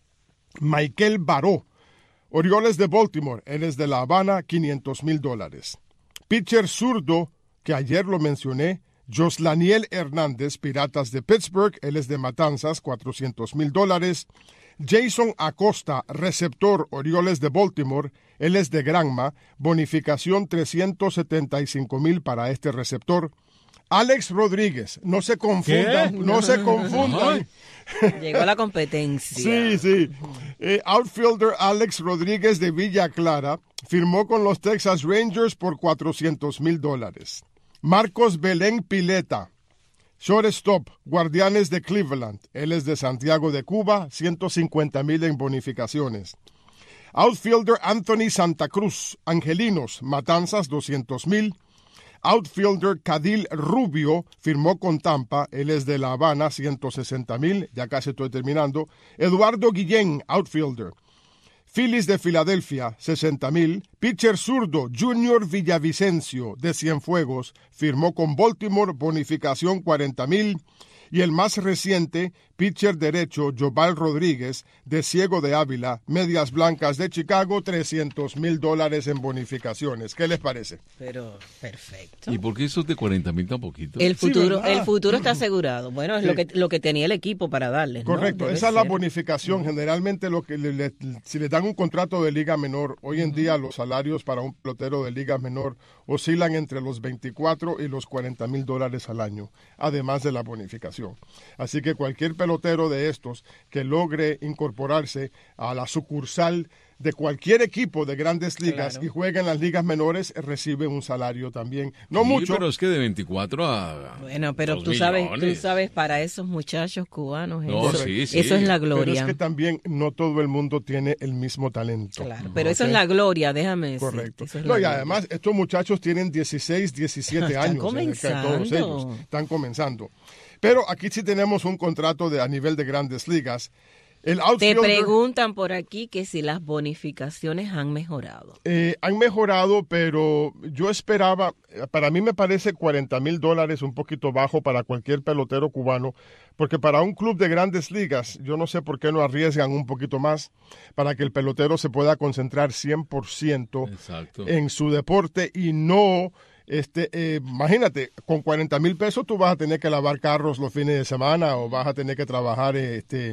Michael Baró, Orioles de Baltimore, él es de La Habana, quinientos mil dólares. Pitcher zurdo, que ayer lo mencioné, Joslaniel Hernández, Piratas de Pittsburgh, él es de Matanzas, cuatrocientos mil dólares. Jason Acosta, receptor, Orioles de Baltimore, él es de Granma, bonificación trescientos setenta y cinco mil para este receptor. Alex Rodríguez, no se confundan, ¿Qué? no se confundan. Llegó la competencia. Sí, sí. Eh, outfielder Alex Rodríguez de Villa Clara firmó con los Texas Rangers por cuatrocientos mil dólares. Marcos Belén Pileta, shortstop, Guardianes de Cleveland, él es de Santiago de Cuba, ciento cincuenta mil en bonificaciones. Outfielder Anthony Santa Cruz, Angelinos, Matanzas, doscientos mil. Outfielder Cadil Rubio firmó con Tampa, él es de La Habana, ciento sesenta mil, ya casi estoy terminando. Eduardo Guillén, outfielder. Phillies de Filadelfia, sesenta mil. Pitcher zurdo Junior Villavicencio de Cienfuegos firmó con Baltimore, bonificación cuarenta mil. Y el más reciente, pitcher derecho Jobal Rodríguez de Ciego de Ávila, Medias Blancas de Chicago, trescientos mil dólares en bonificaciones. ¿Qué les parece? Pero perfecto. ¿Y por qué esos de cuarenta mil tan poquito? El futuro, Sí, el futuro está asegurado. Bueno, es Sí. lo que lo que tenía el equipo para darles, ¿no? Correcto, Debe esa es la ser. bonificación. Generalmente, lo que le- le- si le dan un contrato de liga menor, hoy en día los salarios para un pelotero de liga menor oscilan entre los veinticuatro y los cuarenta mil dólares al año, además de la bonificación. Así que cualquier pelotero de estos que logre incorporarse a la sucursal de cualquier equipo de grandes ligas Claro. y juegue en las ligas menores recibe un salario también. No Sí, mucho. pero es que de veinticuatro a... Bueno, pero dos tú sabes, tú millones. sabes, para esos muchachos cubanos, No, eso, sí, sí. eso es la Pero gloria. es que también no todo el mundo tiene el mismo talento. Claro, pero eso ¿Ok? es la gloria, déjame decirte, Correcto. eso es No, la y gloria. además, estos muchachos tienen dieciséis, diecisiete Están años. en el caso de todos comenzando. ellos. Están comenzando. Pero aquí sí tenemos un contrato de, a nivel de grandes ligas. El Te outfielder, preguntan por aquí que si las bonificaciones han mejorado. eh, han mejorado, pero yo esperaba, para mí me parece cuarenta mil dólares un poquito bajo para cualquier pelotero cubano, porque para un club de grandes ligas, yo no sé por qué no arriesgan un poquito más para que el pelotero se pueda concentrar cien por ciento Exacto. en su deporte y no... Este, eh, imagínate, con cuarenta mil pesos tú vas a tener que lavar carros los fines de semana o vas a tener que trabajar este,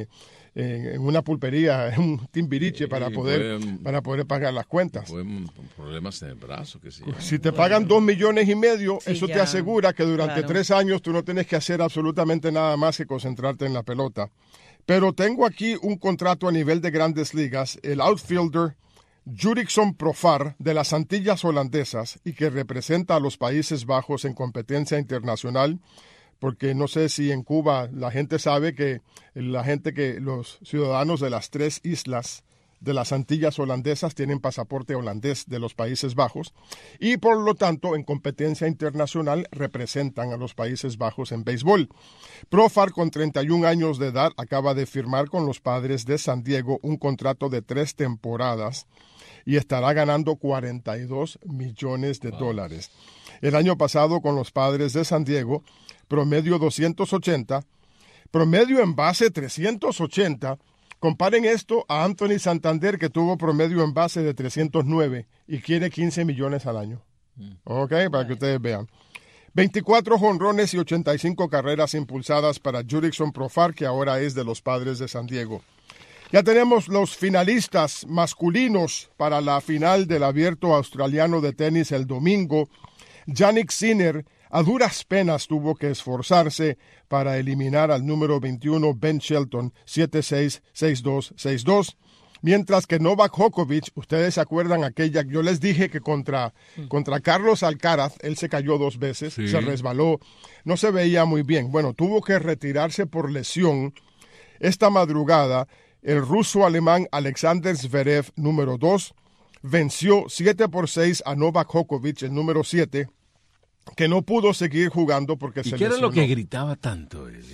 en, en una pulpería, en un timbiriche, para poder, pueden, para poder pagar las cuentas. Pueden, problemas en el brazo, que sí. Si te pagan dos millones y medio, Sí, eso ya, te asegura que durante claro. tres años tú no tienes que hacer absolutamente nada más que concentrarte en la pelota. Pero tengo aquí un contrato a nivel de Grandes Ligas, el outfielder Jurickson Profar de las Antillas Holandesas y que representa a los Países Bajos en competencia internacional, porque no sé si en Cuba la gente sabe que la gente que los ciudadanos de las tres islas de las Antillas Holandesas tienen pasaporte holandés de los Países Bajos y por lo tanto en competencia internacional representan a los Países Bajos en béisbol. Profar, con treinta y un años de edad, acaba de firmar con los Padres de San Diego un contrato de tres temporadas y estará ganando cuarenta y dos millones de dólares. El año pasado con los Padres de San Diego, promedio doscientos ochenta, promedio en base trescientos ochenta. Comparen esto a Anthony Santander, que tuvo promedio en base de trescientos nueve y quiere quince millones al año. Ok, para que ustedes vean. veinticuatro jonrones y ochenta y cinco carreras impulsadas para Jurickson Profar, que ahora es de los Padres de San Diego. Ya tenemos los finalistas masculinos para la final del Abierto Australiano de Tenis el domingo. Jannik Sinner a duras penas tuvo que esforzarse para eliminar al número veintiuno Ben Shelton siete seis, seis dos, seis dos. Mientras que Novak Djokovic, ustedes se acuerdan aquella, yo les dije que contra, contra Carlos Alcaraz, él se cayó dos veces, Sí. se resbaló, no se veía muy bien. Bueno, tuvo que retirarse por lesión. Esta madrugada, el ruso alemán Alexander Zverev, número dos, venció siete por seis a Novak Djokovic, el número siete, que no pudo seguir jugando porque ¿Y se qué era lesionó. lo que gritaba tanto? él?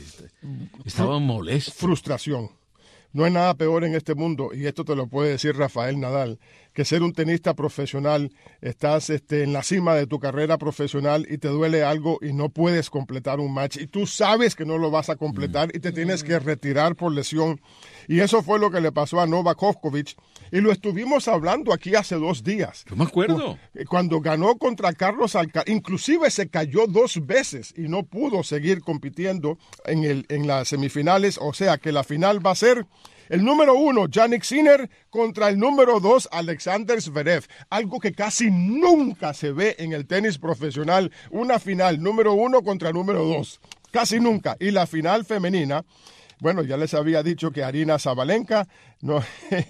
Estaba molesto. Frustración. No hay nada peor en este mundo, y esto te lo puede decir Rafael Nadal, que ser un tenista profesional, estás este, en la cima de tu carrera profesional y te duele algo y no puedes completar un match, y tú sabes que no lo vas a completar y te tienes que retirar por lesión. Y eso fue lo que le pasó a Novak Djokovic, y lo estuvimos hablando aquí hace dos días. Yo me acuerdo. Cuando ganó contra Carlos Alcaraz, inclusive se cayó dos veces y no pudo seguir compitiendo en, el, en las semifinales, o sea que la final va a ser el número uno, Jannik Sinner, contra el número dos, Alexander Zverev. Algo que casi nunca se ve en el tenis profesional. Una final, número uno contra número dos. Casi nunca. Y la final femenina, bueno, ya les había dicho que Arina Sabalenka, no,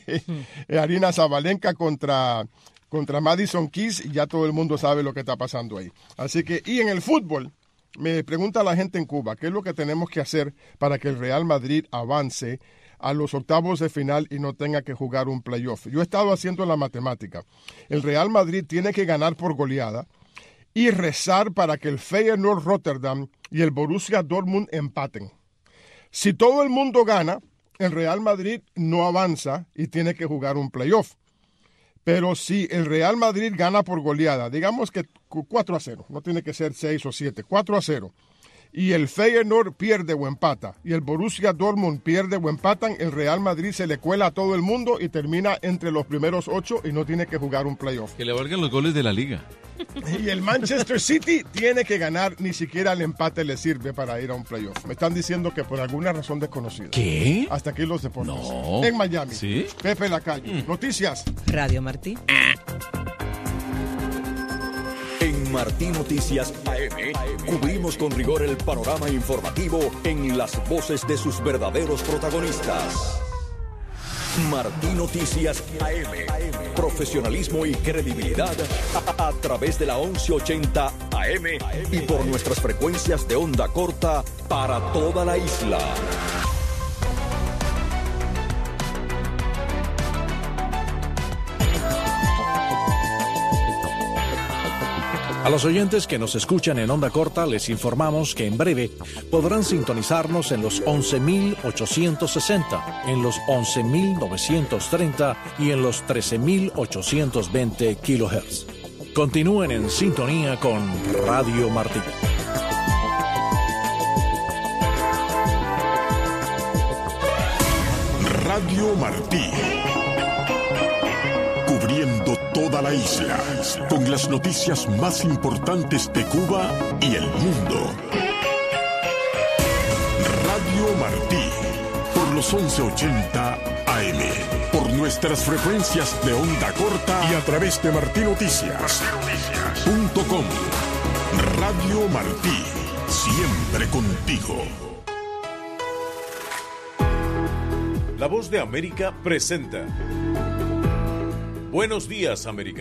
Arina Sabalenka contra, contra Madison Keys, y ya todo el mundo sabe lo que está pasando ahí. Así que, y en el fútbol, me pregunta la gente en Cuba, ¿qué es lo que tenemos que hacer para que el Real Madrid avance a los octavos de final y no tenga que jugar un playoff? Yo he estado haciendo la matemática. El Real Madrid tiene que ganar por goleada y rezar para que el Feyenoord Rotterdam y el Borussia Dortmund empaten. Si todo el mundo gana, el Real Madrid no avanza y tiene que jugar un playoff. Pero si el Real Madrid gana por goleada, digamos que cuatro a cero, no tiene que ser seis o siete, cuatro a cero, y el Feyenoord pierde o empata, y el Borussia Dortmund pierde o empatan, el Real Madrid se le cuela a todo el mundo y termina entre los primeros ocho y no tiene que jugar un playoff. Que le valgan los goles de la liga. Y el Manchester City tiene que ganar, ni siquiera el empate le sirve para ir a un playoff. Me están diciendo que por alguna razón desconocida. ¿Qué? Hasta aquí los deportes. No. En Miami. ¿Sí? Pepe Lacalle. Mm. Noticias. Radio Martí. En Martí Noticias A M cubrimos con rigor el panorama informativo en las voces de sus verdaderos protagonistas. Martí Noticias A M. Profesionalismo y credibilidad a, a, a través de la once ochenta A M y por nuestras frecuencias de onda corta para toda la isla. A los oyentes que nos escuchan en onda corta les informamos que en breve podrán sintonizarnos en los once mil ochocientos sesenta, en los once mil novecientos treinta y en los trece mil ochocientos veinte kilohertz. Continúen en sintonía con Radio Martí. Radio Martí. Cubriendo toda la isla, con las noticias más importantes de Cuba y el mundo. Radio Martí, por los once ochenta A M, por nuestras frecuencias de onda corta y a través de martí noticias punto com. Radio Martí, siempre contigo. La Voz de América presenta Buenos Días, América.